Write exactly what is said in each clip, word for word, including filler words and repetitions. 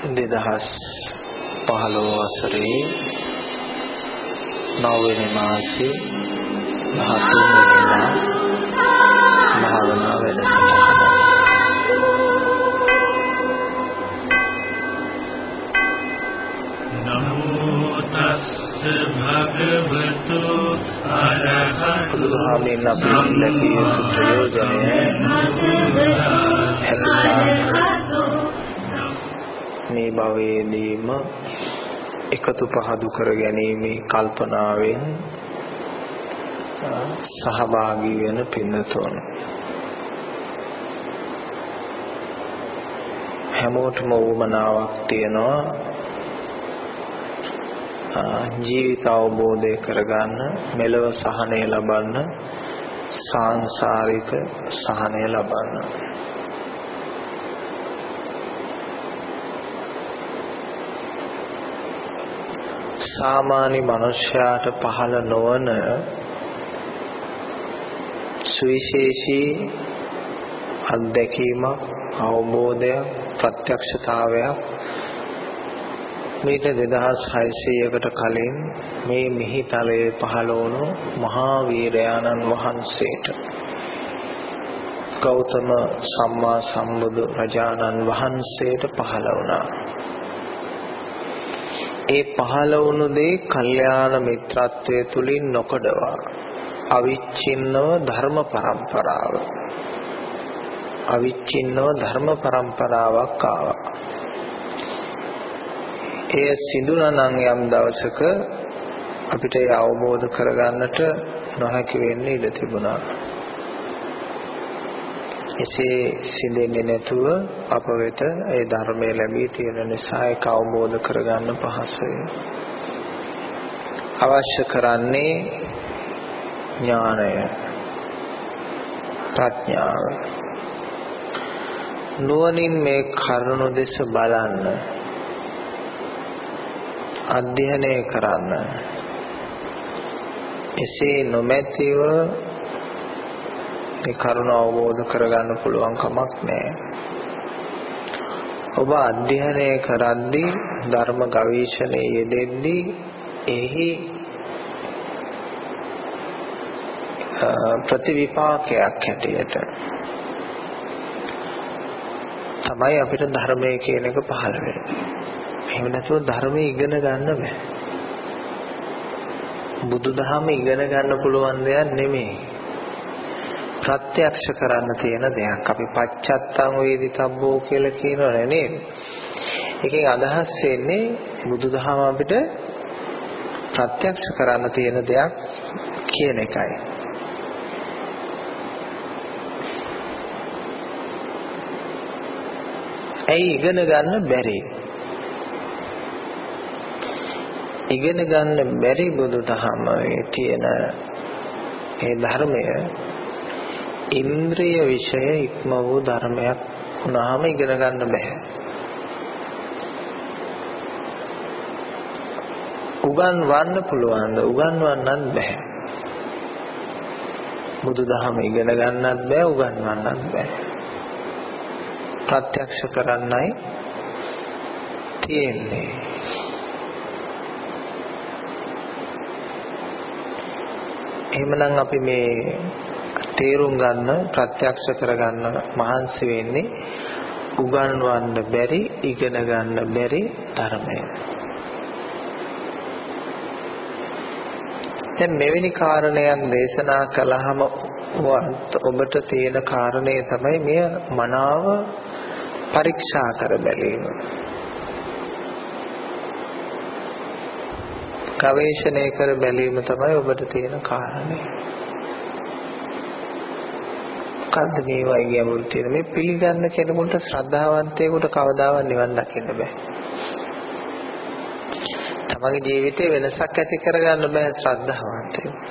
දෙදහස් පහළොව වසරේ නවවෙනි මාසේ දහතුන් වෙනිදා භාවනා වැඩසටහන නමෝ තස්ස භගවතු අරහතෝ බුදුදහමෙන් අපි ලැබිය යුතු ප්‍රයෝජනය මේ භවයේදීම එකතු පහදු කර ගැනීමේ කල්පනාවෙන් සහභාගී වෙන පින්තුන් හැමෝටම උවමනාවක් තියෙනවා ජීවිත අවබෝධය කරගන්න, මෙලව සහනය ලබන්න, සාංශාරික සහනය ලබන්න. සාමාන්‍ය මනුෂ්‍යයාට පහළ නොවන සුවිශේෂී අත්දැකීමක්, අවබෝධයක්, ප්‍රත්‍යක්ෂතාවයක් මේට දෙදහස් හයසීයකට කලින් මේ මිහිතලයේ පහළ වුණු මහා වීරයාණන් වහන්සේට, ගෞතම සම්මා සම්බුදු රජාණන් වහන්සේට පහළ වුණා. ඒ පහළ වුණු දේ කල්යාණ මිත්‍රත්වයේ තුලින් නොකඩවා අවිච්ඡින්නව ධර්ම පරම්පරාව අවිච්ඡින්නව ධර්ම පරම්පරාවක් ආවා. එය සිදුනනම් යම් දවසක අපිට ඒ අවබෝධ කරගන්නට නොහැකි වෙන්න ඉඩ තිබුණා. එසේ සිදෙන්නේ නැතුව අප වෙත ඒ ධර්මය ලැබී තියෙන නිසා ඒක අවබෝධ කරගන්න පහසුයි. අවශ්‍ය කරන්නේ ඥානය, ප්‍රඥාව. නුවණින් මේ කරුණු දෙස බලන්න, අධ්‍යයනය කරන්න. එසේ නොමැතිව මේ කරුණ අවබෝධ කරගන්න පුළුවන් කමක් නැහැ. ඔබ අධ්‍යයනය කරද්දී, ධර්ම ගවේෂණයේ යෙදෙද්දී එහි ප්‍රතිවිපාකයක් හැටියට තමයි අපිට ධර්මය කියන එක පහළ වෙන්නේ. එහෙම නැතුව ධර්මය ඉගෙන ගන්න බෑ. බුදුදහම ඉගෙන ගන්න පුළුවන් දෙයක් නෙමෙයි. ප්‍රත්‍යක්ෂ කරන්න තියෙන දෙයක්. අපි පච්චත්තං වේදිතබ්බෝ කියලා කියනවනේ නේද? ඒකෙන් අදහස් වෙන්නේ බුදුදහම අපිට ප්‍රත්‍යක්ෂ කරන්න තියෙන දෙයක් කියන එකයි. ඇයි ඉගෙන ගන්න බැරි? ඉගෙන ගන්න බැරි බුදුදහමේ තියෙන ඒ ධර්මය ඉන්ද්‍රිය විෂය ඉක්ම වූ ධර්මයක් වුණාම ඉගෙන ගන්න බෑ. උගන්වන්න පුළුවන්ද? උගන්වන්නත් බෑ. බුදුදහම ඉගෙන ගන්නත් බෑ, උගන්වන්නත් බෑ. ප්‍රත්‍යක්ෂ කරන්නයි තියෙන්නේ. එහෙමනම් අපි මේ තේරුම් ගන්න, ප්‍රත්‍යක්ෂ කරගන්න මහන්සි වෙන්නේ උගන්වන්න බැරි, ඉගෙන ගන්න බැරි ධර්මය. දැන් මෙවැනි කාරණයක් දේශනා කළාම ඔබට තියෙන කාරණේ තමයි මෙය මනාව පරීක්ෂා කර බැලීම. ගවේෂණය කර බැලීම තමයි ඔබට තියෙන කාරණේ. මොකද්ද මේ වගේ ගැඹුරු තියෙන මේ පිළිගන්න කෙනෙකුට, ශ්‍රද්ධාවන්තයෙකුට කවදාවත් නිවන් දකින්න බෑ. තමගේ ජීවිතේ වෙනසක් ඇති කරගන්න බෑ ශ්‍රද්ධාවන්තයෙකුට.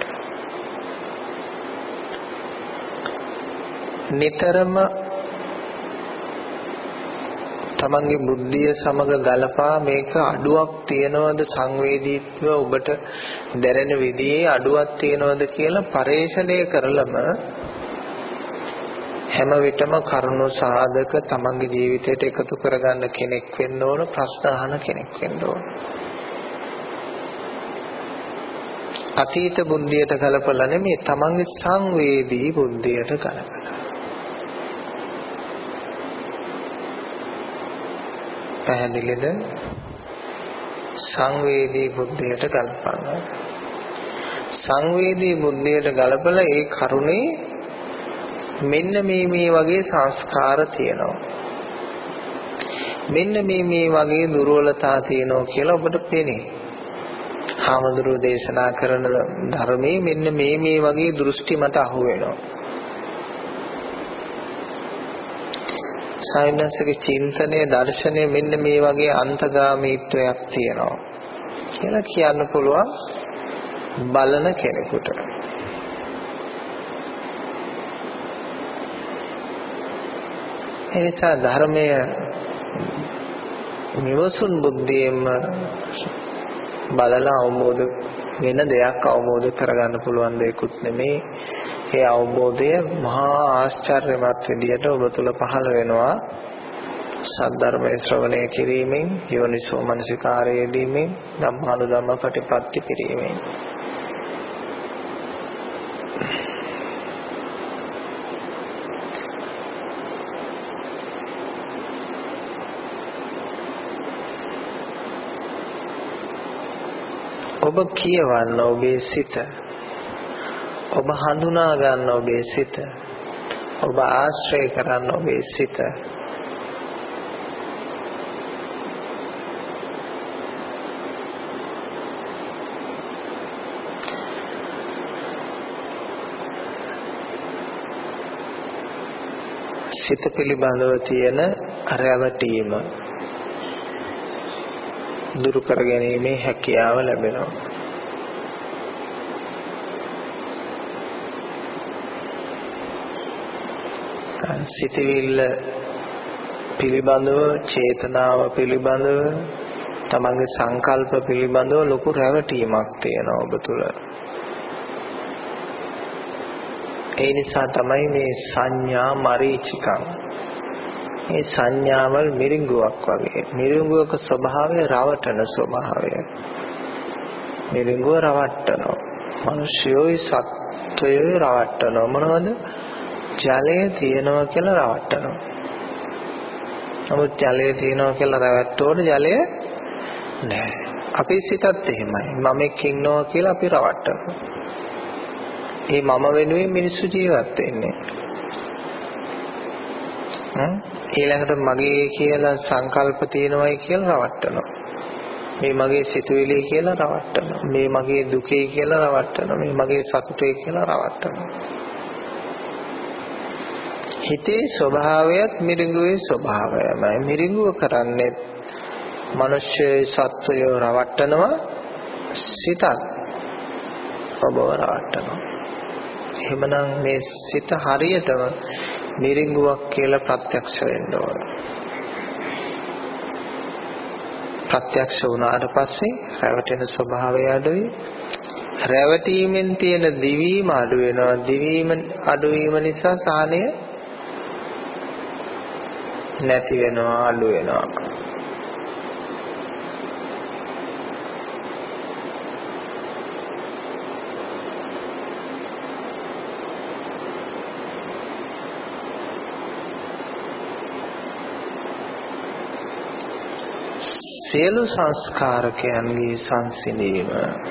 නිතරම තමන්ගේ බුද්ධිය සමග ගලපා මේක අඩුවක් තියනවද, සංවේදීත්වය ඔබට දැනෙන විදිහේ අඩුවක් තියනවද කියලා පරීක්ෂණය කරලම හැම විටම කරුණු සාධක තමන්ගේ ජීවිතයට එකතු කරගන්න කෙනෙක් වෙන්න ඕන, ප්‍රශ්න අහන කෙනෙක් වෙන්න ඕන. අතීත බුද්ධියට කලපලා නෙමෙයි, තමන්ගේ සංවේදී බුද්ධියට කලපලා. පැහැදිලිද? සංවේදී බුද්ධියට කලපන්න. සංවේදී බුද්ධියට ගලපලා ඒ කරුණේ මෙන්න මේ මේ වගේ සංස්කාර තියෙනවා, මෙන්න මේ මේ වගේ දුර්වලතා තියෙනවා කියලා ඔබට පේන්නේ. හාමුදුරුවෝ දේශනා කරන ධර්මයේ මෙන්න මේ මේ වගේ දෘෂ්ටි මට අහු වෙනවා. සායනසික චින්තනයේ දර්ශනයේ මෙන්න මේ වගේ අන්තගාමීත්වයක් තියෙනවා කියලා කියන්න පුළුවන් බලන කෙනෙකුට. එනිසා ධර්මය නිවසුන් බුද්ධියෙන්ම බලලා අවබෝධ වෙන දෙයක් අවබෝධ කරගන්න පුළුවන් දෙයක්ුත් නෙමේ. ඒ අවබෝධය මහා ආශ්චර්යමත් විදියට ඔබ තුළ පහළ වෙනවා. සද්ධර්මයේ ශ්‍රවණය කිරීමෙන්, යෝනිසෝ මනසිකාරය යෙදීමෙන්, ධම්මානුධම්ම ප්‍රතිපatti කිරීමෙන්. ඔබ කියවන්න ඔබේ සිත, ඔබ හඳුනා ගන්න ඔබේ සිත, ඔබ ආශ්‍රය කරන්න ඔබේ සිත. සිත පිළිබඳව තියෙන රැවටීම දුරු කර ගැනීමේ හැකියාව ලැබෙනවා. සිතවිල්ල පිළිබඳව, චේතනාව පිළිබඳව, තමන්ගේ සංකල්ප පිළිබඳව ලොකු රැවටීමක් තියෙනවා ඔබ තුළ. ඒ නිසා තමයි මේ සංඥා මරීචිකම්, මේ සංඥාවල් මිරිඟුවක් වගේ. මිරිඟුවක ස්වභාවය රවටන ස්වභාවය. මිරිඟුව රවට්ටනවා. මිනිස්යෝයි සත්වයෝයි රවට්ටනවා. මොනවද? ජලය තියෙනවා කියලා රවට්ටනවා. නමුත් ජලය තියෙනවා කියලා රවට්ටනකොට ජලය නැහැ. අපේ සිතත් එහෙමයි. මමෙක් ඉන්නවා කියලා අපි රවට්ටනවා. ඒ මම වෙනුවෙන් මිනිස්සු ජීවත් වෙන්නේ. හ්ම් ඊළඟට මගේ කියලා සංකල්ප තියෙනවයි කියලා රවට්ටනවා. මේ මගේ සිතුවිලි කියලා රවට්ටනවා. මේ මගේ දුකේ කියලා රවට්ටනවා. මේ මගේ සතුටේ කියලා රවට්ටනවා. හිතේ ස්වභාවයත් මිරිඟුවේ ස්වභාවයමයි. මිරිඟුව කරන්නේ මිනිස්සු සත්වය රවට්ටනවා, සිතත් ඔබව රවට්ටනවා. එහෙමනම් මේ සිත හරියටම මිරිඟුවක් කියලා ප්‍රත්‍යක්ෂ වෙන්න ඕන. ප්‍රත්‍යක්ෂ වුණාට පස්සේ රැවටෙන ස්වභාවය අඩුයි. රැවටීමෙන් තියෙන දිවීම අඩු වෙනවා. දිවීම අඩු වීම නිසා සාහනය නැති වෙනවා, අඩු වෙනවා. සියලු සංස්කාරකයන්ගේ සංසිඳීම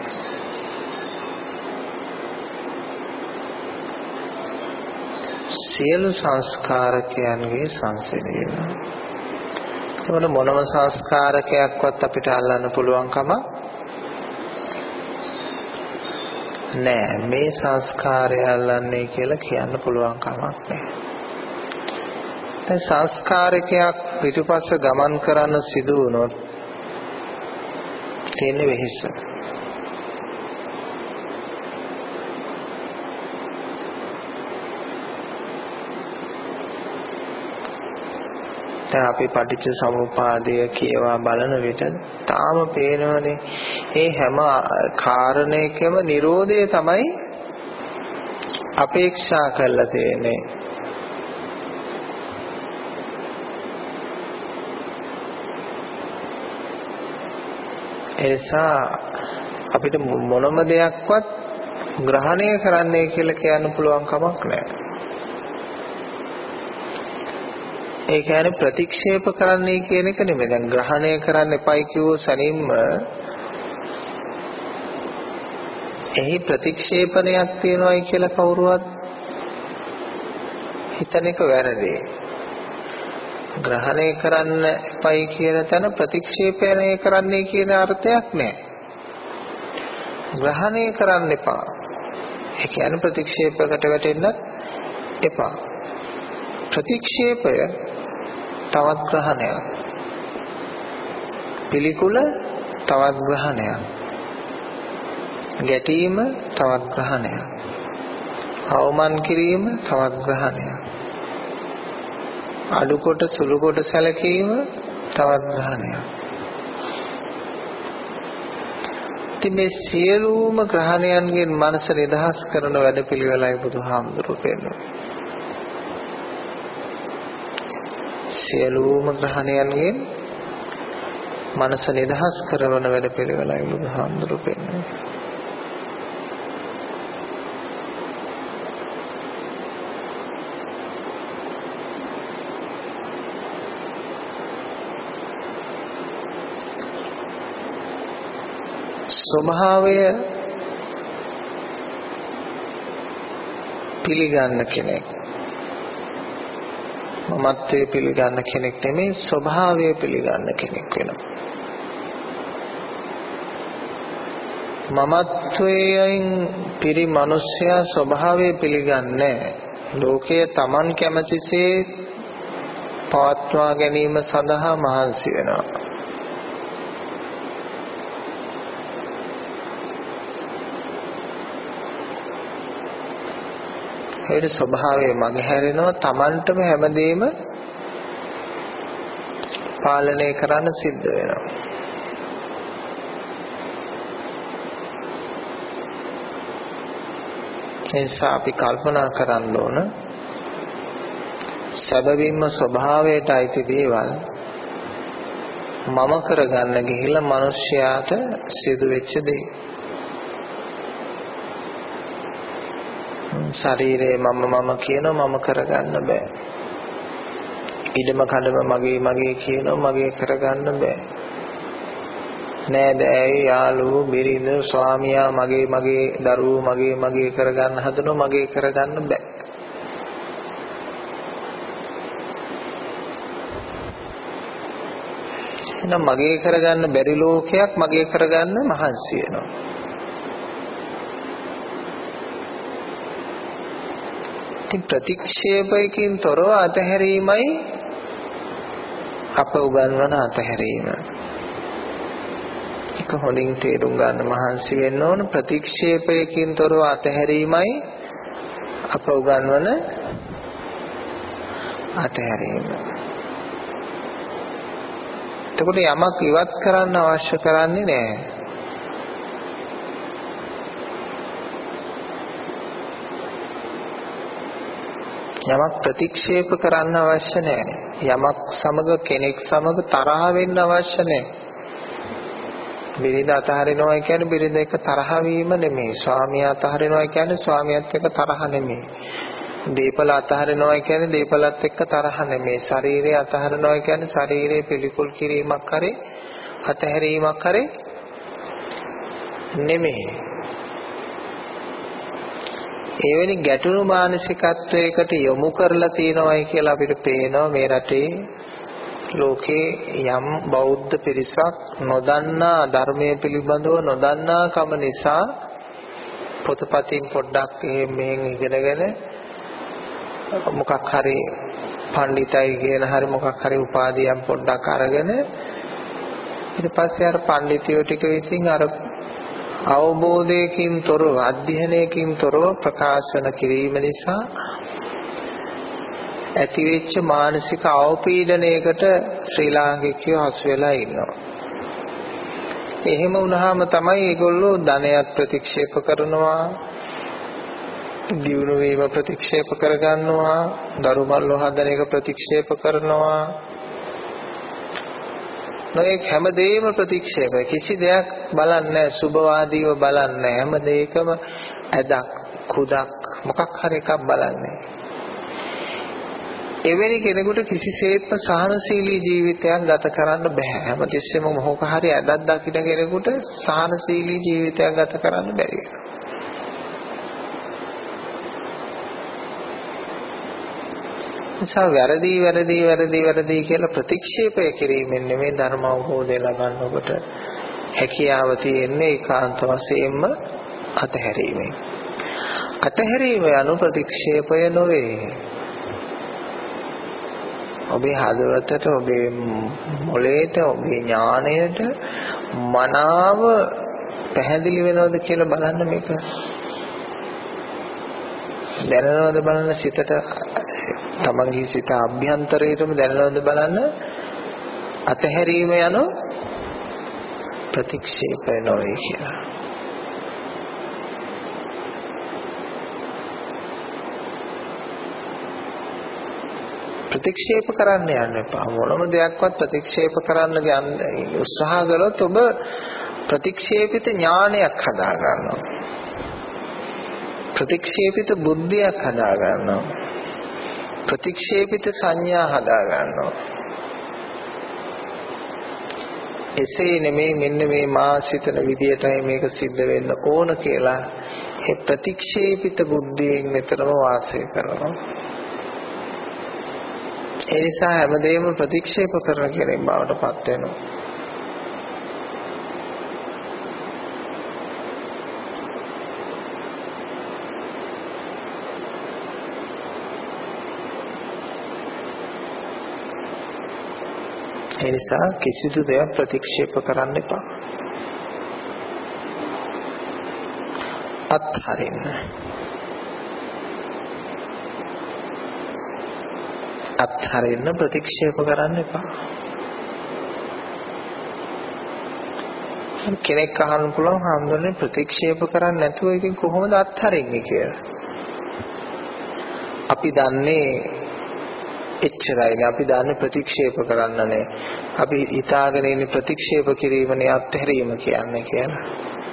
සියලු සංස්කාරකයන්ගේ සංසිඳීම. ඒවල මොනම සංස්කාරකයක්වත් අපිට අල්ලන්න පුළුවන් කම නෑ. මේ සංස්කාරය අල්ලන්නේ කියලා කියන්න පුළුවන් කමක් නෑ. දැන් සංස්කාරකයක් පිටුපස්ස ගමන් කරන්න සිදු වුණොත් තියෙන වෙහෙස. දැන් අපි පටිච්ච සමුප්පාදය කියවා බලන විට තාම පේනවනේ මේ හැම කාරණයකම Nirodha තමයි අපේක්ෂා කරලා තියෙන්නේ. එනිසා අපිට මොනම දෙයක්වත් ග්‍රහණය කරන්නයි කියලා කියන්න පුළුවන් කමක් නැහැ. ඒ කියන්නේ ප්‍රතික්ෂේප කරන්නයි කියන එක නෙමෙයි. දැන් ග්‍රහණය කරන්න එපයි කියෝ සනින්ම එහි ප්‍රතික්ෂේපණයක් තියෙනවායි කියලා කවුරුවත් හිතන එක වැරදි. ග්‍රහණය කරන්න එපයි කියන තැන ප්‍රතික්ෂේපණය කරන්නයි කියන අර්ථයක් නැහැ. ග්‍රහණය කරන්න එපා. ඒ කියන්නේ ප්‍රතික්ෂේපයකට වැටෙන්නත් එපා. ප්‍රතික්ෂේපය තවත් ග්‍රහණයක්. පිළිකුල තවත් ග්‍රහණයක්. ගැටීම තවත් ග්‍රහණයක්. අවමන් කිරීම තවත් ග්‍රහණයක්. අඩු කොට සුළු කොට සැලකීම තවත් ග්‍රහණයක්. ඉතින් මේ සියලුම ග්‍රහණයන්ගෙන් මනස නිදහස් කරන වැඩපිළිවෙලයි බුදුහාමුදුරුවෝ පෙන්වන්නේ. සියලුම ග්‍රහණයන්ගෙන් මනස නිදහස් කරන වැඩපිළිවෙලයි බුදුහාමුදුරුවෝ පෙන්වන්නේ. ස්වභාවය පිළිගන්න කෙනෙක් මමත්වයේ පිළිගන්න කෙනෙක් නෙමෙයි ස්වභාවය පිළිගන්න කෙනෙක් වෙනවා. මමත්වයෙන් පිරි මිනිසයා ස්වභාවය පිළිගන්නේ ලෝකයේ Taman කැමැතිසේ පවත්වා ගැනීම සඳහා මහන්සි වෙනවා. ඒ ස්වභාවය මගහැරෙනවා. Tamanටම හැමදේම පාලනය කරන්න සිද්ධ වෙනවා. ඒ නිසා අපි කල්පනා කරන්න ඕන සැබවින්ම ස්වභාවයට අයිති දේවල් මම කරගන්න ගිහිල්ලා මිනිස්යාට සිදු වෙච්ච දේ. ශරීරේ මම මම කියනවා මම කරගන්න බෑ. ඉඩම කඩම මගේ මගේ කියනවා මගේ කරගන්න බෑ. නෑදෑයි යාළුවෝ බිරිඳ ස්වාමියා මගේ මගේ දරුවෝ මගේ මගේ කරගන්න හදනවා මගේ කරගන්න බෑ. එහෙනම් මගේ කරගන්න බැරි ලෝකයක් මගේ කරගන්න මහන්සි වෙනවා. ප්‍රතික්ෂේපයකින් තොරව අතහැරීමයි අප උගන්වන අතහැරීම. ඒක හොඳින් තේරුම් ගන්න මහන්සි වෙන්න ඕන. ප්‍රතික්ෂේපයකින් තොරව අතහැරීමයි අප උගන්වන අතහැරීම. එතකොට යමක් ඉවත් කරන්න අවශ්‍ය කරන්නේ නැහැ. යමක් ප්‍රතික්ෂේප කරන්න අවශ්‍ය නැහැ. යමක් සමග කෙනෙක් සමග තරහ වෙන්න අවශ්‍ය නැහැ. බිරිඳ අතහරිනවා කියන්නේ බිරිඳ එක්ක තරහ වීම නෙමෙයි. ස්වාමියා අතහරිනවා කියන්නේ ස්වාමියාත් එක්ක තරහ නෙමෙයි. දීපල අතහරිනවා කියන්නේ දීපලත් එක්ක තරහ නෙමෙයි. ශරීරය අතහරිනවා කියන්නේ ශරීරයේ පිළිකුල් කිරීමක් කරේ අතහැරීමක් කරේ නෙමෙයි. එවැනි ගැටුණු මානසිකත්වයකට යොමු කරලා තියෙනවයි කියලා අපිට පේනවා මේ රටේ ලෝකේ යම් බෞද්ධ පිරිසක් නොදන්නා ධර්මයේ පිළිබඳව නොදන්නා කම නිසා පොතපතින් පොඩ්ඩක් මෙහෙන් ඉගෙනගෙන මොකක් හරි පඬිතයි කියන හරි මොකක් හරි උපාධියක් පොඩ්ඩක් අරගෙන ඊට පස්සේ අර පඬිතියෝ ටික විසින් අර අවබෝධයකින් තොරව අධ්‍යයනයකින් තොරව ප්‍රකාශන කිරීම නිසා ඇතිවෙච්ච මානසික අවපීඩනයකට ශ්‍රී ලාංකිකයෝ හසු වෙලා ඉන්නවා. එහෙම වුණාම තමයි ඒගොල්ලෝ ධනයත් ප්‍රතික්ෂේප කරනවා, දියුණු වීම ප්‍රතික්ෂේප කරගන්නවා, දරුමල්ලෝ හදන එක ප්‍රතික්ෂේප කරනවා. නොඑක් හැමදේම ප්‍රතික්ෂේප. කිසි දෙයක් බලන්නේ සුභවාදීව බලන්නේ හැම දෙයකම ඇදක් කුදක් මොකක් හරි එකක් බලන්නේ. එවැනි කෙනෙකුට කිසිසේත්ම සහනශීලී ජීවිතයක් ගත කරන්න බෑ. හැමතිස්සෙම මොකක් හරි ඇදක් දකින්න කෙනෙකුට සහනශීලී ජීවිතයක් ගත කරන්න බැරි වෙනවා. නිසා වැරදි වැරදි වැරදි වැරදි කියලා ප්‍රතික්ෂේපය කිරීමෙන් නෙමෙයි ධර්ම අවබෝධය ලබන්නකොට හැකියාව තියෙන්නේ ඒකාන්ත වශයෙන්ම අතහැරීමෙන්. අතහැරීම යනු ප්‍රතික්ෂේපය නොවේ. ඔබේ හදවතට ඔබේ මොළයට ඔබේ ඥාණයට මනාව පැහැදිලි වෙනවද කියලා බලන්න මේක. දැනනවද බලන්න සිතට තමන්ගේ සිත අභ්‍යන්තරයටම දැනනවද බලන්න. අතහැරීම යන ප්‍රතික්ෂේපය නොවේ කියලා. ප්‍රතික්ෂේප කරන්න යන්න එපා. මොනම දෙයක්වත් ප්‍රතික්ෂේප කරන්න යන්න උත්සාහ කළොත් ඔබ ප්‍රතික්ෂේපිත ඥානයක් හදා ගන්නවා. ප්‍රතික්ෂේපිත බුද්ධියක් හදා ගන්නවා. ප්‍රතික්ෂේපිත සංඥා හදා ගන්නවා. එසේ නෙමෙයි මෙන්න මේ මා සිතන විදියටයි මේක සිද්ධ වෙන්න ඕන කියලා ඒ ප්‍රතික්ෂේපිත බුද්ධියෙන් නිතරම වාසය කරනවා. ඒ නිසා හැමදේම ප්‍රතික්ෂේප කරන කෙනෙක් බවට පත් වෙනවා. ඒ නිසා කිසිදු දෙයක් ප්‍රතික්ෂේප කරන්න එපා. අත්හරින්න. අත්හරින්න ප්‍රතික්ෂේප කරන්න එපා. කෙනෙක් අහන්න පුළුවන් හඳුනන්නේ ප්‍රතික්ෂේප කරන්නේ නැතුව එකෙන් කොහොමද අත්හරින්නේ කියලා. අපි දන්නේ එච්චරයිනේ. අපි දන්නේ ප්‍රතික්ෂේප කරන්නනේ. අපි හිතාගෙන ඉන්නේ ප්‍රතික්ෂේප කිරීමනේ අත්හැරීම කියන්නේ කියලා.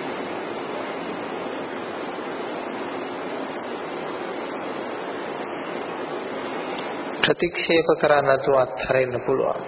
ප්‍රතික්ෂේප කරන්න නැතුව අත්හරින්න පුළුවන්.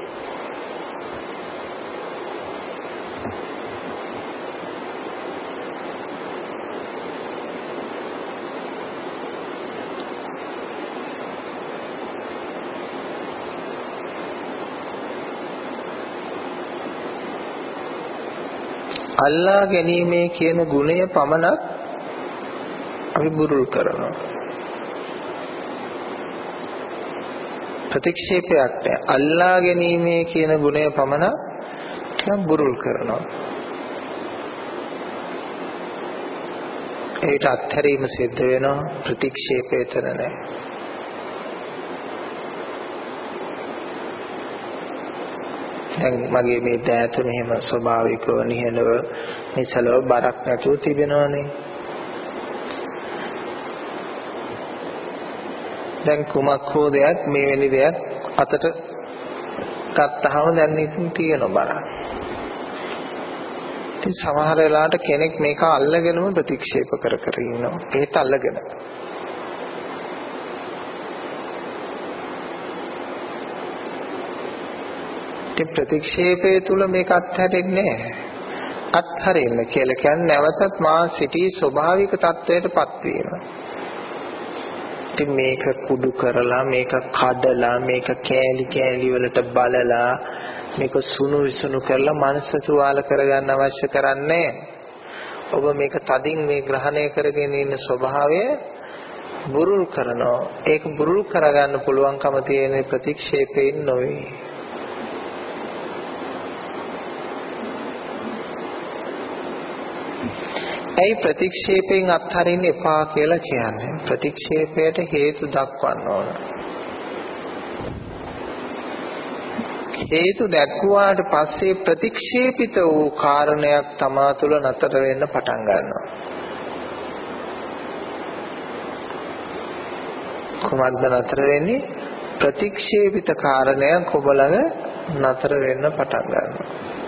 අල්ලා ගැනීමේ කියන ගුණය පමණක් අපි බුරුල් කරනවා. ප්‍රතික්ෂේපයක් නැහැ. අල්ලා ගැනීමේ කියන ගුණය පමණක් ටිකක් බුරුල් කරනවා. ඒකට අත්හැරීම සිද්ධ වෙනවා. ප්‍රතික්ෂේපේතර නැහැ. දැන් මගේ මේ දෑත මෙහෙම ස්වභාවිකව නිහඬව නිසලව බරක් නැතුව තිබෙනවනේ. දැන් කුමක් හෝ දෙයක් මේ වෙලි දෙයක් අතට ගත්තහම දැන් ඉතින් තියෙන බරක්. ඉතින් සමහර වෙලාවට කෙනෙක් මේක අල්ලගෙනම ප්‍රතික්ෂේප කර කර ඉන්නවා. ඒත් අල්ලගෙන. ඉතින් ප්‍රතික්ෂේපය තුල මේක අත්හැරෙන්නේ නැහැ. අත්හරින්න කියලා කියන්නේ නැවතත් මා සිටී ස්වභාවික තත්වයටපත් වීම. ඉතින් මේක කුඩු කරලා මේක කඩලා මේක කෑලි කෑලි වලට බලලා මේක සුණු විසුණු කරලා මනස තුවාල කරගන්න අවශ්‍ය කරන්නේ. ඔබ මේක තදින් මේ ග්‍රහණය කරගෙන ඉන්න ස්වභාවය බුරුල් කරනවා. ඒක බුරුල් කරගන්න පුළුවන්කම තියෙන ප්‍රතික්ෂේපයෙන් නොවේ. ඇයි ප්‍රතික්ෂේපයෙන් අත්හරින්න එපා කියලා කියන්නේ? ප්‍රතික්ෂේපයට හේතු දක්වන්න ඕන. හේතු දැක්ුවාට පස්සේ ප්‍රතික්ෂේපිත වූ කාරණයක් තමා තුළ නතර වෙන්න පටන් ගන්නවා. කොහොමද නතර වෙන්නේ? ප්‍රතික්ෂේපිත කාරණයක් ඔබ ළඟ නතර වෙන්න පටන් ගන්නවා.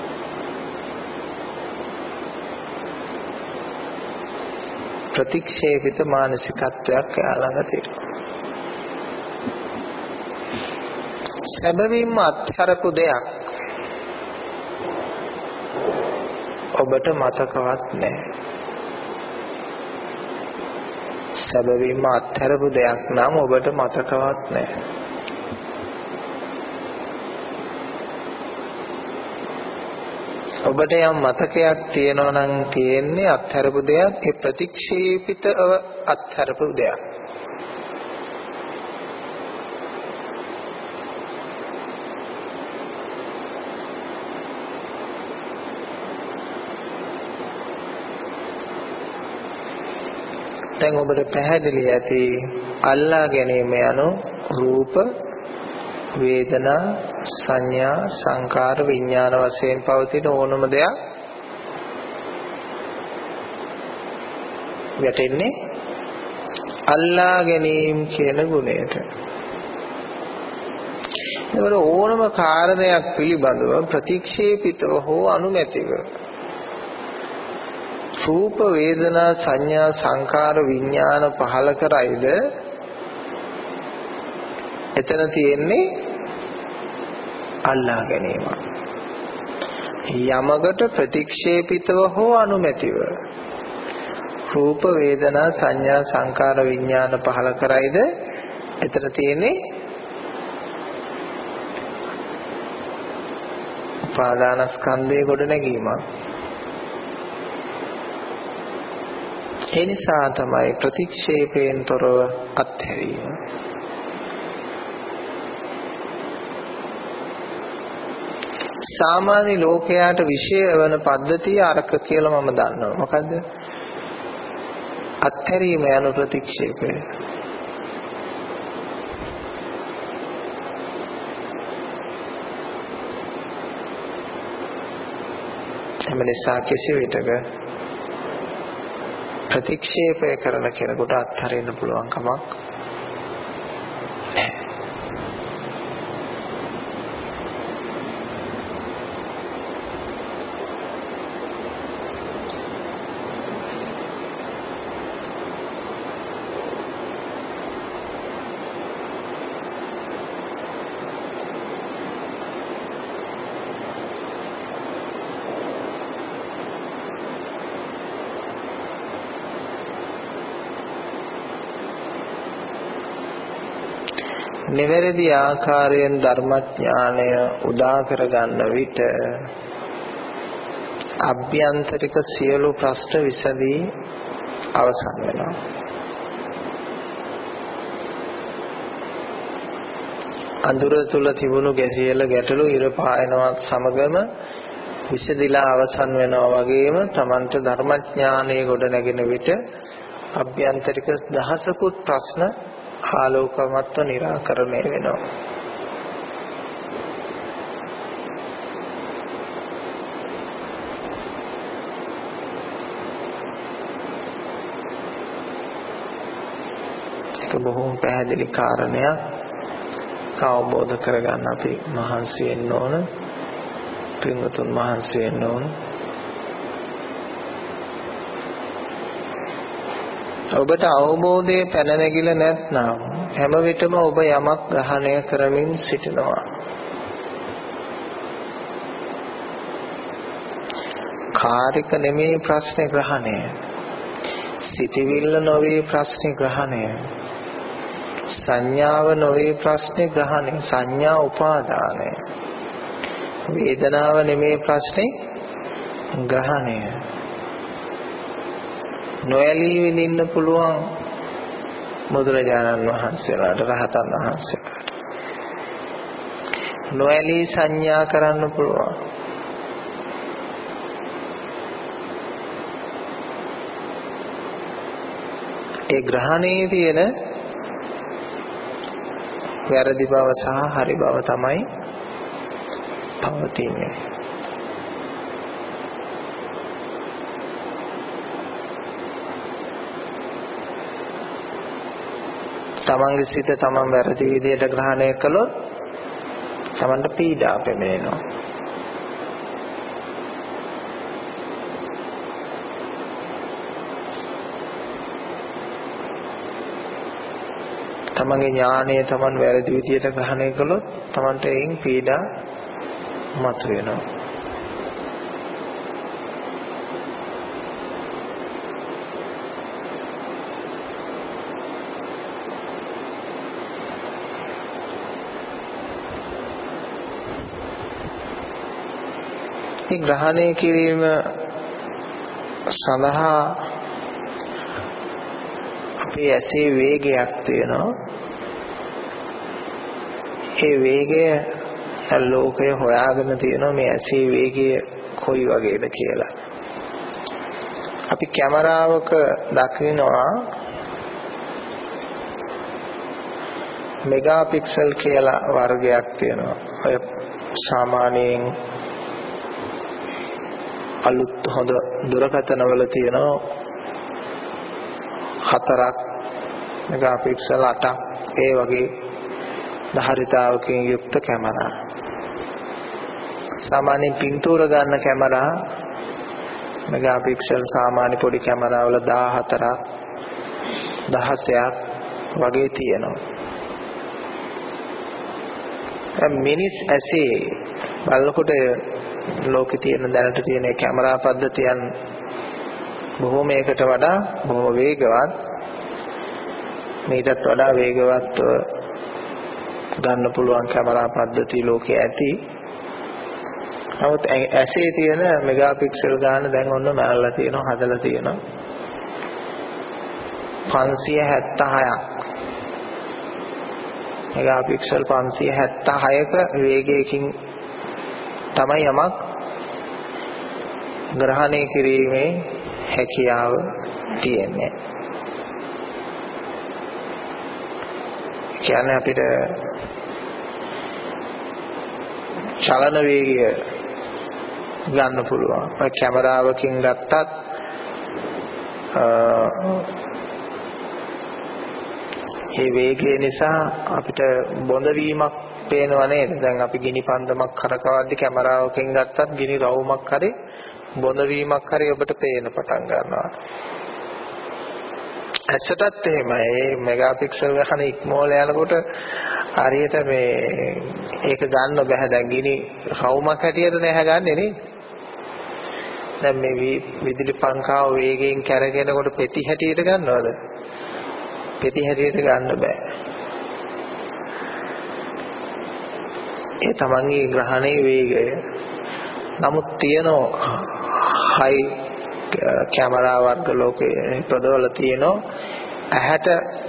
ප්‍රතික්ෂේපිත මානසිකත්වයක් යාළඟ තියෙනවා. සැබවින්ම අත්හැරපු දෙයක් ඔබට මතකවත් නැහැ. සැබවින්ම අත්හැරපු දෙයක් නම් ඔබට මතකවත් නැහැ. ඔබට යම් මතකයක් තියෙනවා නම් තියෙන්නේ අත්හැරපු දෙයක්, ඒ ප්‍රතික්ෂේපිතව අත්හැරපු දෙයක්. දැන් ඔබට පැහැදිලි ඇති අල්ලා ගැනීම යනු රූප, වේදනා, සංඥා, සංකාර, විඥාන වශයෙන් පවතින ඕනම දෙයක් වැටෙන්නේ අල්ලා ගැනීම කියන ගුණයට. ඒවල ඕනම කාරණයක් පිළිබඳව ප්‍රතික්ෂේපිතව හෝ අනුමැතිව රූප, වේදනා, සංඥා, සංකාර, විඥාන පහල කරයිද එතන තියෙන්නේ අල්ලා ගැනීම. යමකට ප්‍රතික්ෂේපිතව හෝ අනුමැතිව රූප, වේදනා, සංඥා, සංකාර, විඥාන පහල කරයිද එතන තියෙන්නේ උපාදානස්කන්ධයේ ගොඩ නැගීමක්. ඒ නිසා තමයි ප්‍රතික්ෂේපයෙන් තොරව අත්හැරීම. සාමාන්‍ය ලෝකයාට විශේෂ වන පද්ධතිය අරක කියලා මම දන්නවා. මොකද්ද? අත්හැරීම යන ප්‍රතික්ෂේපය. එම නිසා කිසි විටක ප්‍රතික්ෂේපය කරන කෙනෙකුට අත්හරින්න පුළුවන් කමක් නැහැ. නිවැරදි ආකාරයෙන් ධර්මඥානය උදා කරගන්න විට අභ්‍යන්තරික සියලු ප්‍රශ්න විසඳී අවසන් වෙනවා. අඳුර තුල තිබුණු ගැසියල ගැටලු ඉර පායනවත් සමගම විසඳිලා අවසන් වෙනවා වගේම Tamanට ධර්මඥානයේ ගොඩ නැගෙන විට අභ්‍යන්තරික දහසකුත් ප්‍රශ්න ආලෝකමත්ව निराකරණය වෙනවා. ඒක බොහොම පැහැදිලි කාරණයක්. අවබෝධ කරගන්න අපි මහන්සි වෙන්න ඕන. පින්වතුන් මහන්සි වෙන්න ඕන. ඔබට අවබෝධයේ පැන නැගිලා නැත්නම් හැම විටම ඔබ යමක් ග්‍රහණය කරමින් සිටිනවා. කාර්යක නෙමේ ප්‍රශ්නේ ග්‍රහණය. සිතවිල්ල නොවේ ප්‍රශ්නේ ග්‍රහණය. සංඥාව නොවේ ප්‍රශ්නේ ග්‍රහණය. සංඥා උපාදානය. වේදනාව නෙමේ ප්‍රශ්නේ ග්‍රහණය. නොයලී විඳින්න පුළුවන් බුදුරජාණන් වහන්සේලාට, රහතන් වහන්සේලාට. නොයලී සංඥා කරන්න පුළුවන්. ඒ ග්‍රහණයේ තියෙන වැරදි බව සහ හරි බව තමයි පවතින්නේ. තමන්ගේ සිත තමන් වැරදි විදියට ග්‍රහණය කළොත් තමන්ට පීඩා පැමිණෙනවා. තමන්ගේ ඥානය තමන් වැරදි විදියට ග්‍රහණය කළොත් තමන්ට එයින් පීඩා මතුවෙනවා. ග්‍රහණය කිරීම සඳහා අපේ ඇසේ වේගයක් තියෙනවා. ඒ වේගය ලෝකය හොයාගෙන තියෙනවා මේ ඇසේ වේගය කොයි වගේද කියලා. අපි කැමරාවක දකිනවා මෙගා පික්සල් කියලා වර්ගයක් තියෙනවා. ඔය සාමාන්‍යයෙන් අලුත් හොඳ දුරකථනවල තියෙනවා හතරක් මෙගා පික්සල් අටක් ඒ වගේ ධාරිතාවකින් යුක්ත කැමරා. සාමාන්‍ය පින්තූර ගන්න කැමරා මෙගා පික්සල් සාමාන්‍ය පොඩි කැමරාවල දාහතරක් දහසයක් වගේ තියෙනවා. මිනිස් ඇසේ බලනකොට ලෝකේ තියෙන දැනට තියෙන කැමරා පද්ධතියන් බොහෝමයකට වඩා බොහෝ වේගවත්, මේකටත් වඩා වේගවත්ව ගන්න පුළුවන් කැමරා පද්ධති ලෝකේ ඇති. නමුත් ඇසේ තියෙන මෙගා පික්සල් ගාන දැන් ඔන්න මැරලා තියෙනවා, හදලා තියෙනවා පන්සිය හැත්තෑහයක්. මෙගා පික්සල් පන්සිය හැත්තෑහයක වේගයකින් තමයි යමක් ග්‍රහණය කිරීමේ හැකියාව තියෙන්නේ. කියන්නේ අපිට චලන වේගය ගන්න පුළුවන්. ඔය කැමරාවකින් ගත්තත් ඒ වේගය නිසා අපිට බොඳ වීමක් පේනවා නේද? දැන් අපි ගිනි පන්දමක් කරකවද්දි කැමරාවකින් ගත්තත් ගිනි රවුමක් හරි බොඳ වීමක් හරි ඔබට පේන්න පටන් ගන්නවා. ඇත්තටත් එහෙමයි. මේ මෙගා පික්සල් ගන්න ඉක්මෝල යනකොට හරියට මේ ඒක ගන්න බෑ. දැන් ගිනි රවුමක් හැටියට නෑ ගන්නෙ නේ. දැන් මේ විදුලි පංකාව වේගයෙන් කැරගෙනකොට පෙති හැටියට ගන්නවද? පෙති හැටියට ගන්න බෑ. ඒ තමන්ගේ ග්‍රහණයේ වේගය. නමුත් තියෙන හයි කැමරා වර්ග ලෝකයේ පොදවල තියෙනවා ඇහැට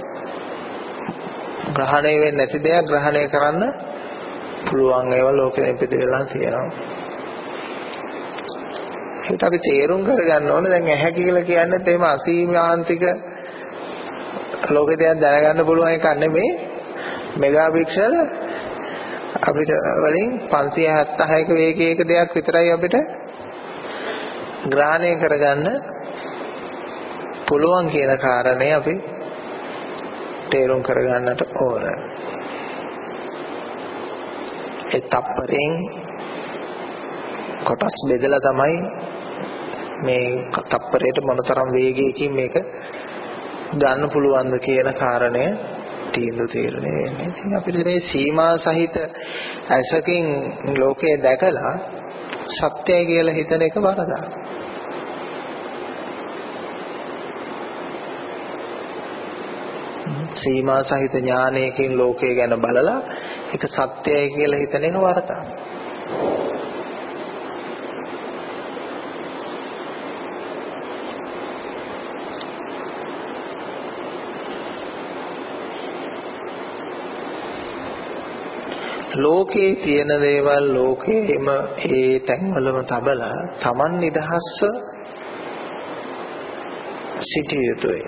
ග්‍රහණය වෙන්නේ නැති දෙයක් ග්‍රහණය කරන්න පුළුවන් ඒවා ලෝකෙ ඉපදෙලා තියෙනවා. ඒකට අපි තේරුම් කරගන්න ඕනේ දැන් ඇහැ කියලා කියන්නේ තේම අසීමාන්තික ලෝකේ දෙයක් දැනගන්න පුළුවන් එකක් නෙමෙයි. මෙගා පික්සල් අපිට වලින් පන්සිය හැත්තෑහක වේගයක දෙයක් විතරයි අපිට ග්‍රහණය කරගන්න පුළුවන් කියන කාරණේ අපි තේරුම් කරගන්නට ඕන. ඒ තප්පරෙන් කොටස් බෙදලා තමයි මේ තප්පරයට මොනතරම් වේගයකින් මේක ගන්න පුළුවන්ද කියන කාරණය තීන්දුව තීරණය වෙන්නේ. ඉතින් අපිට මේ සීමා සහිත ඇසකින් ලෝකය දැකලා සත්‍යය කියලා හිතන එක වරදක්. සීමා සහිත ඥානයකින් ලෝකය ගැන බලලා ඒක සත්‍යයි කියලා හිතන එක වරදක්. ලෝකේ තියෙන දේවල් ලෝකේම ඒ තැන්වලම තබලා Taman නිදහස්ව සිටිය යුතුයි.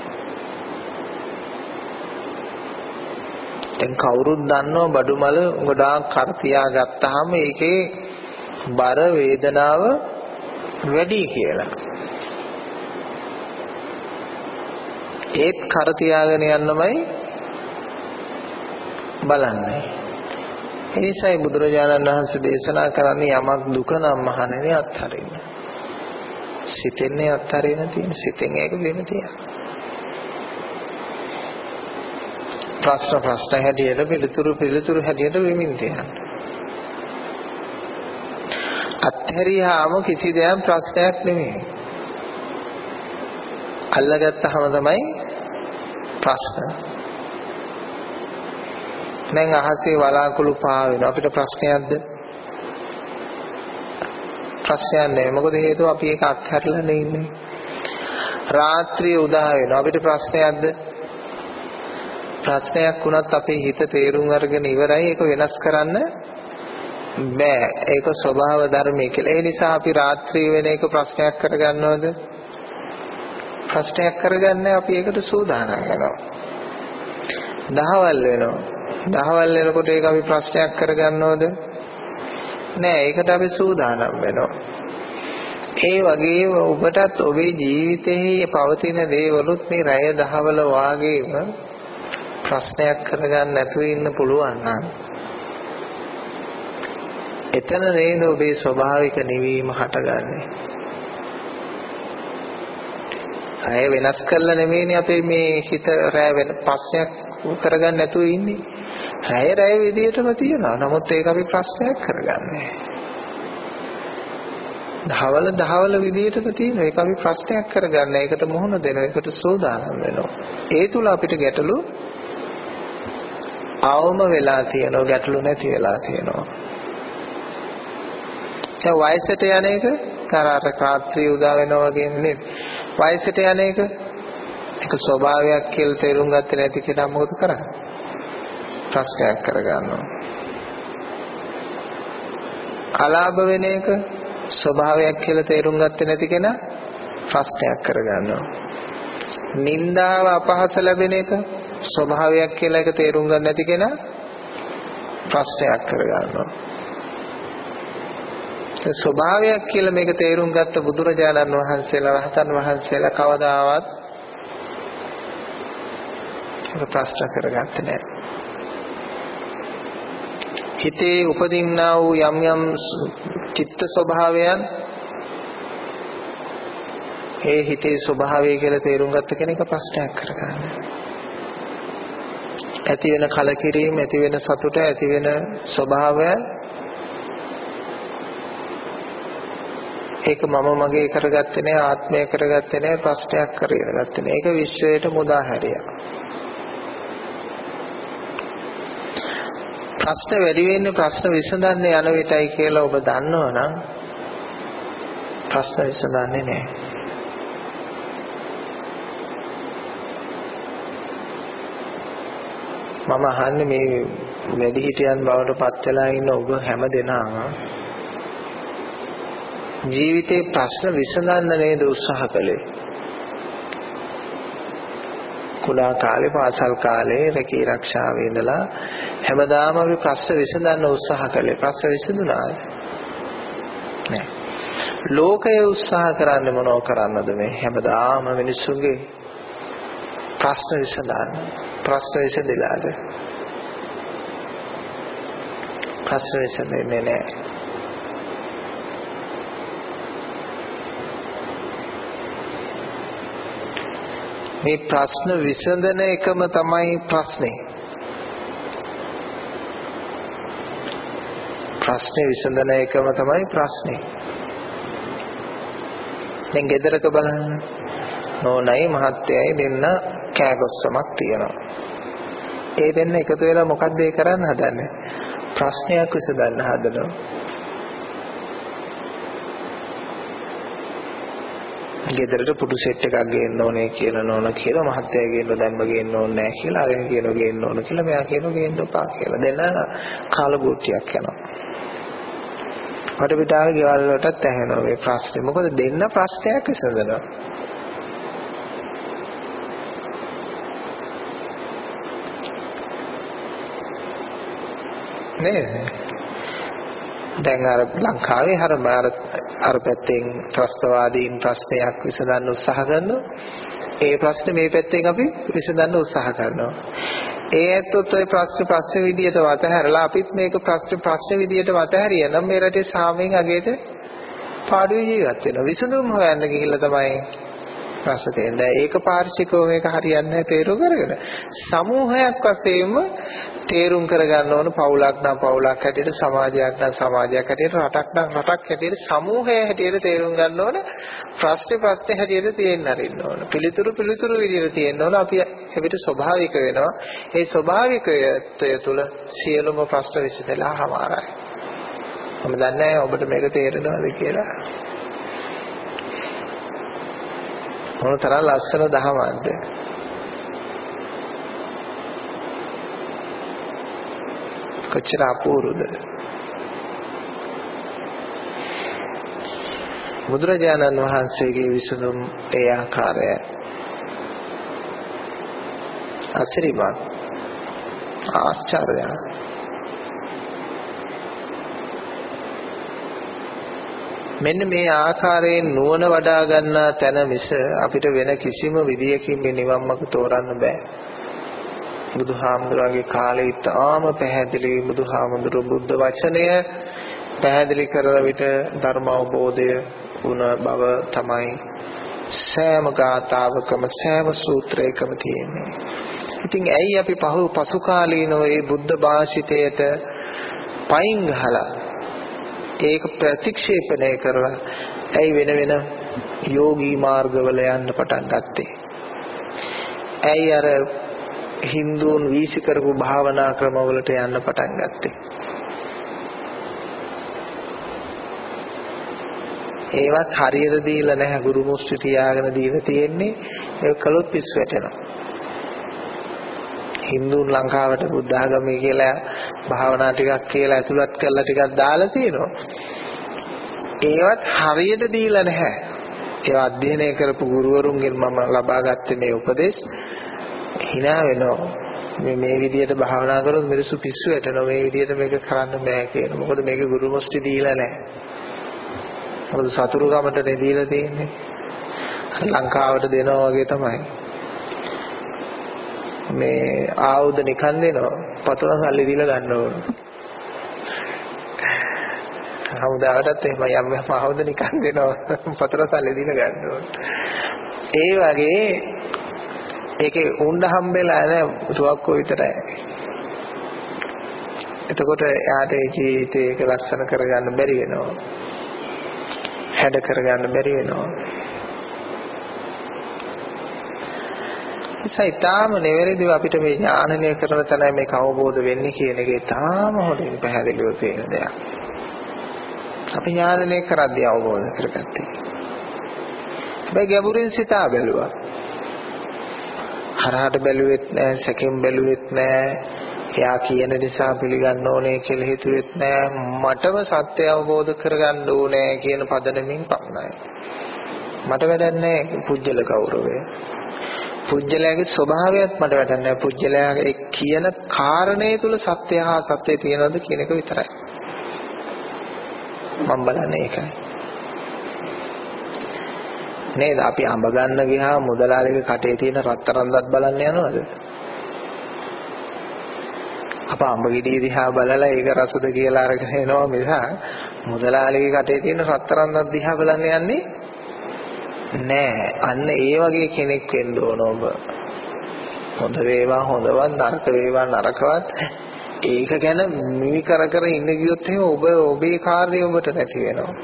දැන් කවුරුත් දන්නවා බඩුමල ගොඩාක් කර තියා ගත්තාම ඒකේ බර වේදනාව වැඩි කියලා. ඒත් කර තියාගෙන යන්නමයි බලන්නේ. ඒ නිසායි බුදුරජාණන් වහන්සේ දේශනා කරන්නේ යමක් දුක නම් මහණෙනි අත්හරින්න. සිතෙන්නේ අත්හරින්න තියෙන. සිතෙන් ඒක වෙන තියන. ප්‍රශ්න ප්‍රශ්න හැටියට පිළිතුරු පිළිතුරු හැටියට වෙමින් තියන. අත්හැරියාම කිසි දෙයක් ප්‍රශ්නයක් නෙමෙයි. අල්ලගත්තාම තමයි ප්‍රශ්න. දැන් අහසේ වලාකුළු පාවෙන අපිට ප්‍රශ්නයක්ද? ප්‍රශ්නයක් නෑ. මොකද හේතුව අපි ඒක අත්හැරලා නේ ඉන්නේ. රාත්‍රිය උදා වෙනවා අපිට ප්‍රශ්නයක්ද? ප්‍රශ්නයක් වුණත් අපේ හිත තේරුම් අරගෙන ඉවරයි. ඒක වෙනස් කරන්න බෑ. ඒක ස්වභාව ධර්මයේ කියලා. ඒ නිසා අපි රාත්‍රිය වෙන එක ප්‍රශ්නයක් කරගන්නවද? ප්‍රශ්නයක් කරගන්නේ අපි ඒකට සූදානම් වෙනවා. දහවල් වෙනවා. දහවල් වෙනකොට ඒක අපි ප්‍රශ්නයක් කරගන්නවද? නෑ. ඒකට අපි සූදානම් වෙනවා. ඒ වගේම ඔබටත් ඔබේ ජීවිතයේ පවතින දේවලුත් මේ රැය දහවල වාගේම ප්‍රශ්නයක් කරගන්න නැතුව ඉන්න පුළුවන් නම් එතන නේද ඔබේ ස්වභාවික නිවීම හටගන්නේ. අය වෙනස් කරලා නෙමෙයිනේ අපේ මේ හිත රැය වෙන ප්‍රශ්නයක් කරගන්න නැතුව ඉන්නේ. රැය රැය විදියටම තියෙනවා. නමුත් ඒක අපි ප්‍රශ්නයක් කරගන්නේ. දහවල දහවල විදියටම තියෙනවා. ඒක අපි ප්‍රශ්නයක් කරගන්න. ඒකට මුහුණ දෙනවා. ඒකට සෝදානම් වෙනවා. ඒ තුල අපිට ගැටලු අවම වෙලා තියෙනවා. ගැටලු නැති වෙලා තියෙනවා. ඒ වයසට යන එක කරාට රාත්‍රිය උදා වෙනවා වගේ නෙමෙයි. වයසට යන එක ඒක ස්වභාවයක් කියලා තේරුම් ගත්තේ නැති කෙනා මොකද කරන්නේ? ප්‍රශ්නයක් කරගන්නවා. අලාභ වෙන එක ස්වභාවයක් කියලා තේරුම් ගත්තේ නැති කෙනා ප්‍රශ්නයක් කරගන්නවා. නින්දාව අපහාස ලැබෙන එක ස්වභාවයක් කියලා ඒක තේරුම් ගන්න නැති කෙනා ප්‍රශ්නයක් කරගන්නවා. ස්වභාවයක් කියලා මේක තේරුම් ගත්ත බුදුරජාණන් වහන්සේලා රහතන් වහන්සේලා කවදාවත් ඒක ප්‍රශ්න කරගත්තේ නැහැ. හිතේ උපදින්නා වූ යම් යම් චිත්ත ස්වභාවයන් ඒ හිතේ ස්වභාවය කියලා තේරුම් ගත්ත කෙනෙක් ප්‍රශ්නයක් කරගන්නවා. ඇති වෙන කලකිරීම, ඇති වෙන සතුට, ඇති වෙන ස්වභාවය ඒක මම මගේ කරගත්තේ නැහැ, ආත්මය කරගත්තේ නැහැ, ප්‍රශ්නයක් කරගත්තේ නැහැ. ඒක විශ්වයට මුදා හැරියා. ප්‍රශ්න වැඩි වෙන්නේ ප්‍රශ්න විසඳන්න යන විටයි කියලා ඔබ දන්නවනම් ප්‍රශ්න විසඳන්නේ නැහැ. මම අහන්නේ මේ වැඩිහිටියන් බවට පත් වෙලා ඉන්න ඔබ හැම දෙනාම ජීවිතේ ප්‍රශ්න විසඳන්න නේද උත්සාහ කළේ? කුඩා කාලේ පාසල් කාලේ රැකී ආරක්ෂාවේ ඉඳලා හැමදාම අපි ප්‍රශ්න විසඳන්න උත්සාහ කළේ. ප්‍රශ්න විසඳුණාද? නෑ. ලෝකය උත්සාහ කරන්නේ මොනව කරන්නද මේ හැමදාම මිනිස්සුගේ ප්‍රශ්න විසඳන්න. ප්‍රශ්න විසඳලාද? ප්‍රශ්න විසඳන්නේ නෑ. මේ ප්‍රශ්න විසඳන එකම තමයි ප්‍රශ්නේ. ප්‍රශ්නේ විසඳන එකම තමයි ප්‍රශ්නේ. දැන් ගෙදරක බලන්න නෝනයි මහත්තයයි දෙන්න කෑගොස්සමක් තියෙනවා. ඒ දෙන්න එකතු වෙලා මොකද්ද ඒ කරන්න හදන්නේ? ප්‍රශ්නයක් විසඳන්න හදනවා. ගෙදරට පුටු සෙට් එකක් ගේන්න ඕනේ කියලා නෝන කියලා මහත්තයා කියනවා දැම්ම ගේන්න ඕනේ නැහැ කියලා අරගෙන කියනවා ගේන්න ඕන කියලා මෙයා කියනවා ගේන්න එපා කියලා දෙන්න කාලගුට්ටියක් යනවා. වට පිටාවේ ගෙවල් වලටත් ඇහෙනවා මේ ප්‍රශ්නේ. මොකද දෙන්න ප්‍රශ්නයක් විසඳනවා. නේද? දැන් අර ලංකාවේ හර අර පැත්තෙන් ත්‍රස්තවාදීන් ප්‍රශ්නයක් විසඳන්න උත්සාහ කරනවා. ඒ ප්‍රශ්නේ මේ පැත්තෙන් අපි විසඳන්න උත්සාහ කරනවා. ඒ ඇත්තොත් ඔය ප්‍රශ්න ප්‍රශ්න විදියට වතහැරලා අපිත් මේක ප්‍රශ්න ප්‍රශ්න විදියට වතහැරියනම් මේ රටේ සාමයෙන් අගේට පාඩුවේ ජීවත් වෙනවා. විසඳුම් හොයන්න ගිහිල්ලා තමයි ප්‍රශ්න තියෙන්නේ. ඒක පාර්ශිකව මේක හරියන්නේ නැහැ තේරුම් කරගෙන. සමූහයක් වශයෙන්ම තේරුම් කරගන්න ඕන පවුලක් නම් පවුලක් හැටියට, සමාජයක් නම් සමාජයක් හැටියට, රටක් නම් රටක් හැටියට, සමූහය හැටියට තේරුම් ගන්න ඕන. ප්‍රශ්නේ ප්‍රශ්නේ හැටියට තියෙන්න අරින්න ඕන. පිළිතුරු පිළිතුරු විදියට තියෙන්න ඕන. අපි අපිට ස්වභාවික වෙනවා. ඒ ස්වභාවිකත්වය තුළ සියලුම ප්‍රශ්න විසඳලා හමාරයි. මම දන්නේ නැහැ ඔබට මේක තේරෙනවද කියලා. මොන තරම් ලස්සන දහමක්ද. කොච්චර අපූර්වද. බුදුරජාණන් වහන්සේගේ විසඳුම් ඒ ආකාරය අසිරිමත් ආශ්චර්යයි. මෙන්න මේ ආකාරයෙන් නුවණ වඩා ගන්නා තැන මිස අපිට වෙන කිසිම විදියකින් මේ නිවන් මඟ තෝරන්න බෑ. බුදුහාමුදුරන්ගේ කාලේ ඉතාම පැහැදිලි බුදුහාමුදුරු බුද්ධ වචනය පැහැදිලි කරන විට ධර්ම අවබෝධය වුණ බව තමයි සෑම ගාථාවකම සෑම සූත්‍රයකම තියෙන්නේ. ඉතින් ඇයි අපි පහු පසු කාලීනව මේ බුද්ධ භාෂිතයට පයින් ගහලා ඒක ප්‍රතික්ෂේපණය කරලා ඇයි වෙන වෙන යෝගී මාර්ගවල යන්න පටන් ගත්තේ? ඇයි අර හින්දුන් වීසි කරපු භාවනා ක්‍රමවලට යන්න පටන් ගත්තේ? ඒවත් හරියට දීලා නැහැ. ගුරු මුස්ති තියාගෙන දීලා තියෙන්නේ. ඒක කළොත් පිස්සු වැටෙනවා. හින්දුන් ලංකාවට බුද්ධ ආගමයි කියලා භාවනා ටිකක් කියලා ඇතුළත් කරලා ටිකක් දාලා තියෙනවා. ඒවත් හරියට දීලා නැහැ. ඒවා අධ්‍යයනය කරපු ගුරුවරුන්ගෙන් මම ලබා ගත්තේ මේ උපදේශ. hina වෙනවා. මේ මේ විදියට භාවනා කරොත් මිනිස්සු පිස්සු වැටෙනවා. මේ විදියට මේක කරන්න බෑ කියන. මොකද මේක ගුරු මුස්ති දීලා නැහැ. මොකද සතුරු ගමට දීලා තියෙන්නේ. ලංකාවට දෙනවා වගේ තමයි. මේ ආයුධ නිකන් දෙනවා. පතන සල්ලි දීලා ගන්න ඕන. හවුදාටත් එහෙම යම් ආයුධ නිකන් දෙනවා. පතන සල්ලි දීලා ගන්න ඕන. ඒ වගේ ඒකේ උණ්ඩ හම්බෙලා නැහැ තුවක්කුව විතරයි. එතකොට එයාට ඒ ජීවිතේ ඒක ලස්සන කරගන්න බැරි වෙනවා. හැඩ කරගන්න බැරි වෙනවා. සයිතාම නෙවෙරිදිව අපිට මේ ඥානනය කරන තැන මේක අවබෝධ වෙන්නේ කියන එක තාම හොඳින් පැහැදිලිව පේන දෙයක්. අපි ඥානනය කරද්දී අවබෝධ කරගත්තේ. හැබැයි ගැඹුරින් සිතා බැලුවා. හරහට බැලුවෙත් නෑ, සැකෙන් බැලුවෙත් නෑ. එයා කියන නිසා පිළිගන්න ඕනේ කියලා හිතුවෙත් නෑ. මටම සත්‍ය අවබෝධ කරගන්න ඕනේ කියන පදනමින් පමණයි. මට වැඩක් නෑ පුජ්‍යල ගෞරවය. පුජ්‍යලයාගේ ස්වභාවයත් මට වැඩක් නෑ. පුජ්‍යලයාගේ කියන කාරණේ තුල සත්‍ය හා සත්‍ය තියෙනවද කියන එක විතරයි. මම බලන්නේ ඒකයි. නේද? අපි අඹ ගන්න ගියා මුදලාලිගේ කටේ තියෙන රත්තරන්වත් බලන්න යනවද? අප අඹ ගෙඩිය දිහා බලලා ඒක රසද කියලා අරගෙන එනවා මිස මුදලාලිගේ කටේ තියෙන රත්තරන්වත් දිහා බලන්න යන්නේ නෑ. අන්න ඒ වගේ කෙනෙක් වෙන්න ඕන ඔබ. හොඳ වේවා හොඳවත්, නරක වේවා නරකවත් ඒක ගැන මිවි කර කර ඉන්න ගියොත් එහෙම ඔබ ඔබේ කාර්යය ඔබට නැති වෙනවා.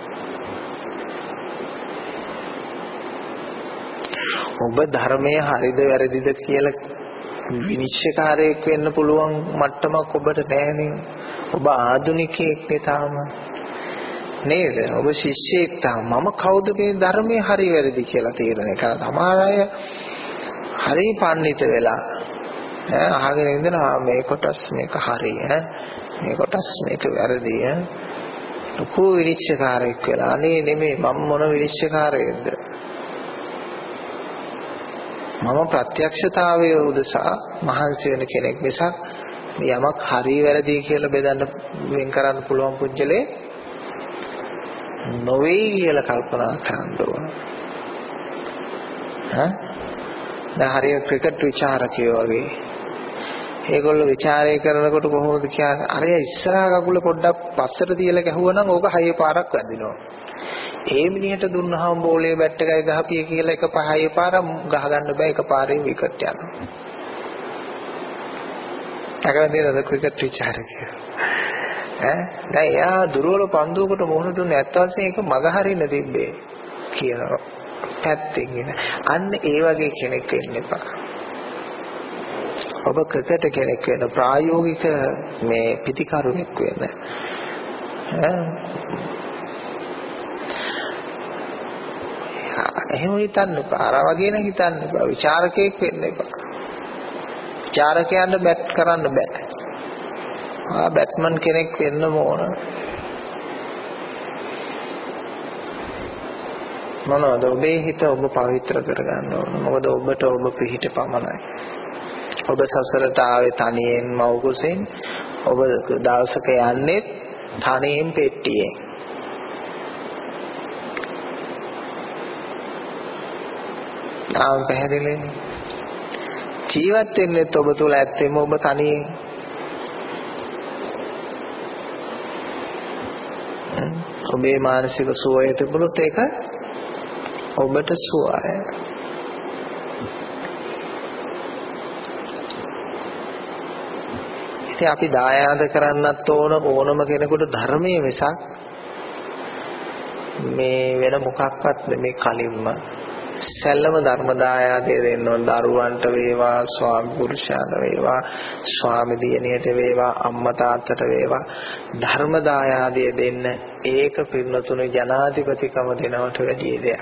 ඔබ ධර්මයේ හරිද වැරදිද කියලා විනිශ්චයකාරයෙක් වෙන්න පුළුවන් මට්ටමක් ඔබට නැහැනේ. ඔබ ආධුනිකයෙක් නේ තාම. නේද? ඔබ ශිෂ්‍යයෙක් තාම. මම කවුද මේ ධර්මයේ හරි වැරදි කියලා තීරණය කරන. සමහර අය හරි පඬිත වෙලා ඈ අහගෙන ඉඳලා මේ කොටස් මේක හරි ඈ මේ කොටස් මේක වැරදි ඈ ලොකු විනිශ්චයකාරයෙක් වෙලා. අනේ නෙමෙයි මම මොන විනිශ්චයකාරයෙක්ද? මම ප්‍රත්‍යක්ෂතාවයේ උදෙසා මහන්සි වෙන කෙනෙක් මිසක් යමක් හරි වැරදි කියලා බෙදන්න වෙන් කරන්න පුළුවන් පුජ්‍යලේ නොවේ කියලා කල්පනා කරන්න ඕන. හා? දැන් හරිය ක්‍රිකට් විචාරකයෝ වගේ ඒගොල්ලෝ ਵਿචාරය කරනකොට කොහොමද කියන්නේ? අර ඉස්සරහා කකුල පොඩ්ඩක් පස්සට තියලා ගැහුවනම් ඕක හයිය පාරක් වැදිනවා. ඒ මිනිහට දුන්නාම බෝලේ බැට් එකයි ගහපිය කියලා එක පහයි පාරක් ගහ ගන්න බෑ, එක පාරේ විකට් යනවා. අගවදිනද ක්‍රිකට් විචාරකය ඈ දැන් යා දුර්වල පන්දුවකට මොහොන දුන්නේ ඇත්ත වශයෙන් ඒක මග හරින්න තිබ්බේ කියනවා පැත්තෙන් ඉන්න. අන්න ඒ වගේ කෙනෙක් වෙන්න එපා. ඔබ ක්‍රිකට් කෙනෙක් වෙන, ප්‍රායෝගික මේ පිටිකරුවෙක් වෙන්න. ඈ එහෙම හිතන්න එපා. අර වගේ නේ හිතන්න එපා. විචාරකයෙක් වෙන්න එපා. විචාරකයන්ට බැට් කරන්න බෑ. ආ බැට්මන් කෙනෙක් වෙන්න ඕන. මොනවද ඔබේ හිත ඔබ පවිත්‍ර කරගන්න ඕන. මොකද ඔබට ඔබ පිහිට පමණයි. ඔබ සසරට ආවේ තනියෙන් මව් කුසෙන්. ඔබ දවසක යන්නේ තනියෙන් පෙට්ටියෙන්. ආ පැහැදිලිද? ජීවත් වෙන්නේ ඔබ තුල ඇත්තෙම ඔබ තනියෙන්. ඔබේ මානසික සුවය තිබුණොත් ඒක ඔබට සුවය. ඉතින් අපි දායාද කරන්නත් ඕන ඕනම කෙනෙකුට ධර්මයේ මිසක් මේ වෙන මොකක්වත් මේ කලින්ම සැලම ධර්ම දායාදේ දෙන්න ඕන. දරුවන්ට වේවා, ස්වාමි පුරුෂයාට වේවා, ස්වාමි දියණියට වේවා, අම්මා තාත්තට වේවා ධර්ම දායාදේ දෙන්න. ඒක පිරිනතුණු ජනාධිපතිකම දෙනවට වැඩි දෙයක්.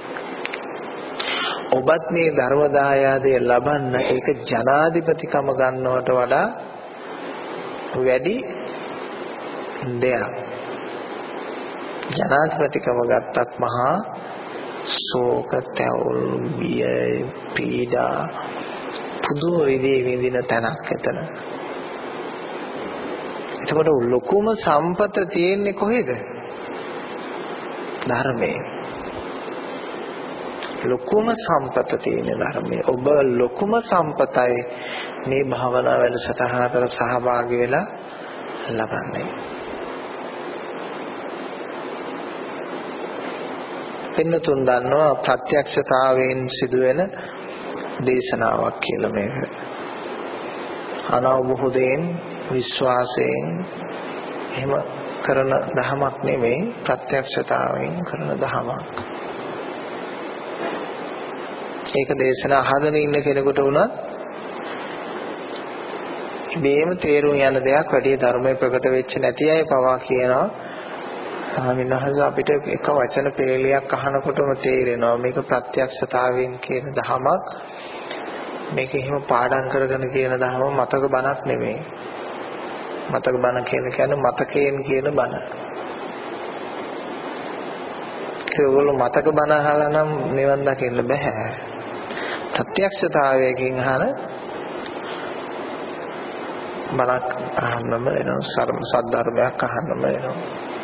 ඔබත් මේ ධර්ම දායාදේ ලබන්න ඒක ජනාධිපතිකම ගන්නවට වඩා වැඩි දෙයක්. ජනාධිපතිකම ගත්තත් මහා ශෝක තැවුල් බිය පීඩා පුදුම විදිහේ විඳින තැනක් එතන. එතකොට ලොකුම සම්පත තියෙන්නේ කොහෙද? ධර්මයේ. ලොකුම සම්පත තියෙන්නේ ධර්මයේ. ඔබ ලොකුම සම්පතයි මේ භාවනා වැඩසටහනට සහභාගී වෙලා ලබන්නේ. පින්නතුන් දන්නවා ප්‍රත්‍යක්ෂතාවයෙන් සිදුවෙන දේශනාවක් කියලා මේක. අනවබෝධයෙන් විශ්වාසයෙන් එහෙම කරන දහමක් නෙමෙයි, ප්‍රත්‍යක්ෂතාවයෙන් කරන දහමක්. ඒක දේශනා අහගෙන ඉන්න කෙනෙකුට වුණත් මේම තේරුම් යන දෙයක් වැඩි ධර්මයේ ප්‍රකට වෙච්ච නැති අය පවා කියනවා ස්වාමීන් අපිට එක වචන පෙරලියක් අහනකොටම තේරෙනවා මේක ප්‍රත්‍යක්ෂතාවයෙන් කියන දහමක්. මේක එහෙම පාඩම් කරගෙන කියන දහම මතක බණක් නෙමෙයි. මතක බණ කියන කියන්නේ මතකයෙන් කියන බණ. ඒගොල්ලෝ මතක බණ අහලා නම් නිවන් දකින්න බෑ. ප්‍රත්‍යක්ෂතාවයෙන් අහන බණක් අහන්නම වෙනවා. සර්ව සද්ධර්මයක් අහන්නම වෙනවා.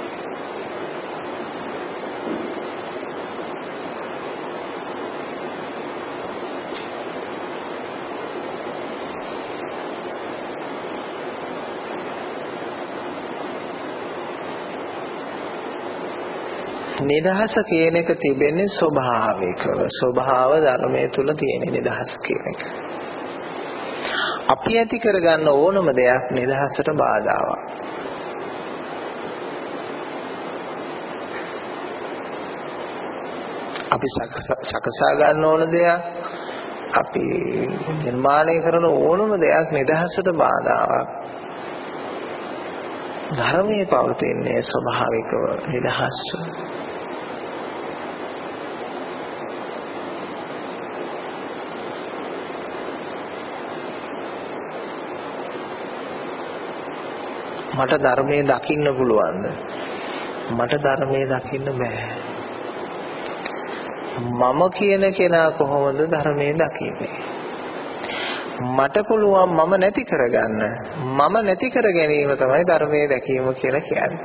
නිදහස කියන එක තිබෙන්නේ ස්වභාවිකව. ස්වභාව ධර්මයේ තුල තියෙන නිදහස කියන එක. අපි ඇති කරගන්න ඕනම දෙයක් නිදහසට බාධාවක්. අපි සකසා ගන්න ඕන දෙයක්, අපි නිර්මාණය කරන ඕනම දෙයක් නිදහසට බාධාවක්. ධර්මයේ පවතින්නේ ස්වභාවිකව නිදහස. මට ධර්මයේ දකින්න පුළුවන්ද? මට ධර්මයේ දකින්න බෑ. මම කියන කෙනා කොහොමද ධර්මයේ දකින්නේ? මට පුළුවන් මම නැති කරගන්න. මම නැති කර ගැනීම තමයි ධර්මයේ දැකීම කියලා කියන්නේ.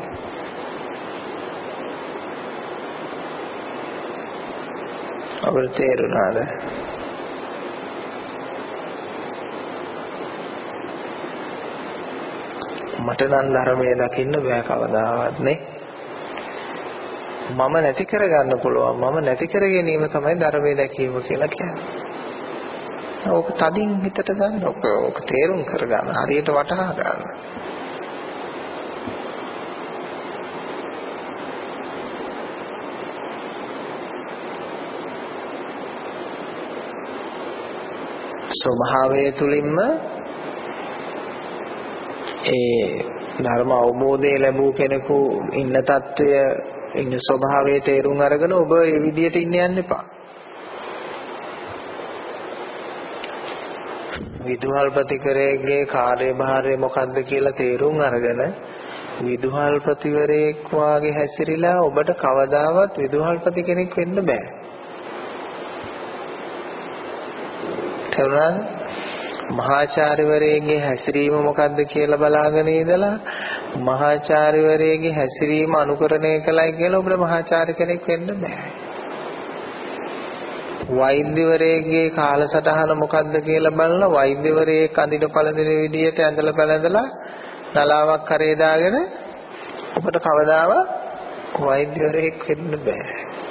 අපිට තේරුණාද? මට නම් ධර්මයේ දකින්න බෑ කවදාවත් නේ. මම නැති කරගන්න පුළුවන්. මම නැති කර ගැනීම තමයි ධර්මයේ දැකීම කියලා කියන්නේ. ඕක තදින් හිතට ගන්න. ඕක ඕක තේරුම් කරගන්න. හරියට වටහා ගන්න. ස්වභාවය තුලින්ම ඒ ධර්ම අවබෝධය ලැබූ කෙනෙකු ඉන්න తত্ত্বය ඉන්න ස්වභාවයේ තේරුම් අරගෙන ඔබ ඒ විදියට ඉන්න යන්න එපා. විදුහල්පතිවරයෙක්ගේ කාර්යභාරය මොකක්ද කියලා තේරුම් අරගෙන විදුහල්පතිවරයෙක් වාගේ හැසිරීලා ඔබට කවදාවත් විදුහල්පති කෙනෙක් වෙන්න බෑ. තේරුණාද? මහාචාර්යවරයෙක්ගේ හැසිරීම මොකක්ද කියලා බලාගෙන ඉඳලා මහාචාර්යවරයෙක්ගේ හැසිරීම අනුකරණය කළයි කියලා ඔබට මහාචාර්ය කෙනෙක් වෙන්න බෑ. වෛද්‍යවරයෙක්ගේ කාලසටහන මොකක්ද කියලා බලලා වෛද්‍යවරයෙක් අඳින පළඳින විදියට ඇඳලා පැළඳලා නලාවක් කරේ දාගෙන ඔබට කවදාවත් වෛද්‍යවරයෙක් වෙන්න බෑ.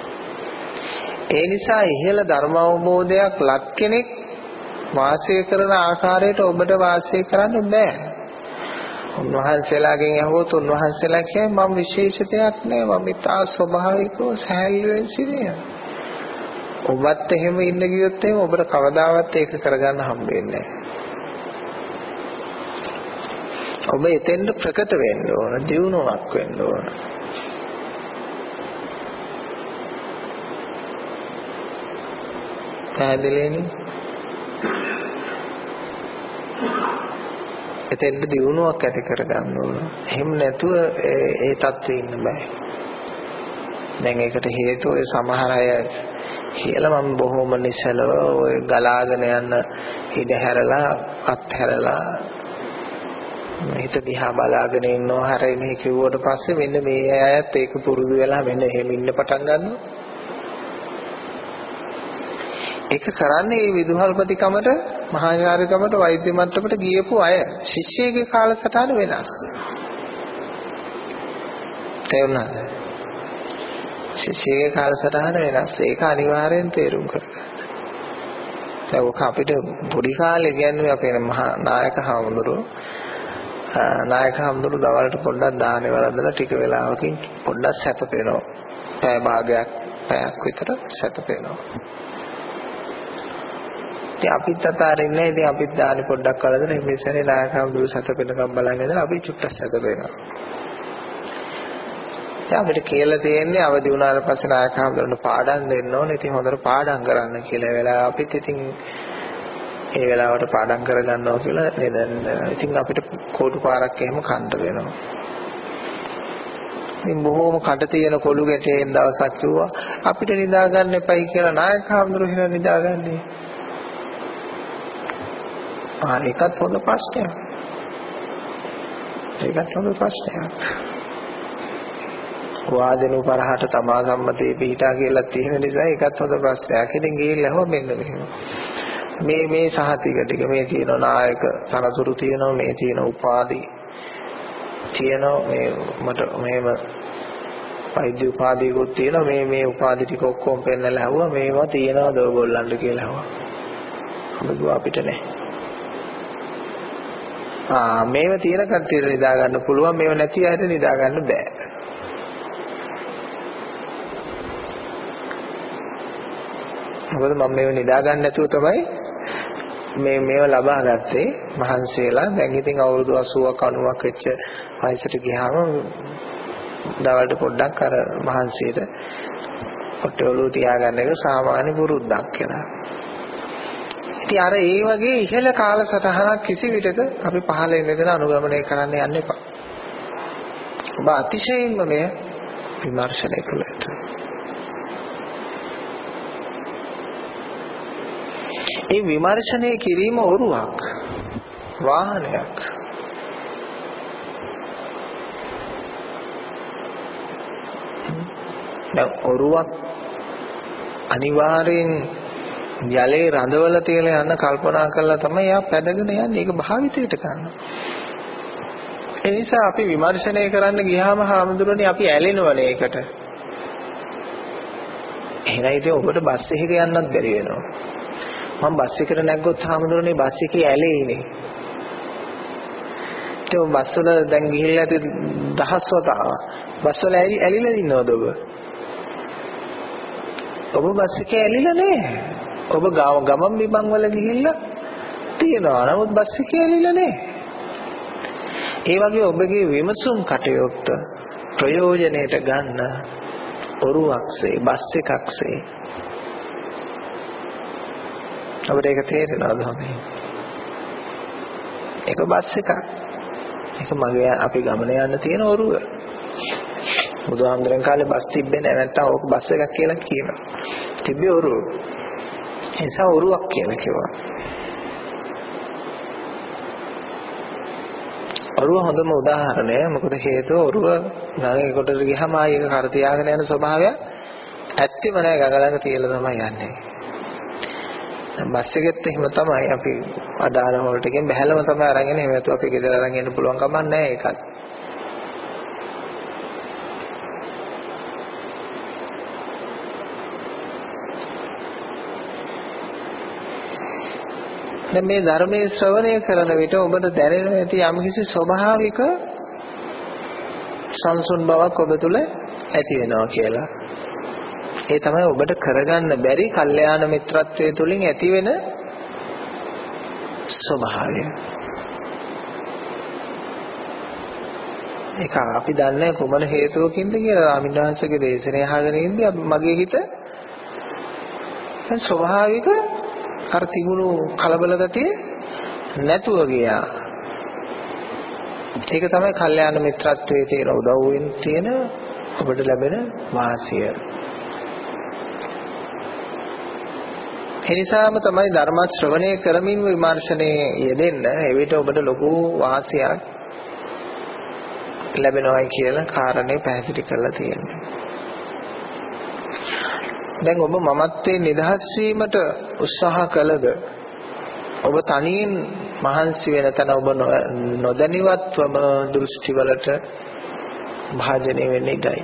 ඒ නිසා ඉහළ ධර්ම අවබෝධයක් ලක් කෙනෙක් වාසය කරන ආකාරයට ඔබට වාසය කරන්න බෑ. උන්වහන්සේලාගෙන් අහුවොත් උන්වහන්සේලා කියන්නේ මම විශේෂ දෙයක් නෑ, මම ඉතා ස්වභාවිකව සහැල්ලුවෙන් සිටිනවා. ඔබත් එහෙම ඉන්න ගියොත් එහෙම ඔබට කවදාවත් ඒක කරගන්න හම්බෙන්නේ නෑ. ඔබ එතෙන්ට ප්‍රකට වෙන්න ඕන, දියුණුවක් වෙන්න ඕන. පැහැදිලිනේ? එතෙන්ට දියුණුවක් ඇති කරගන්න ඕන. එහෙම නැතුව ඒ තත්ත්වෙ ඉන්න බෑ. දැන් ඒකට හේතුව ඔය සමහර අය කියලා මම බොහොම නිසලව ඔය ගලාගෙන යන ඉඩ හැරලා අත් හැරලා හිත දිහා බලාගෙන ඉන්නවා. හැරෙයි මේ කිව්වට පස්සේ මෙන්න මේ අයත් ඒක පුරුදු වෙලා මෙන්න එහෙම ඉන්න පටන් ගන්නවා. ඒක කරන්නේ මේ විදුහල්පතිකමට, මහාචාර්යකමට, වෛද්‍ය මට්ටමට ගියපු අය. ශිෂ්‍යයෙකුගේ කාලසටහන වෙනස්. තේරුණාද? ශිෂ්‍යයෙකුගේ කාලසටහන වෙනස්. ඒක අනිවාර්යෙන් තේරුම් කරගන්න. ඒක අපිට පොඩි කාලේ කියන්නේ අපේ මහා නායක හාමුදුරුවෝ නායක හාමුදුරුවෝ දවල්ට පොඩ්ඩක් දාහනේ වළඳලා ටික වෙලාවකින් පොඩ්ඩක් සැතපෙනවා. පැය භාගයක් පැයක් විතර සැතපෙනවා. අපිත් අතාරින්නේ ඉතින් අපිත් දාහනේ පොඩ්ඩක් වළඳලා ඉතින් නායක හාමුදුරුවෝ සැතපෙනකම් බලන් ඉඳලා අපි චුට්ටක් සැතපෙනවා. දැන් අපිට කියලා තියෙන්නේ අවදි වුණාට පස්සේ නායක හාමුදුරුවන්ට පාඩම් දෙන්න ඕනේ. ඉතින් හොඳට පාඩම් කරන්න කියලා වෙලාව අපිත් ඉතින් ඒ වෙලාවට පාඩම් කරගන්නවා කියලා නේද? ඉතින් අපිට කෝටු පාරක් එහෙම කන්න වෙනවා. ඉතින් බොහෝම කට තියෙන කොළු ගැටේන් දවසක් කිව්වා අපිට නිදා ගන්න එපයි කියලා නායක හාමුදුරුවෝ හිනා නිදාගන්නේ. ආ ඒකත් හොඳ ප්‍රශ්නයක්. ඒකත් හොඳ ප්‍රශ්නයක්. වාදනු පරහට තමා සම්මතේ පිටා කියලා තියෙන නිසා ඒකත් හොඳ ප්‍රශ්නයක්. ඉතින් ගිහිල්ලා හො මෙන්න මෙහෙම. මේ මේ සහතික ටික මේ තියෙන නායක තනතුරු තියෙනවා, මේ තියෙන උපාධි තියෙනවා, මේ මට මෙහෙම වෛද්‍ය උපාධියකුත් තියෙනවා, මේ මේ උපාධි ටික ඔක්කොම පෙන්නලා හවුවා මේවා තියෙනවද ඔයගොල්ලන්ට කියලා හවුවා. අපිට අපිට නෑ. ආ මේව තියෙන කට්ටියට නිදා ගන්න පුළුවන්, මේව නැති අයට නිදා ගන්න බෑ. මොකද මම මේව නිදා ගන්න නැතුව තමයි මේ මේව ලබා ගත්තේ මහන්සියලා. දැන් ඉතින් අවුරුදු අසූවක් අනූවක් වෙච්ච වයසට ගියාම දවල්ට පොඩ්ඩක් අර මහන්සියට ඔට්ටේ ඔලුව තියාගන්න එක සාමාන්‍ය පුරුද්දක් කියලා. ඉතින් අර ඒ වගේ ඉහළ කාලසටහනක් කිසි විටක අපි පහළ ඉඳගෙන අනුගමනය කරන්න යන්න එපා. ඔබ අතිශයින්ම මේ විමර්ශනය කළ යුතුයි. ඒ විමර්ශනය කිරීම ඔරුවක්, වාහනයක්. දැන් ඔරුවක් අනිවාර්යෙන් ජලයේ රඳවල තියලා යන කල්පනා කරලා තමයි යා පැදගෙන යන්නේ. ඒක භාවිතයට ගන්න. ඒ නිසා අපි විමර්ශනය කරන්න ගියාම හාමුදුරනේ අපි ඇලෙනවනේ ඒකට. එහෙනම් ඉතින් ඔබට බස් එකක යන්නත් බැරි වෙනවා. මම බස් එකට නැග්ගොත් හාමුදුරනේ බස් එකේ ඇලෙයිනේ. ඒ බස් වල දැන් ගිහිල්ලා ඇති දහස් වතාවක්. බස් වල ඇලිලා ඉන්නවද ඔබ? ඔබ බස් එකේ ඇලිලා නැහැ. ඔබ ගමන් බිමන් වල ගිහිල්ලා තියෙනවා. නමුත් බස් එකේ ඇලිලා නැහැ. ඒ වගේ ඔබගේ විමසුම් කටයුත්ත ප්‍රයෝජනෙට ගන්න ඔරුවක්සේ බස් එකක්සේ අපිට ඒක තේරෙනවද හොඳින්? ඒක බස් එකක්. ඒක මගේ අපි ගමන යන්න තියෙන ඔරුව. බුදුහාමුදුරන් කාලේ බස් තිබ්බේ නැහැ නැත්තම් ඕක බස් එකක් කියලා කියනවා. තිබ්බේ ඔරුව. ඒ නිසා ඔරුවක් කියලා කිව්වා. ඔරුව හොඳම උදාහරණය. මොකද හේතුව ඔරුව නගේ කොටට ගියහම ආයෙ ඒක කර තියාගෙන යන ස්වභාවය ඇත්තෙම නැහැ. ගඟ ළඟ තියලා තමයි යන්නේ. බස් එකෙත් එහෙම තමයි. අපි අදාළ හොල්ට එකෙන් බහැලම තමයි අරන් එන්නේ. එහෙම නැතුව අපි ගෙදර අරන් එන්න පුළුවන් කමක් නැහැ ඒකත්. දැන් මේ ධර්මයේ ශ්‍රවණය කරන විට ඔබට දැනෙන ඇති යම්කිසි ස්වභාවික සංසුන් බවක් ඔබ තුළ ඇති වෙනවා කියලා. ඒ තමයි ඔබට කරගන්න බැරි කල්යාණ මිත්‍රත්වයේ තුලින් ඇති වෙන ස්වභාවය. ඒක අපි දන්නේ කොමන හේතුවකින්ද කියලා. ආමින්වංශගේ දේශනේ අහගෙන ඉඳි මගේ හිත ස්වභාවික අර තිබුණු කලබල ගතිය නැතුව ගියා. ඒක තමයි කල්යාණ මිත්‍රත්වයේ තියෙන උදව්වෙන් තියෙන ඔබට ලැබෙන වාසිය. ඒ නිසාම තමයි ධර්ම ශ්‍රවණය කරමින් විමර්ශනයේ යෙදෙන්න. එවිට ඔබට ලොකු වාසියක් ලැබෙනවායි කියලා කාරණේ පැහැදිලි කරලා තියෙනවා. දැන් ඔබ මමත්වයෙන් නිදහස් වීමට උත්සාහ කළද ඔබ තනියෙන් මහන්සි වෙන තැන ඔබ නොදැනිවත්වම දෘෂ්ටි වලට භාජනය වෙන්න ඉඩයි.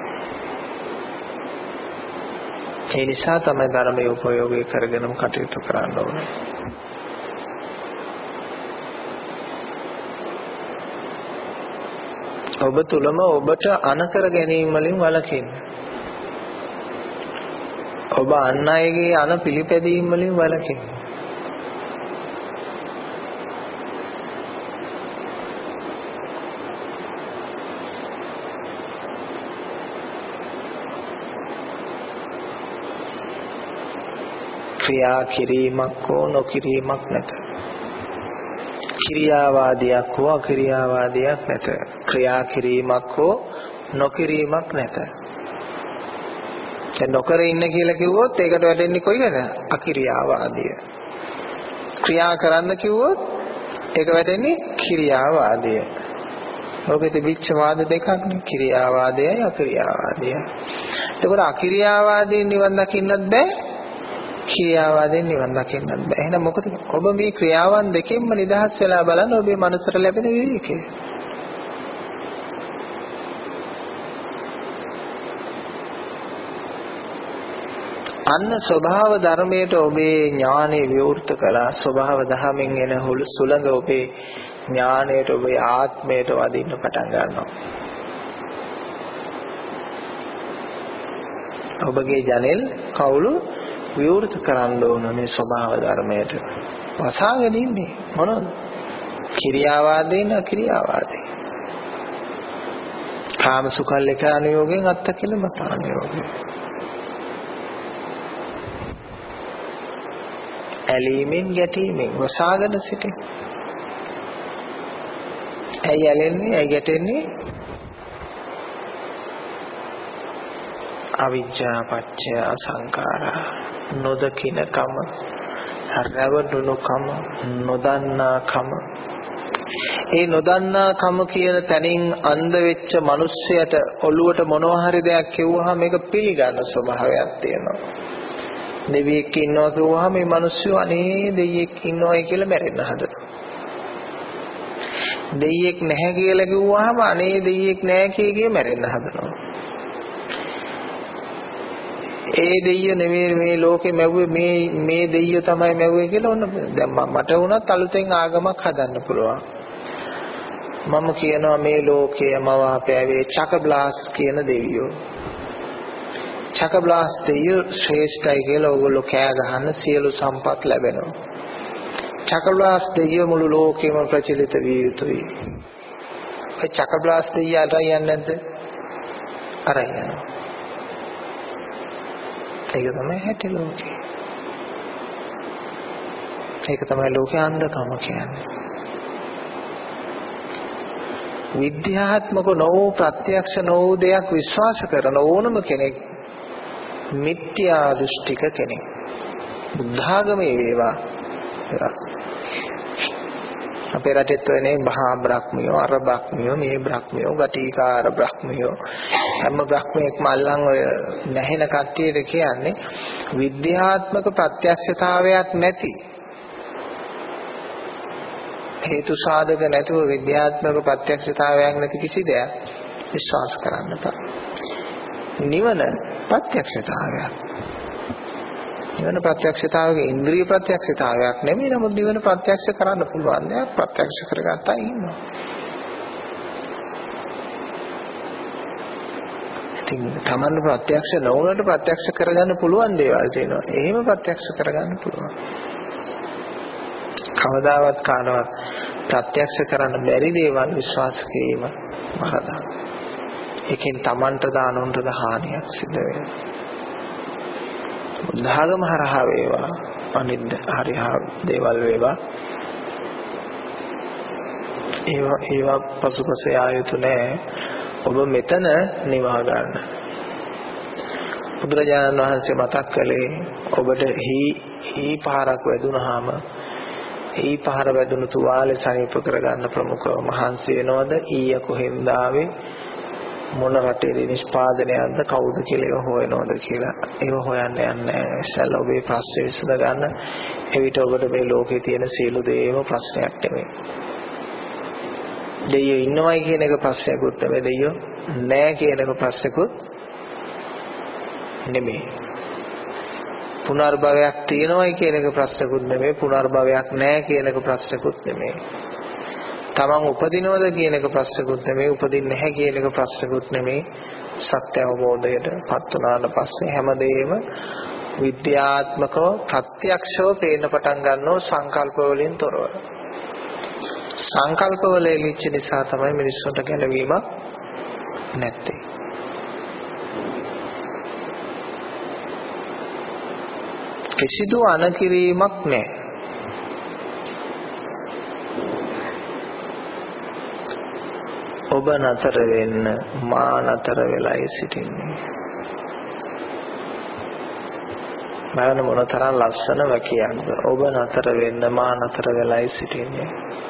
ඒ නිසා තමයි ධර්මයේ උපයෝගී කරගෙනම කටයුතු කරන්න ඕනේ. ඔබ තුලම ඔබට අනකර ගැනීම වලින් වළකින්න. ඔබ අන් අයගේ අන පිළිපැදීම් වලින් වළකින්න. ක්‍රියා කිරීමක් හෝ නොකිරීමක් නැත. ක්‍රියාවාදියක් හෝ අක්‍රියාවාදියක් නැත. ක්‍රියා කිරීමක් හෝ නොකිරීමක් නැත. දැන් නොකර ඉන්න කියලා කිව්වොත් ඒකට වැටෙන්නේ කොයිද? අක්‍රියාවාදිය. ක්‍රියා කරන්න කිව්වොත් ඒක වැටෙන්නේ ක්‍රියාවාදිය. ඔබේ තිබිච්ච වාද දෙකක් නේ, ක්‍රියාවාදයයි අක්‍රියාවාදයයි. එතකොට අක්‍රියාවාදයෙන් නිවන් දකින්නත් බෑ, ක්‍රියාවාදයෙන් නිවන් දකින්නත් බෑ. එහෙනම් මොකද? ඔබ මේ ක්‍රියාවන් දෙකෙන්ම නිදහස් වෙලා බලන්න ඔබේ මනසට ලැබෙන විවේකය. අන්න ස්වභාව ධර්මයට ඔබේ ඥානෙ විවෘත කළා. ස්වභාව ධර්මයෙන් එන හුළු සුළඟ ඔබේ ඥානයට ඔබේ ආත්මයට වදින්න පටන් ගන්නවා. ඔබගේ ජනෙල් කවුළු විවෘත කරන්න ඕන මේ ස්වභාව ධර්මයට. වසාගෙන ඉන්නේ මොනවද? ක්‍රියාවාදයෙන් අක්‍රියාවාදයෙන්. කාම සුඛල්ලික අනුയോഗයෙන් අත්තකිල මත අනුയോഗයෙන්. ඇලීමෙන් ගැටීමෙන් වසාගෙන සිටින්. ඇයි ඇලෙන්නේ? ඇයි ගැටෙන්නේ? අවිජ්ජා පත්‍ය සංඛාරා. නොදකින්නකම, රැවටුණුකම, නොදන්නාකම. ඒ නොදන්නාකම කියන තැනින් අන්ධ වෙච්ච මිනිස්සයාට ඔළුවට මොනවා හරි දෙයක් කිව්වහම මේක පිළිගන්න ස්වභාවයක් තියෙනවා. දෙවියෙක් ඉන්නවා කිව්වහම මේ මිනිස්සු අනේ දෙවියෙක් ඉන්නවයි කියලා මැරෙන්න හදනවා. දෙයියෙක් නැහැ කියලා කිව්වහම අනේ දෙයියෙක් නැහැ කිය කිය මැරෙන්න හදනවා. ඒ දෙයිය නෙවෙයි මේ ලෝකෙ මැව්වේ මේ මේ දෙයිය තමයි මැව්වේ කියලා ඔන්න දැන් මට වුණත් අලුතෙන් ආගමක් හදන්න පුළුවන්. මම කියනවා මේ ලෝකයේ මවාපෑවේ චකබ්ලාස් කියන දෙවියෝ. චකබ්ලාස් දෙවියෝ ශ්‍රේෂ්ඨයි කියලා ඕගොල්ලෝ කෑ ගහන සියලු සම්පත් ලැබෙනවා. චකබ්ලාස් දෙවියෝ මුළු ලෝකෙම ප්‍රචලිත විය යුතුයි. ඒ චකබ්ලාස් දෙවියන්ට යන්නේ නැද්ද? අරන් යනවා. ඒක තමයි හැටි ලෝකේ. ඒක තමයි ලෝකේ අන්ධකම කියන්නේ. විද්‍යාත්මක නොවූ ප්‍රත්‍යක්ෂ නොවූ දෙයක් විශ්වාස කරන ඕනම කෙනෙක් මිත්‍යා දෘෂ්ටික කෙනෙක්. බුද්ධාගමේ වේවා අපේ රටෙත් වෙන්නේ මහා බ්‍රහ්මියෝ අර බ්‍රහ්මියෝ මේ බ්‍රහ්මියෝ ගටිකාර බ්‍රහ්මියෝ හැම බ්‍රහ්මයක්ම අල්ලන් ඔය නැහෙන කට්ටියට කියන්නේ විද්‍යාත්මක ප්‍රත්‍යක්ෂතාවයක් නැති හේතු සාධක නැතුව විද්‍යාත්මක ප්‍රත්‍යක්ෂතාවයක් නැති කිසි දෙයක් විශ්වාස කරන්න බෑ. නිවන ප්‍රත්‍යක්ෂතාවයක්. නිවන ප්‍රත්‍යක්ෂතාවයේ ඉන්ද්‍රිය ප්‍රත්‍යක්ෂතාවයක් නෙමෙයි. නමුත් නිවන ප්‍රත්‍යක්ෂ කරන්න පුළුවන් නෑ. ප්‍රත්‍යක්ෂ කරගත්තා ඉන්නවා. ඉතින් තමන්න ප්‍රත්‍යක්ෂ නොවුනට ප්‍රත්‍යක්ෂ කරගන්න පුළුවන් දේවල් තියෙනවා. එහෙම ප්‍රත්‍යක්ෂ කරගන්න පුළුවන්. කවදාවත් කාටවත් ප්‍රත්‍යක්ෂ කරන්න බැරි දේවල් විශ්වාස කිරීම වරදක්. ඒකෙන් තමන්ට දානොන්ට හානියක් සිද්ධ වෙනවා. ධාගම හරහා වේවා අනිත් හරි දේවල් වේවා ඒවා ඒවා පසුපස ආයුතු නැහැ. ඔබ මෙතන නිවා ගන්න. බුදුරජාණන් වහන්සේ මතක් කළේ ඔබට හී හී පහරක් වැදුනහම ඊ පහර වැදුණු තුවාලේ සනීප කරගන්න ප්‍රමුඛව මහන්සි වෙනවද? ඊය කොහෙන්ද ආවේ? මොන රටේ නිෂ්පාදනයක්ද? කවුද කියලා ඒව හොයනවද කියලා. ඒව හොයන්න යන්නේ ඉස්සෙල්ලා ඔබේ ප්‍රශ්නේ විසඳ ගන්න. එවිට ඔබට මේ ලෝකේ තියෙන සියලු දේම ප්‍රශ්නයක් නෙමෙයි. දෙයියෝ ඉන්නවයි කියන එක ප්‍රශ්නයක්වත් නෙමෙයි. දෙයියෝ නැහැ කියන එක ප්‍රශ්නයක්වත් නෙමෙයි. පුනර්භවයක් තියෙනවයි කියන එක ප්‍රශ්නකුත් නෙමෙයි. පුනර්භවයක් නැහැ කියන එක ප්‍රශ්නකුත් නෙමෙයි. තමන් උපදිනවද කියන එක ප්‍රශ්නකුත් නෙමෙයි. උපදින්නේ නැහැ කියන එක ප්‍රශ්නකුත් නෙමෙයි. සත්‍ය අවබෝධයට පත් වුණාට පස්සේ හැමදේම විද්‍යාත්මකව ප්‍රත්‍යක්ෂව පේන්න පටන් ගන්නවා සංකල්ප වලින් තොරව. සංකල්ප වල එළිච්ච නිසා තමයි මිනිස්සුන්ට ගැළවීමක් නැත්තේ. කිසිදු අනකිරීමක් නැහැ. ඔබ නතර වෙන්න මා නතර වෙලයි සිටින්නේ. බලන්න මොන තරම් ලස්සන වැකියක්ද. ඔබ නතර වෙන්න මා නතර වෙලයි සිටින්නේ.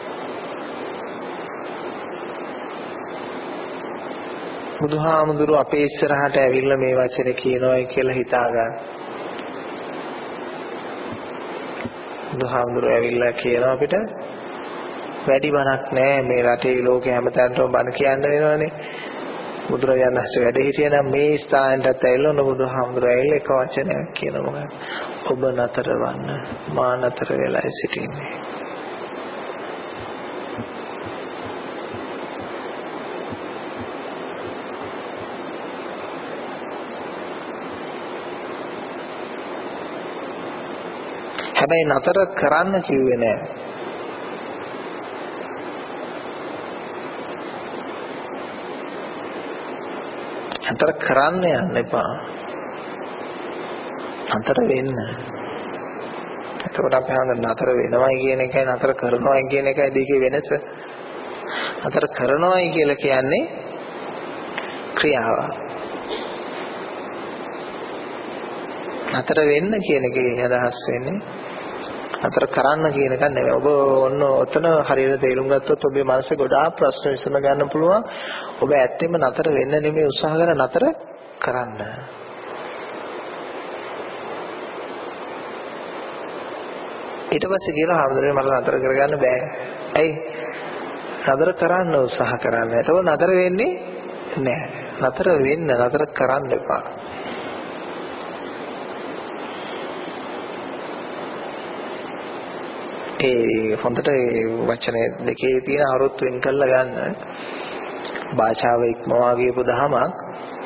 බුදුහාමුදුරුවෝ අපේ ඉස්සරහට ඇවිල්ලා මේ වචනේ කියනවායි කියලා හිතා ගන්න. බුදුහාමුදුරුවෝ ඇවිල්ලා කියනවා අපිට වැඩි බණක් නෑ මේ රටේ ලෝකේ හැමතැනටම බණ කියන්න වෙනවනේ. බුදුරජාණන් වහන්සේ වැඩ හිටියනම් මේ ස්ථානයටත් ඇවිල්ලා බුදුහාමුදුරුවෝ ඇවිල්ලා එක වචනයක් කියනවා මොකක්ද? ඔබ නතර වන්න මා නතර වෙලයි සිටින්නේ. හැබැයි නතර කරන්න කිව්වේ නෑ. නතර කරන්න යන්න එපා. නතර වෙන්න. එතකොට අපි හඳ නතර වෙනවයි කියන එකයි නතර කරනවයි කියන එකයි දෙකේ වෙනස. නතර කරනවයි කියලා කියන්නේ ක්‍රියාව. නතර වෙන්න කියන එකේ අදහස් වෙන්නේ නතර කරන්න කියන එක නෙවෙයි. ඔබ ඔන්න ඔතන හරියට තේරුම් ගත්තොත් ඔබේ මනසේ ගොඩාක් ප්‍රශ්න විසඳ ගන්න පුළුවන්. ඔබ ඇත්තෙම නතර වෙන්න නෙමෙයි උත්සාහ කරන නතර කරන්න. ඊට පස්සේ කියලා හැමදේම මට නතර කරගන්න බෑ. ඇයි? නතර කරන්න උත්සාහ කරන්න. ඒක නතර වෙන්නේ නැහැ. නතර වෙන්න නතර කරන්න එපා. ඒ හොඳට ඒ වචන දෙකේ තියෙන අරුත් වෙන් කරලා ගන්න. භාෂාව ඉක්මවා ගියපු දහමක්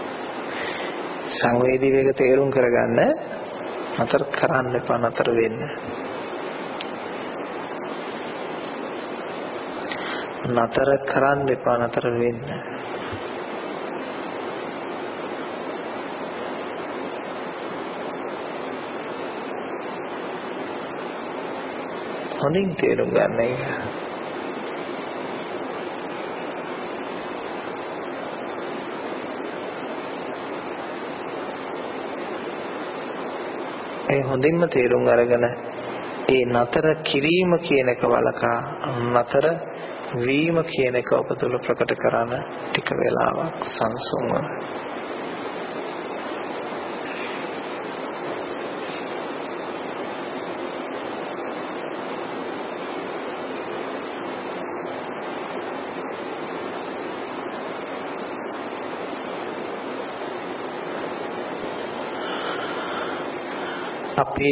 සංවේදී වේග තේරුම් කරගන්න. නතර කරන්න එපා නතර වෙන්න. නතර කරන්න එපා නතර වෙන්න. හොඳින් තේරුම් ගන්න එක. ඒ හොඳින්ම තේරුම් අරගෙන ඒ නතර කිරීම කියන එක වලකා නතර වීම කියන එක ඔබ තුළ ප්‍රකට කරන ටික වේලාවක් සංසුන්ව අපි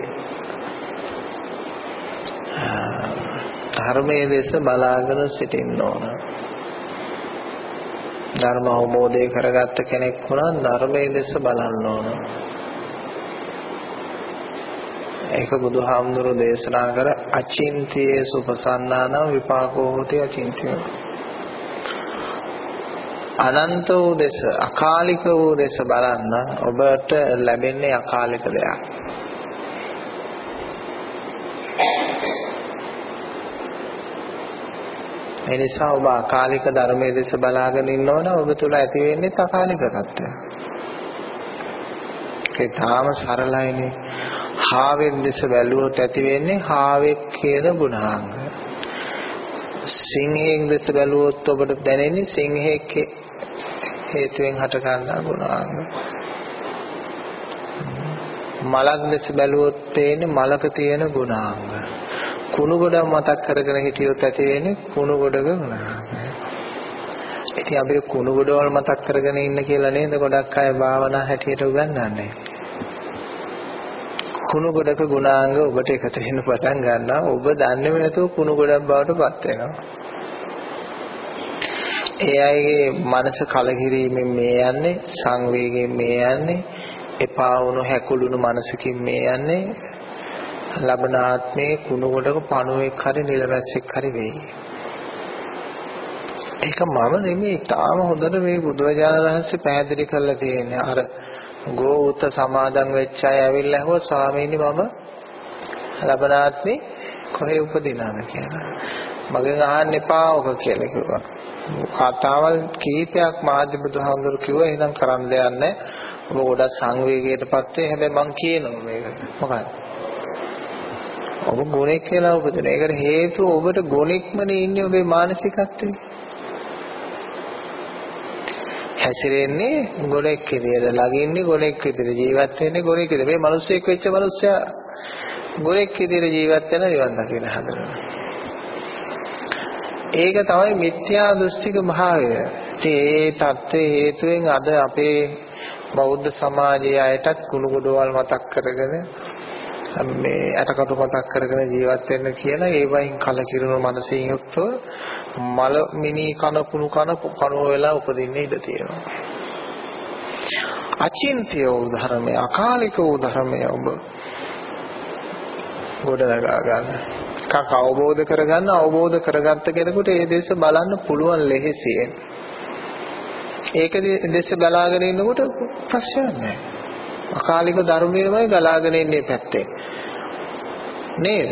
ධර්මයේ දෙස බලාගෙන සිටින්න ඕන. ධර්ම අවබෝධය කරගත්ත කෙනෙක් වුණා ධර්මයේ දෙස බලන්න ඕන. ඒක බුදුහාමුදුරුවෝ දේශනා කර අචින්තියේ සුපසන්නාන විපාකෝ හෝති අචින්තිය. අනන්ත වූ දෙස අකාලික වූ දෙස බලන්න ඔබට ලැබෙන්නේ අකාලික දෙයක්. ඒ නිසා ඔබ අකාලික ධර්මයේ දෙස බලාගෙන ඉන්නවනම් ඔබ තුල ඇති වෙන්නේ අකාලික තත්ත්වය. ඒ තාම සරලයිනේ. හාවෙන් දෙස බැලුවොත් ඇති වෙන්නේ හාවෙක් කියන ගුණාංග. සිංහෙන් දෙස බැලුවොත් ඔබට දැනෙන්නේ සිංහෙක් හේතුවෙන් හට ගන්නා ගුණාංග. මලක් දෙස බැලුවොත් තේන්නේ මලක තියෙන ගුණාංග. කුණු ගොඩක් මතක් කරගෙන හිටියොත් ඇති වෙන්නේ කුණු ගොඩක ගුණාංග. ඉතින් අපිට කුණු ගොඩවල් මතක් කරගෙන ඉන්න කියලා නේද ගොඩක් අය භාවනා හැටියට උගන්වන්නේ. කුණු ගොඩක ගුණාංග ඔබට එකතු වෙන්න පටන් ගන්නවා. ඔබ දන්නේම නැතුව කුණු ගොඩක් බවට පත් වෙනවා. ඒ අයගේ මනස කලකිරීමෙන් මේ යන්නේ, සංවේගයෙන් මේ යන්නේ, එපා වුණු හැකුළුණු මනසකින් මේ යන්නේ. ලබන ආත්මේ කුණු ගොඩක පණුවෙක් හරි නිලවැස්සෙක් හරි වෙයි. ඒක මම නෙමෙයි. තාම හොඳට මේ බුදුරජාණන් වහන්සේ පැහැදිලි කරලා තියෙන්නේ. අර ගෝඋත සමාදන් වෙච්ච අය ඇවිල්ලා ඇහුවා ස්වාමීනි මම ලබන ආත්මේ කොහේ උපදිනවද කියලා. මගෙන් අහන්න එපා ඔක කියලා කිව්වා. කතාවල් කීපයක් මාධ්‍ය බුදුහාමුදුරු කිව්වා එහෙනම් කරන්න දෙයක් නැහැ. ඔබ ගොඩක් සංවේගයටපත් වෙයි. හැබැයි මං කියනවා මේක. මොකක්ද? ඔබ ගුණෙක් කියලා උපදින. ඒකට හේතුව ඔබට ගුණෙක්මනේ ඉන්නේ ඔබේ මානසිකත්වයේ. හැසිරෙන්නේ ගොනෙක් විදියට, ළඟින්නේ ගොනෙක් විදියට, ජීවත් වෙන්නේ ගොනෙක් විදියට. මේ මිනිස්සෙක් වෙච්ච මිනිස්සයා ගොනෙක් විදියට ජීවත් වෙන නිවන් දකින්න හදනවා. ඒක තමයි මිත්‍යා දෘෂ්ටික භාවය. ඒ தත්ත්වයේ හේතුවෙන් අද අපේ බෞද්ධ සමාජයේ අයටත් කුණු ගොඩවල් මතක් කරගෙන මේ අටකටු මතක් කරගෙන ජීවත් වෙන්න කියලා ඒ වයින් කලකිරුණු මනසින් යුක්තව මල මිනි කන කුණු කන කණුව වෙලා උපදින්න ඉඩ තියෙනවා. අචින්ත්‍ය වූ ධර්මය, අකාලික වූ ධර්මය ඔබ ගොඩනගා ගන්න. කක අවබෝධ කරගන්න, අවබෝධ කරගත්ත කෙනෙකුට ඒ දේශ බලන්න පුළුවන් ලෙහෙසියෙන්. ඒක දේශ බලාගෙන ඉන්නකොට ප්‍රශ්නයක් නැහැ. අකාලික ධර්මයමයි ගලාගෙන ඉන්නේ පැත්තේ නේද?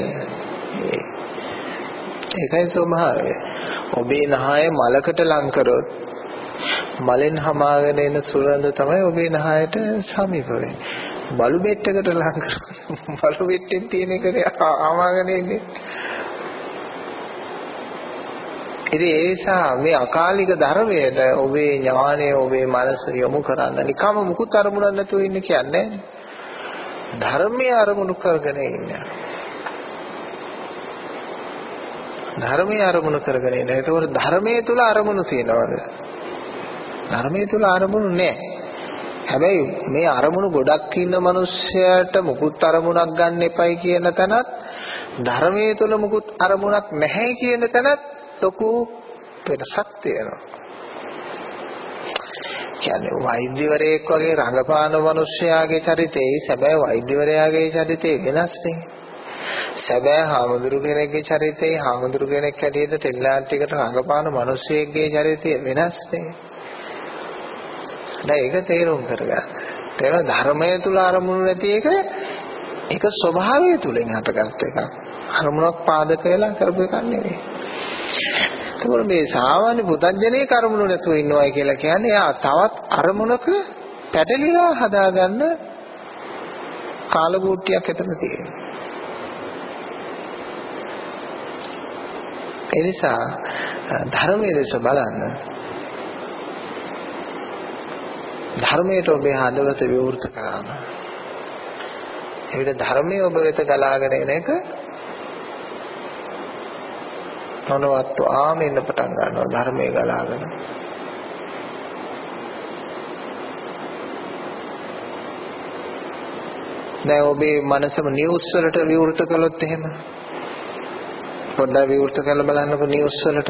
ඒකයි ස්වභාවය. ඔබේ නහය මලකට ලං කරොත් මලෙන් හමාගෙන එන සුළඳ තමයි ඔබේ නහයට සමීප වෙන්නේ. බලු බෙට්ටකට ලං කරොත් බලු බෙට්ටෙන් තියෙන එකනේ හමාගෙන ඉන්නේ. ඉතින් ඒ නිසා මේ අකාලික ධර්මයට ඔබේ ඥානය ඔබේ මනස යොමු කරන්න නිකම්ම මුකුත් අරමුණක් නැතුව ඉන්න කියන්නේ ධර්මයේ අරමුණු කරගෙන ඉන්න. ධර්මයේ අරමුණු කරගෙන ඉන්න. ඒකවල ධර්මයේ තුල අරමුණු තියනවාද? ධර්මයේ තුල අරමුණු නැහැ. හැබැයි මේ අරමුණු ගොඩක් ඉන්න මිනිස්සයාට මුකුත් අරමුණක් ගන්න එපයි කියන තැනත් ධර්මයේ තුල මුකුත් අරමුණක් නැහැ කියන තැනත් ලොකු වෙනසක් තියෙනවා. කියන්නේ වෛද්‍යවරයෙක් වගේ රඟපාන මිනිස්සයාගේ චරිතේ සැබෑ වෛද්‍යවරයාගේ චරිතේ වෙනස් නේ. සැබෑ හාමුදුරු කෙනෙක්ගේ චරිතේ හාමුදුරු කෙනෙක් හැටියට ටෙලිනාට්‍යයකට රඟපාන මිනිස්සෙක්ගේ චරිතය වෙනස් නේ. දැන් ඒක තේරුම් කරගන්න. තේරෙන ධර්මයේ තුල අරමුණු නැති එක ඒක ස්වභාවය තුලින් හටගත් එකක්. අරමුණක් පාදක වෙලා කරපු එකක් නෙවෙයි. ඒකෝර මේ සාමාන්‍ය පුතඥයේ කර්මුණු නැතුව ඉන්නවයි කියලා කියන්නේ එයා තවත් අරමුණක පැටලිලා හදාගන්න කාලගුට්ටියක් එතන තියෙනවා. ඒ නිසා ධර්මයේ දේශ බලන්න. ධර්මයට ඔබේ හදවත විවෘත කරගන්න. ඒ විදිහ ධර්මයේ ඔබ වෙත ගලාගෙන එන එක මොනවත් ආම ඉන්න පටන් ගන්නවා ධර්මයේ ගලාගෙන. දැන් ඔබේ මනසම නිවුස් වලට විවෘත කළොත් එහෙම පොඩ්ඩක් විවෘත කරලා බලන්නකො නිවුස් වලට.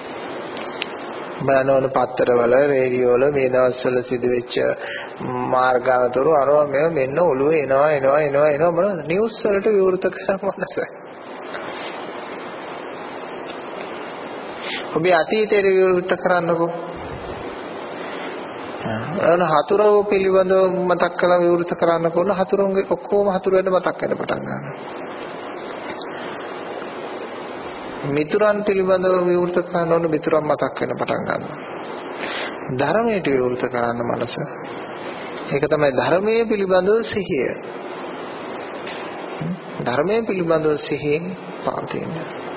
බලනවන පත්තරවල රේඩියෝ වල මේ දවස්වල සිදුවෙච්ච මාර්ගානතුරු අරව මේ මෙන්න ඔළුවේ එනවා එනවා එනවා එනවා මොනවද නිවුස් වලට විවෘත කරන මනස. ඔබේ අතීතේ විවෘත කරන්නකො. අන හතුරෝ පිළිබඳව මතක් කරලා විවෘත කරන්නකො හතුරුන්ගේ ඔක්කොම හතුරු වෙන මතක් වෙන පටන් ගන්නවා. මිතුරන් පිළිබඳව විවෘත කරන්න ඕන මිතුරන් මතක් වෙන පටන් ගන්නවා. ධර්මයට විවෘත කරන්න මනස. ඒක තමයි ධර්මයේ පිළිබඳව සිහිය. ධර්මයේ පිළිබඳව සිහියෙන් පවතින.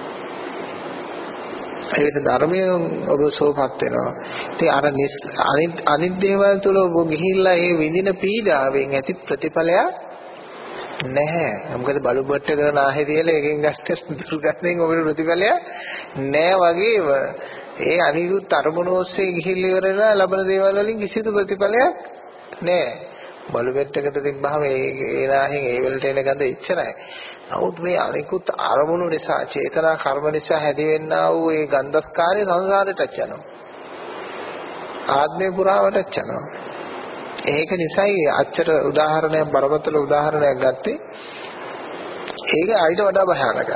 ඒකට ධර්මයේ ඔබ සෝපත් වෙනවා. ඉතින් අර අනිත් අනිත් දේවල් තුල ඔබ ගිහිල්ලා ඒ විඳින පීඩාවෙන් ඇති ප්‍රතිඵලයක් නැහැ. මොකද බලු බට්ට කරන ආහේ තියලා එකෙන් ගන්න දුර්ගන්ධයෙන් ඔබේ ප්‍රතිඵලය නැහැ වගේම ඒ අනිකුත් අරමුණු ඔස්සේ ගිහිල්ලා ඉවරලා ලබන දේවල් වලින් කිසිදු ප්‍රතිඵලයක් නැහැ. බලු බට්ටකට තිබ්බහම ඒ ඒ නාහෙන් ඒ වලට එන ගඳ ඉච්චරයි. නමුත් මේ අනිකුත් අරමුණු නිසා චේතනා කර්ම නිසා හැදෙන්නා වූ ඒ ගන්ධස්කාරය සංසාරයට යනවා. ආත්මේ පුරාවට යනවා. ඒක නිසායි අච්චර උදාහරණයක් බරපතල උදාහරණයක් ගත්තේ. ඒක ආයිට වඩා භයානකයි.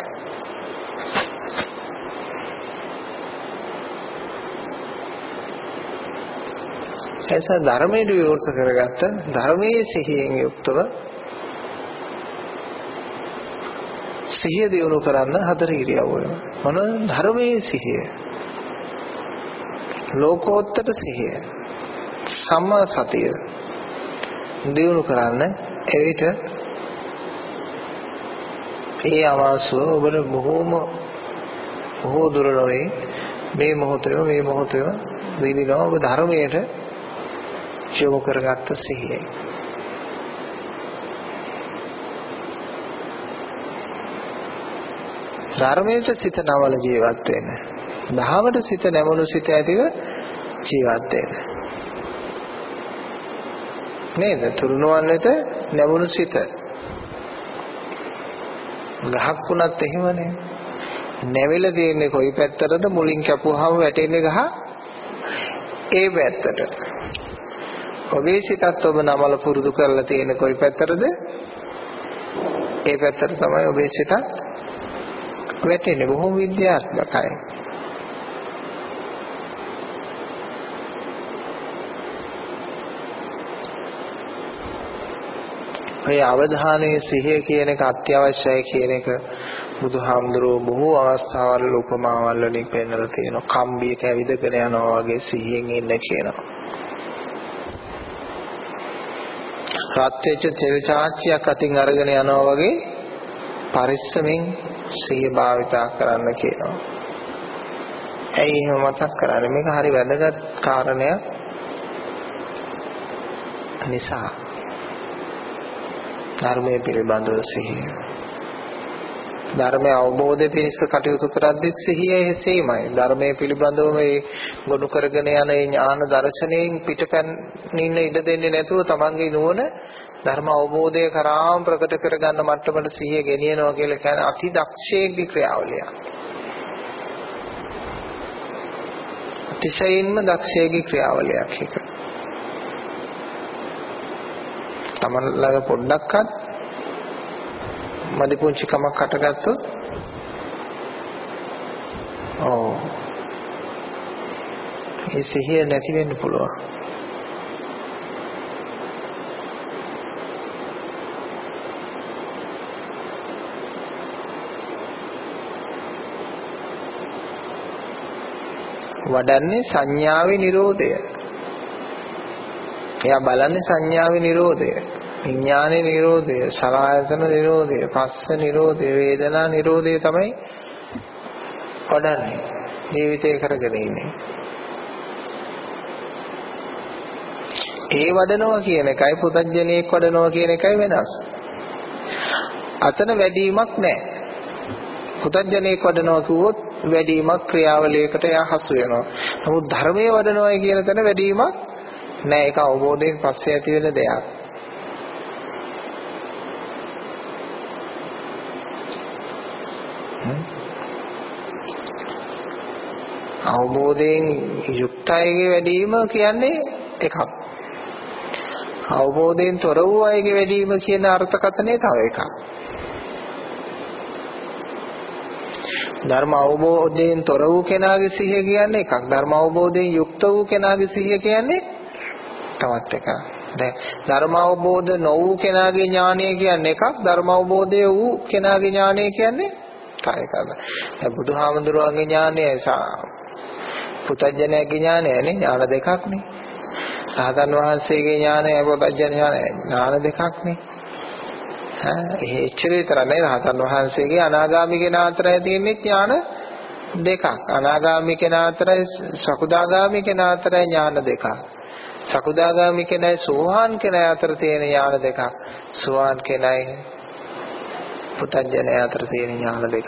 එස ධර්මයේ විවෘත කරගත්ත ධර්මයේ සිහියෙන් යුක්තව සිහිය දියුණු කරන්න හතර ඉරියව්ව. මොන ධර්මයේ සිහිය? ලෝකෝත්තර සිහිය. සම්මා සතිය දියුණු කරන්න එවිට ඒ අවශ්‍යව ඔබට බොහෝම බොහෝ දුර නොවේ මේ මොහොතේ මේ මොහොතේ විඳිනවා ඔබ ධර්මයට යොමු කරගත්ත සිහියයි. ධර්මයට සිත නවල ජීවත් වෙන්න. දහමට සිත නැමුණු සිත ඇතිව ජීවත් වෙන්න. නේද? තුරුණුවන් වෙත නැමුණු සිත. ගහක් වුණත් එහෙමනේ. නැවිලා තියෙන්නේ කොයි පැත්තටද? මුලින් කැපුවාම වැටෙන්නේ ගහ ඒ පැත්තට. ඔබේ සිතත් ඔබ නමල පුරුදු කරලා තියෙන්නේ කොයි පැත්තටද? ඒ පැත්තට තමයි ඔබේ සිතත් වැටෙන්නේ. බොහොම විද්‍යාත්මකයි. මේ අවධානයේ සිහිය කියන එක අත්‍යවශ්‍යයි කියන එක බුදුහාමුදුරුවෝ බොහෝ අවස්ථාවල උපමාවල් වලින් පෙන්නලා තියෙනවා. කම්බියක ඇවිදගෙන යනවා වගේ සිහියෙන් ඉන්න කියනවා. රත් වෙච්ච තෙල් චාච්චියක් අතින් අරගෙන යනවා වගේ පරිස්සමෙන් සිහිය භාවිතා කරන්න කියනවා. ඇයි එහෙම මතක් කරන්නේ? මේක හරි වැදගත් කාරණයක් නිසා. ධර්මයේ පිළිබඳව සිහිය. ධර්මය අවබෝධය පිණිස කටයුතු කරද්දී සිහිය එසේමයි. ධර්මයේ පිළිබඳව මේ ගොනු කරගෙන යන ඥාන දර්ශනයෙන් පිටපැනින්න ඉඩ දෙන්නේ නැතුව තමන්ගේ නුවණ ධර්ම අවබෝධය කරාම ප්‍රකට කරගන්න මට්ටමට සිහිය ගෙනියනවා කියලා කියන්නේ අති දක්ෂයෙක්ගේ ක්‍රියාවලියක්. අතිශයින්ම දක්ෂයෙක්ගේ ක්‍රියාවලියක් එක. තමන් ළඟ පොඩ්ඩක්වත් මදි පුංචි කමක් හටගත්තොත් ඔව් ඒ සිහිය නැති වෙන්න පුළුවන්. වඩන්නේ සංඥාවේ නිරෝධය. එයා බලන්නේ සංඥාවේ නිරෝධය, විඥානේ නිරෝධය, සලආයතන නිරෝධය, පස්ස නිරෝධය, වේදනා නිරෝධය තමයි වඩන්නේ. ජීවිතේ කරගෙන ඉන්නේ. ඒ වඩනවා කියන එකයි පුතඥයෙක් වඩනවා කියන එකයි වෙනස්. අතන වැඩිමක් නැහැ. පුතඥයෙක් වඩනවා කිව්වොත් වැඩිමක් ක්‍රියාවලියකට එයා හසු වෙනවා. නමුත් ධර්මයේ වඩනවා කියන තැන වැඩිමක් නැහැ. ඒක අවබෝධයෙන් පස්සේ ඇති වෙන දෙයක්. අවබෝධයෙන් යුක්තයිගේ වැඩිම කියන්නේ එකක්. අවබෝධයෙන් තොර වූ අයගේ වැඩිම කියන අර්ථකථනය තව එකක්. ධර්ම අවබෝධයෙන් තොර වූ කෙනාගේ සිහිය කියන්නේ එකක්. ධර්ම අවබෝධයෙන් යුක්ත වූ කෙනාගේ සිහිය කියන්නේ තවත් එකක්. දැන් ධර්ම අවබෝධ නොවූ කෙනාගේ ඥානය කියන්නේ එකක්. ධර්ම අවබෝධය වූ කෙනාගේ ඥානය කියන්නේ තව එකක්. දැන් බුදුහාමුදුරුවන්ගේ ඥානය පුතඥයාගේ ඥානයනේ ඥාන දෙකක් නේ. රහතන් වහන්සේගේ ඥානය පුතඥ ඥානය ඥාන දෙකක් නේ. ඒ එච්චර විතර නෙවෙයි රහතන් වහන්සේගේ අනාගාමී කෙනා අතරයි තියෙන්නේ ඥාන දෙකක්. අනාගාමී කෙනා අතරයි සකුදාගාමී කෙනා අතරයි ඥාන දෙකක්. සකුදාගාමී කෙනයි සෝවාන් කෙනා අතර තියෙන ඥාන දෙකක්. සෝවාන් කෙනයි පුතඥය අතර තියෙන ඥාන දෙකක්.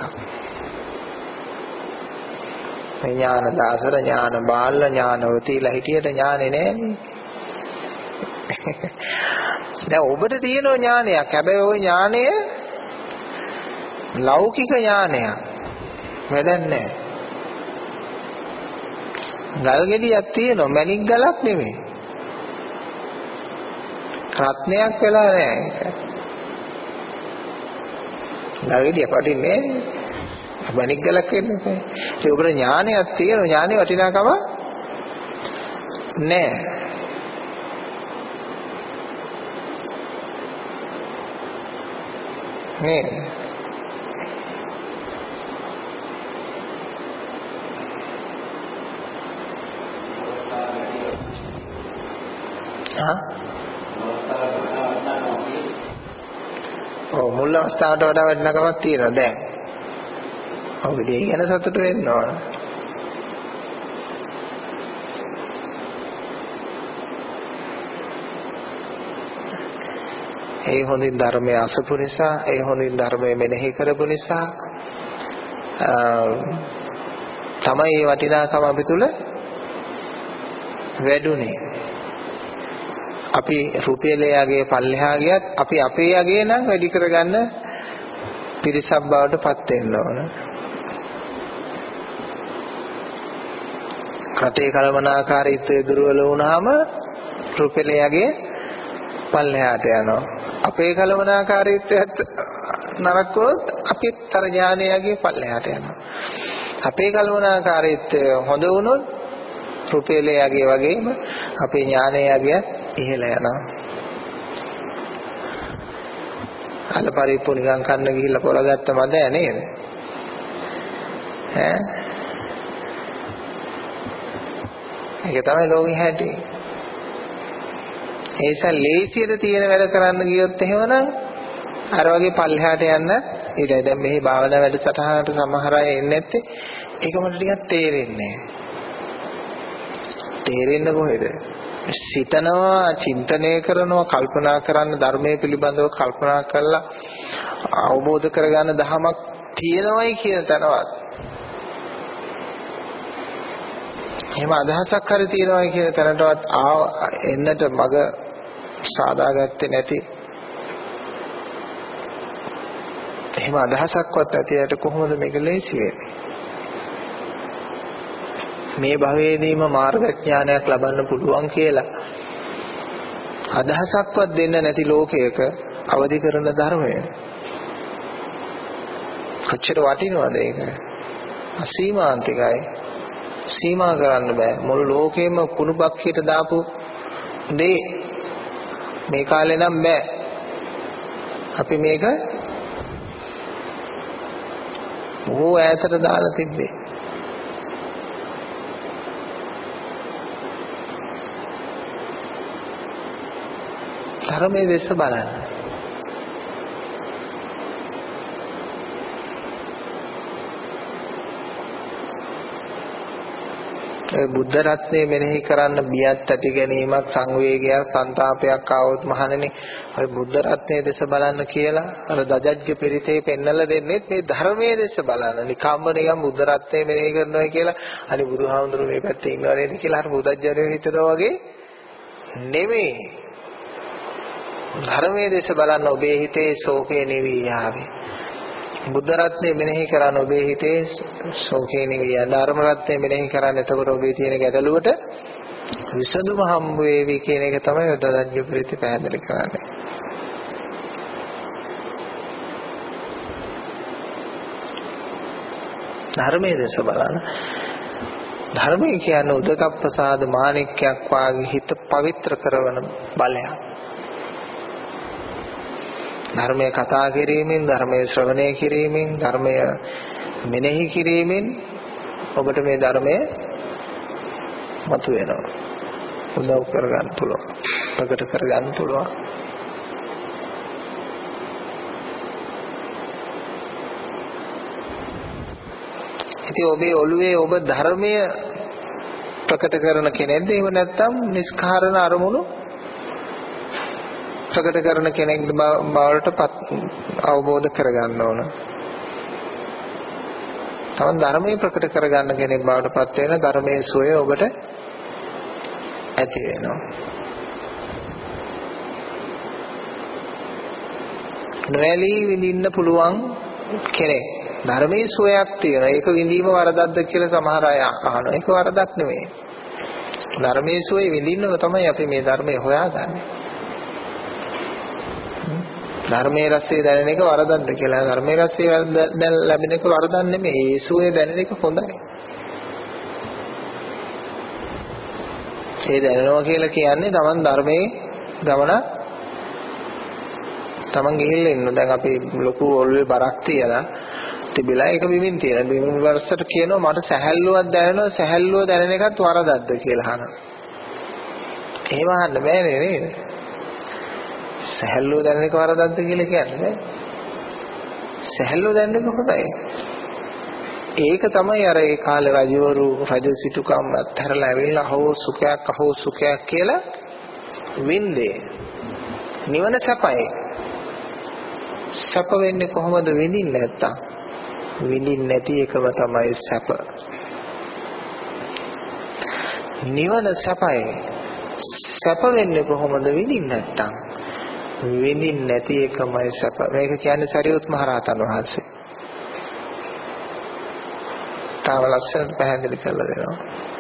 මේ ඥාන දාසර ඥාන බාල ඥානවතීලා හිටියට ඥානේ නෑනේ. දැන් ඔබට තියෙන ඥානයක්. හැබැයි ওই ඥානය ලෞකික ඥානයක්. වැඩක් නෑ. ගල් ගෙඩියක් තියෙනවා මණික් ගලක් නෙමෙයි. රත්නයක් වෙලා නෑ ඒක. ගල් ගෙඩිය පටින්නේ මණික් ගලක් වෙන්නේ නැහැ. ඒ උගල ඥානයක් තියෙනවා ඥානේ වටිනාකම නෑ. නේ ආ ඔව් මුල් අවස්ථාවට වඩා වටිනාකමක් තියෙනවා දැන්. ඔව් ඒ ගැන සතුටු වෙන්න ඕන. ඒ හොඳින් ධර්මයේ අසපු නිසා, ඒ හොඳින් ධර්මයේ මෙනෙහි කරපු නිසා තමයි මේ වටිනාකම අපි තුල වැඩුණේ. අපි රුපියලයේ පල්ලෙහා ගියත් අපි අපේ යගේ නම් වැඩි කරගන්න පිරිසක් බවට පත් වෙන්න ඕන. රටේ කලමනාකාරීත්වය දුර්වල වුණාම රුපියලයේ පල්ලෙහාට යනවා. අපේ කලමනාකාරීත්වයත් නරක වුණොත් අපිත් තර ඥානයගේ පල්ලෙහාට යනවා. අපේ කලමනාකාරීත්වය හොඳ වුණොත් රුපියලයේ වගේම අපේ ඥානයගේ ඉහළ යනවා. අල පරිප්පු නිකන් කන්න ගිහිල්ලා පොරගත්ත මද නේද? ඈ ඒක තමයි ලෝකෙ හැටි. ඒ නිසා ලේසියට තියෙන වැඩ කරන්න ගියොත් එහෙමනම් අර වගේ පල්ලෙහාට යන්න ඊට දැන් මෙහි භාවනා වැඩසටහනට සමහර අය එන්නේ නැත්තේ ඒක මට ටිකක් තේරෙන්නේ නැහැ. තේරෙන්නේ කොහෙද? සිතනවා, චින්තනය කරනවා, කල්පනා කරන්න ධර්මයේ පිළිබඳව කල්පනා කරලා අවබෝධ කරගන්න දහමක් තියෙනවයි කියන තැනවත් එහෙම අදහසක් හරි තියෙනවයි කියන තැනටවත් එන්නට මග සාදාගත්තේ නැති එහෙම අදහසක්වත් ඇතියට කොහොමද මේක ලේසි වෙන්නේ? මේ භවයේදීම මාර්ගඥානයක් ලබන්න පුළුවන් කියලා අදහසක්වත් දෙන්න නැති ලෝකයක අවදි කරන ධර්මය කොච්චර වටිනවද ඒක? අසීමාන්තිකයි. සීමා කරන්න බෑ. මුළු ලෝකෙම කුණු බක්කියට දාපු දේ මේ කාලේ නම් බෑ. අපි මේක ඕ ඈතට දාලා තිබ්බේ. ධර්මයේ දෙස බලන්න. ඒ බුද්ධ රත්නය මෙනෙහි කරන්න බියත් ඇති ගැනීමක් සංවේගයක් සංతాපයක් ආවොත් මහණෙනි ඔය බුද්ධ රත්නයේ දෙස බලන්න කියලා අර දජජ්ගේ පිරිතේ පෙන්නලා දෙන්නේ මේ ධර්මයේ දෙස බලන්න. නිකම්ම නිකම් බුද්ධ රත්නය මෙනෙහි කරනවා කියලා අනි බුදුහාමුදුරුවෝ මේ පැත්තේ ඉන්නවා නේද කියලා අර බුද්ධජනෝ හිතනවා වගේ නෙමෙයි. ධර්මයේ දෙස බලන්න ඔබේ හිතේ ශෝකේ නිවි යාවේ. බුද්ධ රත්නය මෙනෙහි කරන ඔබේ හිතේ ශෝකේ නිවි යා. ධර්ම රත්නය මෙනෙහි කරන එතකොට ඔබේ තියෙන ගැටලුවට විසඳුම හම්බ වේවි කියන එක තමයි දජ්ජ ප්‍රීති පැහැදිලි කරන්නේ. ධර්මයේ දෙස බලන්න. ධර්මය කියන්නේ උදකප්පසාද මාණික්කයක් වාගේ හිත පවිත්‍ර කරන බලයක්. ධර්මයේ කතා කිරීමෙන් ධර්මයේ ශ්‍රවණය කිරීමෙන් ධර්මය මෙනෙහි කිරීමෙන් ඔබට මේ ධර්මය මතුවෙනවා. උදව් කරගන්න පුළුවන්. ප්‍රකට කරගන්න පුළුවන්. ඉතින් ඔබේ ඔළුවේ ඔබ ධර්මය ප්‍රකට කරන කෙනෙක්ද? එහෙම නැත්නම් නිස්කාරණ අරමුණු ප්‍රකට කරන කෙනෙක් බවට අවබෝධ කරගන්න ඕන. තමන් ධර්මයේ ප්‍රකට කරගන්න කෙනෙක් බවට පත් වෙන ධර්මයේ සෝය ඔබට ඇති වෙනවා. නොඇලී විඳින්න පුළුවන් කෙනෙක්. ධර්මයේ සෝයක් තියෙනවා. ඒක විඳීම වරදක්ද කියලා සමහර අය අහනවා. ඒක වරදක් නෙමෙයි. ධර්මයේ සෝය විඳින්නම තමයි අපි මේ ධර්මයේ හොයාගන්නේ. ධර්මයේ රසය දැනෙන එක වරදක්ද කියලා. ධර්මයේ රසය දැන ලැබෙන එක වරදක් නෙමෙයි. ඒ සෝය දැනෙන එක හොඳයි. ඒ දැනනවා කියලා කියන්නේ තමන් ධර්මයේ ගමන තමන් ගිහිල්ලා ඉන්න. දැන් අපි ලොකු ඔළුවේ බරක් තියලා තිබිලා ඒක බිමින් තියෙන. බිමින් වර්ෂයට කියනවා මට සැහැල්ලුවක් දැනෙනවා. සැහැල්ලුව දැනෙන එකත් වරදක්ද කියලා අහනවා. එහෙම අහන්න බෑනේ නේද? සැහැල්ලුව දැනෙන එක වරදක්ද කියලා කියන්නේ. සැහැල්ලුව දැනෙන එක හොඳයි. ඒක තමයි අර ඒ කාලේ රජවරු රජ සිටුකම් අත්හැරලා ඇවිල්ලා අහෝ සුඛයක් අහෝ සුඛයක් කියලා වින්දේ. නිවන සැපයි. සැප වෙන්නේ කොහොමද විඳින්නේ නැත්තම්? විඳින්නේ නැති එකම තමයි සැප. නිවන සැපයි. සැප වෙන්නේ කොහොමද විඳින්නේ නැත්තම්? විඳින්නේ නැති එකමයි සැප. මේක කියන්නේ සරියුත් මහ රහතන් වහන්සේ. තාම ලස්සනට පැහැදිලි කරලා දෙනවා.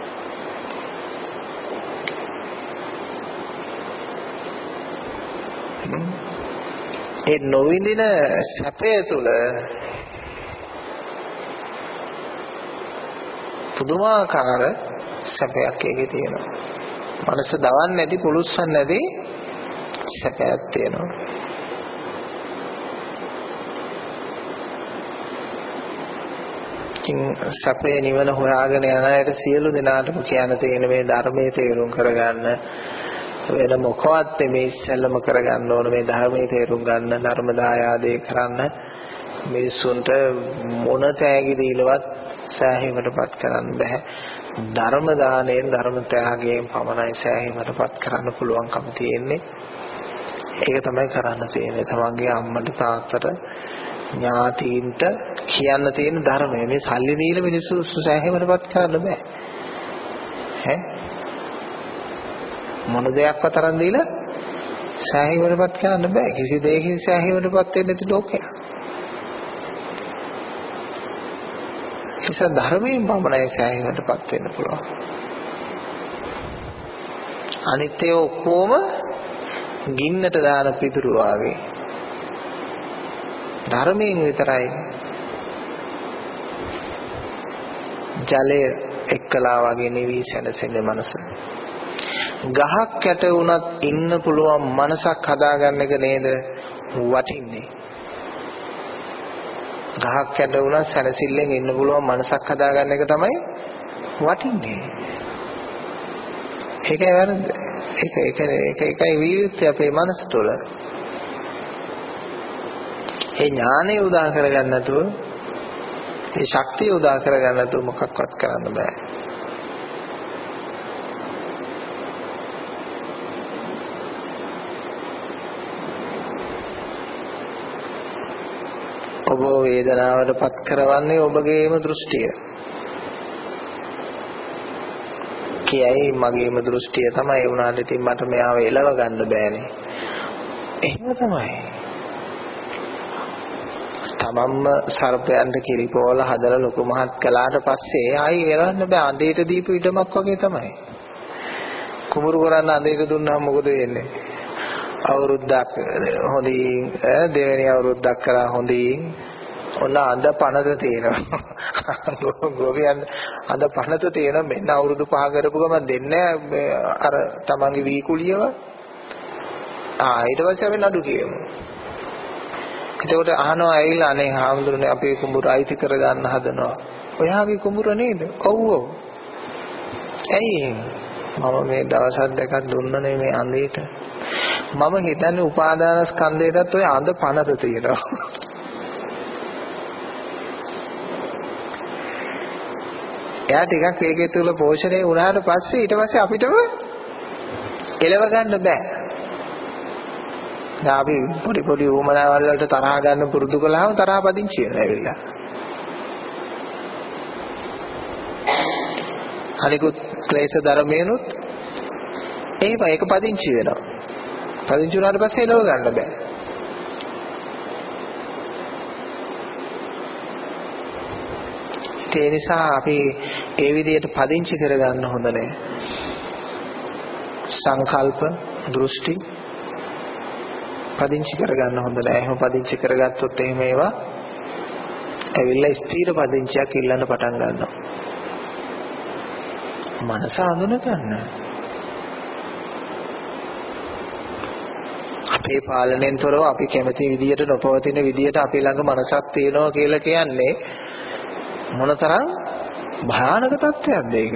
ඒ නොවිඳින සැපය තුල පුදුමාකාර සැපයක් එකේ තියෙනවා. මනස දවන්නේ නැති පුලුස්සන් නැති සැපයක් තියෙනවා. සැපේ නිවන හොයාගෙන යන අයට සියලු දෙනාටම කියන්න තියෙන මේ ධර්මයේ තේරුම් කරගන්න වෙන මොකවත් මේ ඉස්සෙල්ලම කරගන්න ඕන මේ ධර්මයේ තේරුම් ගන්න ධර්ම දායාදේ කරන්න මිනිසුන්ට මොන තෑගි දීලවත් සෑහීමටපත් කරන්න බෑ. ධර්ම දාණයෙන් ධර්ම ත්‍යාගයෙන් පමණයි සෑහීමටපත් කරන්න පුළුවන්කම තියෙන්නේ. ඒක තමයි කරන්න තියෙන්නේ. තමන්ගේ අම්මට තාත්තට ඥාතීන්ට කියන්න තියෙන ධර්මය. මේ සල්ලි දීලා මිනිස්සු සෑහීමකටපත් කරන්න බෑ. ඈ මොන දෙයක්වත් තරම් දීලා සෑහීමකටපත් කරන්න බෑ. කිසි දෙයකින් සෑහීමකටපත් වෙන්නේ නැති ලෝකයක්. ඒස ධර්මයෙන් පමණයි සෑහීමකටපත් වෙන්න පුළුවන්. අනිත්‍ය ඔක්කොම ගින්නට දාන පිටුරු වාගේ. ධර්මයෙන් විතරයි ජලය එක්කලා වගේ නිවි සැනසෙන්නේ මනස. ගහක් යට වුණත් ඉන්න පුළුවන් මනසක් හදාගන්න එක නේද වටින්නේ. ගහක් යට වුණත් සැනසෙල්ලෙන් ඉන්න පුළුවන් මනසක් හදාගන්න එක තමයි වටින්නේ. ඒකයි වැරද්ද. ඒක ඒක ඒක ඒකයි විරුද්ධ අපේ මනස තුළ. ඒ ඥානය උදා කරගන්න නැතුව, ඒ ශක්තිය උදා කරගන්න නැතුව මොකක්වත් කරන්න බෑ. ඔබ වේදනාවට පත් කරවන්නේ ඔබගේම දෘෂ්ටිය. කියයි මගේම දෘෂ්ටිය තමයි වුණාට ඉතින් මට මෙයාව එලව ගන්න බෑනේ. එහෙම තමයි. තමන්ම සර්පයන්ට කිරිපෝල හදලා ලොකු මහත් කළාට පස්සේ ආයි එලවන්න බෑ. අඳේට දීපු ඉඩමක් වගේ තමයි. කුඹුරු කරන්න අඳේට දුන්නාම මොකද වෙන්නේ? අවුරුද්දක් හොඳින් දෙවෙනි අවුරුද්දක් කරා හොඳින් ඔන්න අඳ පනත තියෙනවා. ගෝවියන් අඳ පනත තියෙනවා. මෙන්න අවුරුදු පහ කරපු ගමන් දෙන්නේ අර තමන්ගේ වීකුලියව. ආ ඊට පස්සේ අපි නඩු කියමු. එතකොට අහනවා ඇවිල්ලා අනේ හාමුදුරනේ අපේ කුඹුර අයිති කරගන්න හදනවා. ඔයාගේ කුඹුර නේද? ඔව් ඔව්. ඇයි මම මේ දවස් දෙකක් දුන්නනේ මේ අඳේට. මම හිතන්නේ උපාදාන ස්කන්ධයටත් ඔය අඳ පනත තියෙනවා. එයා ටිකක් ඒකේ තුල පෝෂණය වුණාට පස්සේ ඊට පස්සේ අපිටම එලව ගන්න බෑ. දැන් අපි පොඩි පොඩි උමනාවල් වලට තරහ ගන්න පුරුදු කළාම තරහ පදිංචි වෙනවා ඇවිල්ලා. අනිකුත් ක්ලේශ ධර්මයනොත් එහෙම ඒක පදිංචි වෙනවා. පදිංචි වුණාට පස්සේ එලව ගන්න බෑ. ඒ නිසා අපි ඒ විදිහට පදිංචි කරගන්න හොඳ නැහැ. සංකල්ප, දෘෂ්ටි පදිංචි කරගන්න හොඳ නැහැ. එහෙම පදිංචි කරගත්තොත් එහෙම ඒවා ඇවිල්ලා ස්ථීර පදිංචියක් ඉල්ලන්න පටන් ගන්නවා. මනස අඳුන ගන්න. අපේ පාලනයෙන් තොරව අපි කැමති විදියට නොපවතින විදියට අපි ළඟ මනසක් තියෙනවා කියලා කියන්නේ මොනතරම් භයානක තත්ත්වයක්ද ඒක?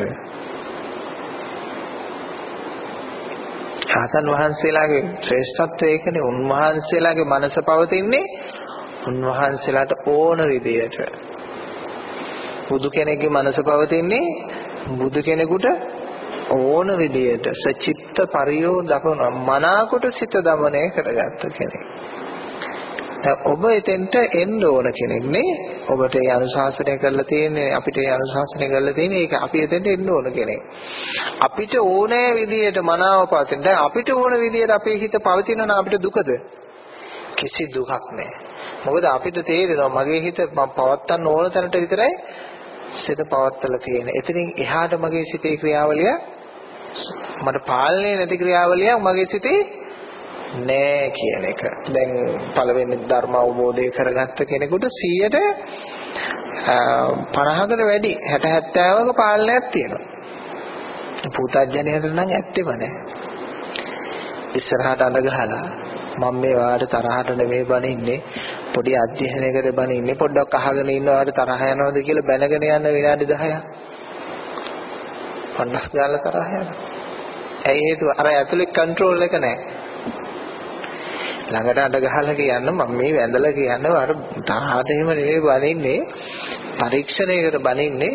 ආසන් වහන්සේලාගේ ශ්‍රේෂ්ඨත්වය ඒකනේ. උන්වහන්සේලාගේ මනස පවතින්නේ උන්වහන්සේලාට ඕන විදියට. බුදු කෙනෙක්ගේ මනස පවතින්නේ බුදු කෙනෙකුට ඕන විදියට. සචිත්ත පරියෝදපන මනාකොට සිත දමනය කරගත්ත කෙනෙක්. ඔබ එතෙන්ට එන්න ඕන කෙනෙක් නේ. ඔබට ඒ අනුශාසනය කරලා තියෙන්නේ, අපිට ඒ අනුශාසනය කරලා තියෙන්නේ ඒක. අපි එතෙන්ට එන්න ඕන කෙනෙක්. අපිට ඕනෑ විදියට මනාව පවතින. දැන් අපිට ඕන විදියට අපේ හිත පවතිනවා නම් අපිට දුකද? කිසි දුකක් නැහැ. මොකද අපිට තේරෙනවා මගේ හිත මම පවත්තන්න ඕන තැනට විතරයි සිත පවත්තලා තියෙන්නේ. එතනින් එහාට මගේ සිතේ ක්‍රියාවලිය මට පාලනය නැති ක්‍රියාවලියක් මගේ සිතේ නෑ කියන එක. දැන් පළවෙනි ධර්ම අවබෝධය කරගත්ත කෙනෙකුට සීයට පනහකට වැඩි හැට හැත්තෑවක පාලනයක් තියෙනවා. පුතඥයට නම් ඇත්තෙම නෑ. ඉස්සරහට අඬ ගහලා මම මේ වාට තරහට නෙමෙයි බනින්නේ, පොඩි අධ්‍යයනයකට බනින්නේ, පොඩ්ඩක් අහගෙන ඉන්නවාට තරහ යනවාද කියලා බැනගෙන යන විනාඩි දහයක් පන්නස් ගාලා තරහ යනවා. ඇයි හේතුව? අර ඇතුලේ කන්ට්‍රෝල් එක නෑ. ළඟට අඬ ගහලා කියන්න මම මේ වැඳලා කියන්නේ අර තරහට එහෙම නෙමෙයි බනින්නේ, පරීක්ෂණයකට බනින්නේ.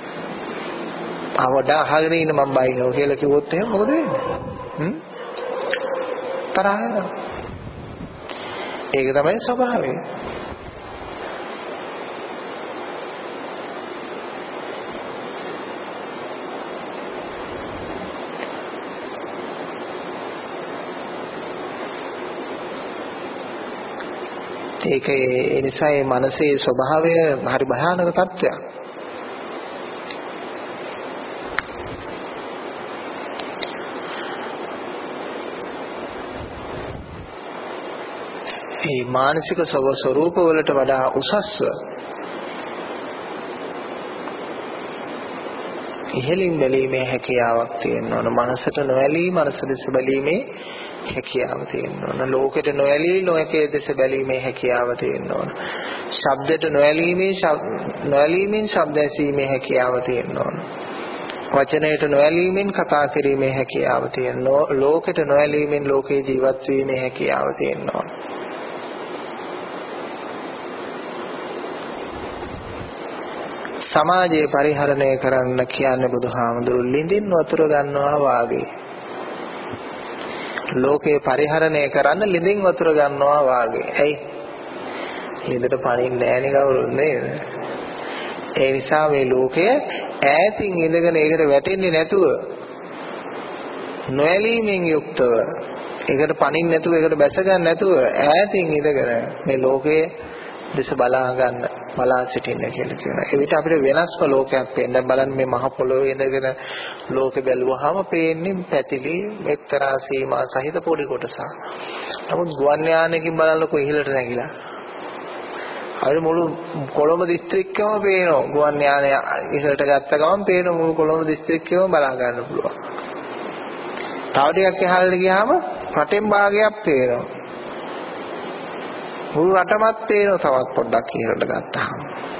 අවඩ අහගෙන ඉන්න මම බයිනවා කියලා කිව්වොත් එහෙනම් මොකද වෙන්නේ? හ්ම්? තරහ යනවා. ඒක තමයි ස්වභාවය. ඒක ඒ නිසා මේ මනසේ ස්වභාවය හරි භයානක තත්ත්වයක්. මේ මානසික ස්වરૂප වලට වඩා උසස්ව ඉහළින් බැලීමේ හැකියාවක් තියෙන්න ඕන. මනසට නොඇලී මනස දෙස බැලීමේ හැකියාව තියෙන්න ඕන. ලෝකෙට නොඇලී ලෝකයේ දෙස බැලීමේ හැකියාව තියෙන්න ඕන. ශබ්දයට නොඇලීමේ නොඇලීමෙන් ශබ්ද ඇසීමේ හැකියාව තියෙන්න ඕන. වචනයට නොඇලීමෙන් කතා කිරීමේ හැකියාව තියෙන්න ඕන. ලෝකෙට නොඇලීමෙන් ලෝකේ ජීවත් වීමේ හැකියාව තියෙන්න ඕන. සමාජයේ පරිහරණය කරන්න කියන්නේ බුදුහාමුදුරු ලිඳින් වතුර ගන්නවා වාගේ. ලෝකේ පරිහරණය කරන්න ලිඳින් වතුර ගන්නවා වාගේ. ඇයි? ලිඳට පණින්නේ නැහැ නේ කවුරුත් නේද? ඒ නිසා මේ ලෝකය ඈතින් ඉඳගෙන ඒකට වැටෙන්නේ නැතුව නොඇලීමෙන් යුක්තව ඒකට පණින්නේ නැතුව ඒකට බැස ගන්න නැතුව ඈතින් ඉඳගෙන මේ ලෝකයේ දෙස බලා ගන්න බලා සිටින්න කියලා කියනවා. ඒ විට අපිට වෙනස්ම ලෝකයක් පේන්න බලන්න මේ මහ පොළොවේ ඉඳගෙන ලෝකෙ බැලුවාම පේන්නේ පැතිලි එක්තරා සීමා සහිත පොඩි කොටසක්. නමුත් ගුවන් යානයකින් බලනකොට ඉහළට නැගිලා අර මුළු කොළඹ දිස්ත්‍රික්කයම පේනවා. ගුවන් යානය ඉහළට ගත්ත ගමන් පේන මුළු කොළඹ දිස්ත්‍රික්කයම බලා ගන්න පුළුවන්. තව ටිකක් එහාට ගියාම රටෙන් භාගයක් පේනවා. මුළු රටමත් පේනවා තවත් පොඩ්ඩක් ඉහළට ගත්තාම.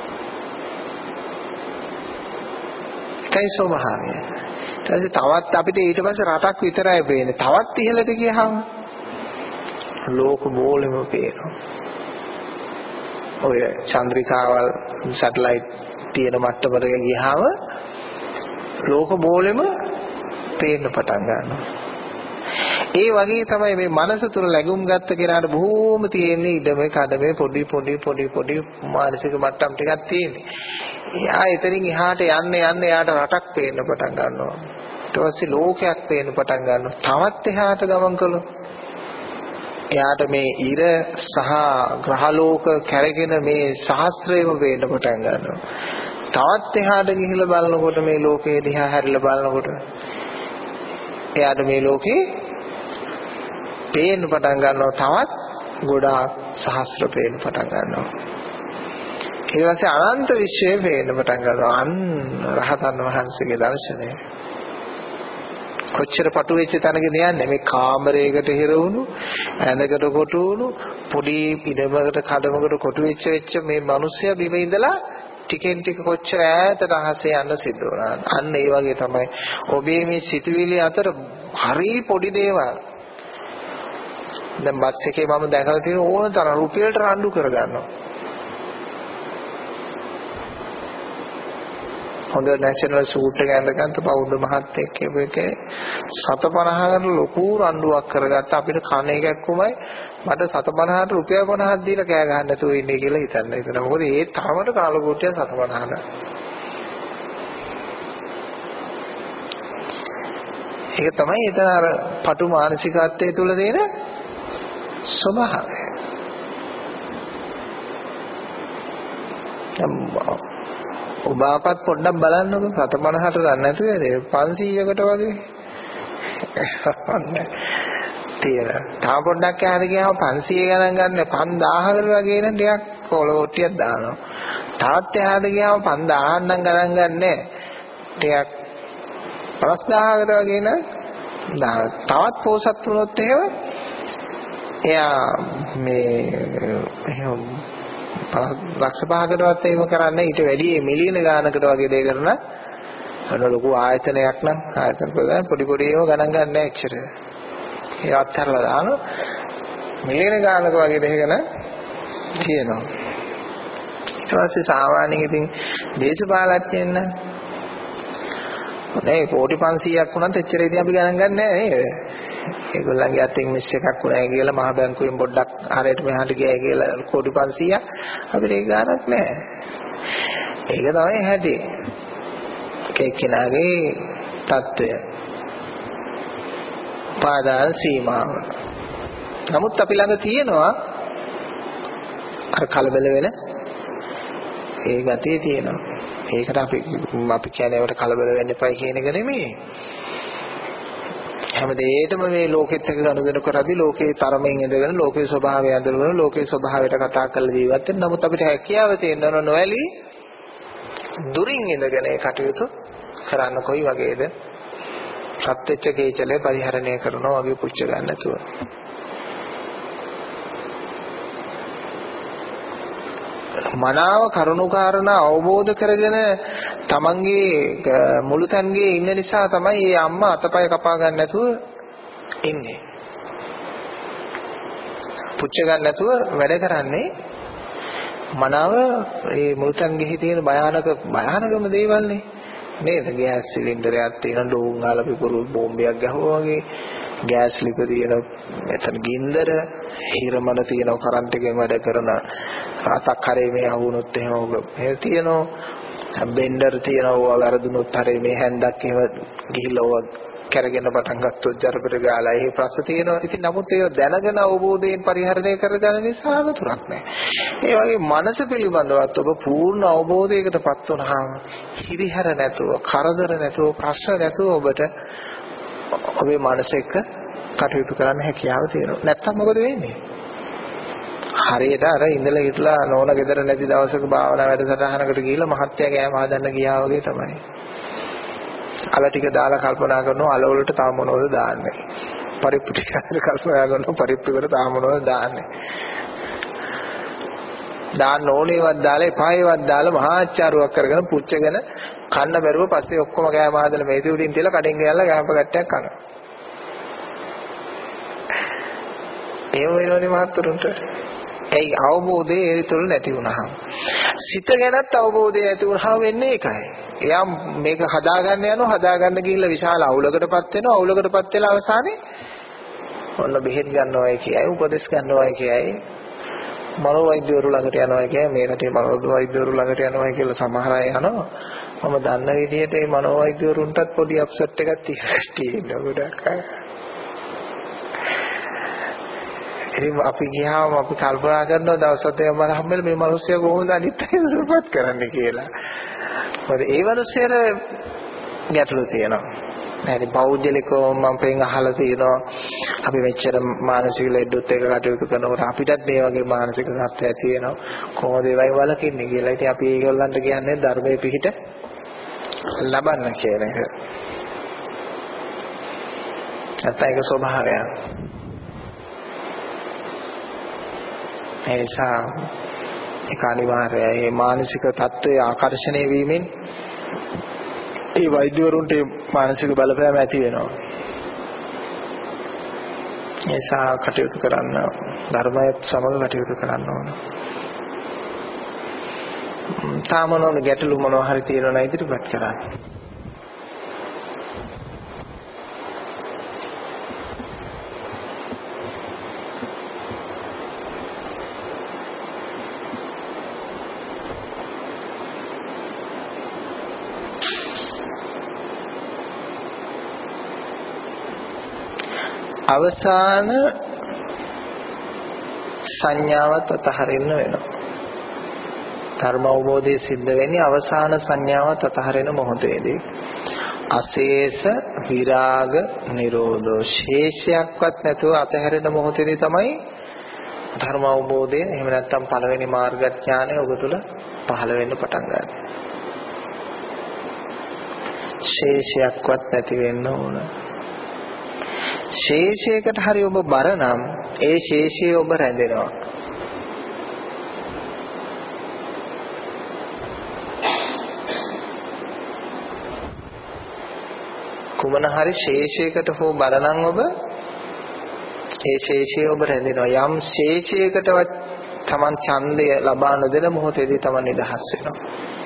ඒකයි ස්වභාවය. ඊට පස්සේ තවත් අපිට ඊට පස්සේ රටක් විතරයි පේන්නේ. තවත් ඉහළට ගියාම ලෝක බෝලෙම පේනවා. ඔය චන්ද්‍රිකාවල් සැටලයිට් තියෙන මට්ටමකට ගියාම ලෝක බෝලෙම පේන්න පටන් ගන්නවා. ඒ වගේ තමයි මේ මනස තුර ලැබුම් ගත්ත කෙනාට බොහෝම තියෙන්නේ ඉඩමේ කඩමේ පොඩි පොඩි පොඩි පොඩි මානසික මට්ටම් ටිකක් තියෙන්නේ. එයා එතනින් එහාට යන්න යන්න එයාට රටක් පේන්න පටන් ගන්නවා. ඊට පස්සේ ලෝකයක් පේන්න පටන් ගන්නවා. තවත් එහාට ගමන් කළොත් එයාට මේ ඉර සහ ග්‍රහලෝක කැරගෙන මේ සහස්‍රයම පේන්න පටන් ගන්නවා. තවත් එහාට ගිහිල්ලා බලනකොට මේ ලෝකේ දිහා හැරිලා බලනකොට එයාට මේ ලෝකේ පේන්න පටන් ගන්නවා. තවත් ගොඩාක් සහස්‍ර පේන්න පටන් ගන්නවා. ඊට පස්සේ අනන්ත විශ්වය පේන්න පටන් ගන්නවා. අන්න රහතන් වහන්සේගේ දර්ශනය. කොච්චර පටු වෙච්ච තැනකද යන්නේ මේ කාමරයකට හිර වුණු ඇඳකට කොටු වුණු පොඩි ඉඩමකට කඩමකට කොටු වෙච්ච වෙච්ච මේ මිනිස්සයා බිම ඉඳලා ටිකෙන් ටික කොච්චර ඈතට අහසේ යන්න සිද්ධ වුණා. අන්න ඒ වගේ තමයි ඔබේ මේ සිතුවිලි අතර හරි පොඩි දේවල්. දැන් බස් එකේ මම දැකලා තියෙන ඕන තරම් රුපියලට රණ්ඩු කරගන්නවා. හොඳ නැෂනල් සූට් එක ඇඳගන්න බෞද්ධ මහත්තයෙක් එකේ සත පනහකට ලොකු රණ්ඩුවක් කරගත්ත අපිට කණ එකක් උමයි මට සත පනහට රුපියල් පනහක් දීලා කෑ ගහන්න නැතුව ඉන්නේ කියලා හිතන්න හිතන. මොකද ඒ තරමට කාලකෝටිය සත පනහට. ඒක තමයි එතන අර පටු මානසිකත්වයේ තුල තියෙන ස්වභාවය. ඔබ ආපත් පොඩ්ඩක් බලන්නකො සත පනහට ගන්න නැතුව පන්සීයකට වගේ තියෙන. තා පොඩ්ඩක් ඈත ගියාම පන්සීය ගණන් ගන්න පන්දාහකට වගේ නේ ටිකක් කොලොට්ටියක් දානවා. තාත් ඈත ගියාම පන්දාහක් නම් ගණන් ගන්නෑ. ටිකක් පනස්දාහකට වගේ නේ තවත් පොසත් වුණොත් එහෙම එයා මේ එහෙම ලක්ෂ පහකටවත් එහෙම කරන්නේ ඊට වැඩි මිලියන ගානකට වගේ දෙයක් කරන අර ලොකු ආයතනයක් නම් ආයතන ප්‍රදාන පොඩි පොඩි ඒවා ගණන් ගන්න නැහැ එච්චර. ඒ අත්හැරලා දාන මිලියන ගානක වගේ දෙයකන තියෙනවා. ඊට පස්සේ සාමාන්‍යයෙන් ඉතින් දේශපාලඥයන් නම් නේ කෝටි පන්සීයක් වුණත් එච්චර ඉතින් අපි ගණන් ගන්න නැහැ නේද? ඒගොල්ලන්ගේ අතින් මිස් එකක් වුණා කියලා මහ බැංකුවෙන් පොඩ්ඩක් හරියට මෙහාට ගියා කියලා කෝටි පන්සීයක් අපිට ඒක ගන්නත් නැහැ. ඒක තමයි හැටි. කෙනෙක්ගේ තත්ත්වය. පාදාන සීමාව. නමුත් අපි ළඟ තියෙනවා අර කලබල වෙන ඒ ගතිය තියෙනවා. ඒකට අපි අපි කියන්නේ ඒකට කලබල වෙන්න එපයි කියන එක නෙමෙයි. හැමදේටම මේ ලෝකෙත් එක්ක ගනුදෙනු කරද්දී ලෝකේ තරමින් ඉඳගෙන ලෝකේ ස්වභාවය අඳුරගෙන ලෝකේ ස්වභාවයට කතා කරලා ජීවත් වෙන්න. නමුත් අපිට හැකියාව තියෙනවා නොඇලී දුරින් ඉඳගෙන ඒ කටයුතු කරන්න කොයි වගේද? සත්‍යච්ච කේචලේ පරිහරණය කරනවා වගේ පුච්ච ගන්න නැතුව. මනාව කරුණාකාරණා අවබෝධ කරගෙන තමන්ගේ මුළු තැන්ගේ ඉන්න නිසා තමයි මේ අම්මා අතපය කපා ගන්න නැතුව ඉන්නේ. පුච්ච ගන්න නැතුව වැඩ කරන්නේ මනාව මේ මුළු තැන්ගේ තියෙන භයානක භයානකම දේවල්නේ. නේද? ගෑස් සිලින්ඩරයක් තියෙන ඩෝන් ආලා පිපුරු බෝම්බයක් ගැහුවා වගේ ගෑස් ලික තියෙන එතන ගින්දර හිරමන තියෙන කරන්ට් එකෙන් වැඩ කරන අතක් හරේ මේ ආවුනොත් එහෙම ඔබ මේ තියෙනවා බෙන්ඩර් තියෙනවා වැරදුනොත් හරේ මේ හැන්දක් එහෙම ගිහිල්ලා ඔය කරගෙන පටන් ගත්තොත් ජරපට ගාලා ඒ ප්‍රශ්න තියෙනවා. ඉතින් නමුත් ඒක දැනගෙන අවබෝධයෙන් පරිහරණය කරගන්න නිසා වතුරක් නැහැ. ඒ වගේ මනස පිළිබඳවත් ඔබ පූර්ණ අවබෝධයකටපත් වුණාම හිරිහැර නැතුව කරදර නැතුව ප්‍රශ්න නැතුව ඔබට ඔබේ මනස එක්ක කටයුතු කරන්න හැකියාව තියෙනවා. නැත්තම් මොකද වෙන්නේ? හරියට අර ඉඳලා හිටලා නෝන ගෙදර නැති දවසක භාවනා වැඩසටහනකට ගිහිල්ලා මහත්ය ගෑම හදන්න ගියා වගේ තමයි. අල ටික දාලා කල්පනා කරනවා අල වලට තාම මොනවද දාන්නේ. පරිප්පු ටික කල්පනා කරනවා පරිප්පු වලට තාම මොනවද දාන්නේ. දාන්න ඕනේවත් දාලා එපායවත් දාලා මහාචාරුවක් කරගෙන පුච්චගෙන කන්න බැරුව පස්සේ ඔක්කොම ගෑම හදලා මේසෙ උඩින් තියලා කඩෙන් ගියලා ගෑම පැත්තක් කනවා. ඒ වෙනෝනේ මහත්තුරුන්ට. ඒ අවබෝධය ඒ තුළ නැති වුණාම සිත ගැනත් අවබෝධය ඇති වුණාම වෙන්නේ ඒකයි. එයා මේක හදාගන්න යනවා හදාගන්න ගිහිල්ලා විශාල අවුලකටපත් වෙනවා අවුලකටපත් වෙලා අවසානයේ ඔන්න බෙහෙත් ගන්නවායි කියයි උපදෙස් ගන්නවායි කියයි මනෝ වෛද්‍යවරු ළඟට යනවා කියයි මේ රටේ මනෝ වෛද්‍යවරු ළඟට යනවායි කියලා සමහර අය යනවා. මම දන්න විදිහට මේ මනෝ වෛද්‍යවරුන්ටත් පොඩි අප්සෙට් එකක් තියෙනවා ගොඩක් අය. ඉතින් අපි ගියාම අපි කල්පනා කරනවා දවසක් දෙකක් මම හම්බෙලා මේ මිනිස්සයා කොහොමද අනිත් අය සුවපත් කරන්නේ කියලා. මොකද ඒ මිනිස්සයාට ගැටලු තියෙනවා. නැහැනේ පෞද්ගලිකව මම පෙන් අහලා තියෙනවා අපි මෙච්චර මානසික ලෙඩොත් එක කටයුතු කරනකොට අපිටත් මේ වගේ මානසික සත්‍යය තියෙනවා. කොහොමද ඒ වගේ වලකින්නේ කියලා. ඉතින් අපි ඒගොල්ලන්ට කියන්නේ ධර්මයේ පිහිට ලබන්න කියන එක. නැත්නම් ඒක ස්වභාවයක්. එනිසා ඒක අනිවාර්යයි. මේ මානසික තත්ත්වයේ ආකර්ෂණය වීමෙන් ඒ වෛද්‍යවරුන්ට මානසික බලපෑම ඇති වෙනවා. එනිසා කටයුතු කරන්න ධර්මයත් සමග කටයුතු කරන්න ඕන. තාම මොනවද ගැටලු මොනවා හරි තියෙනවා නම් ඉදිරිපත් කරන්න. අවසාන සංඥාවත් අතහරින්න වෙනවා. ධර්ම අවබෝධය සිද්ධ වෙන්නේ අවසාන සංඥාවත් අතහරින මොහොතේදී. අශේෂ විරාග නිරෝධෝ ශේෂයක්වත් නැතුව අතහැරෙන මොහොතේදී තමයි ධර්ම අවබෝධය එහෙම නැත්නම් පළවෙනි මාර්ගඥානය ඔබ තුළ පහළ වෙන්න පටන් ගන්නවා. ශේෂයක්වත් නැති වෙන්න ඕන. ශේෂයකට හරි ඔබ බර නම් ඒ ශේෂය ඔබ රැඳෙනවා. කුමන හරි ශේෂයකට හෝ බර නම් ඔබ ඒ ශේෂය ඔබ රැඳෙනවා. යම් ශේෂයකටවත් Taman ඡන්දය ලබා නොදෙන මොහොතේදී Taman නිදහස් වෙනවා.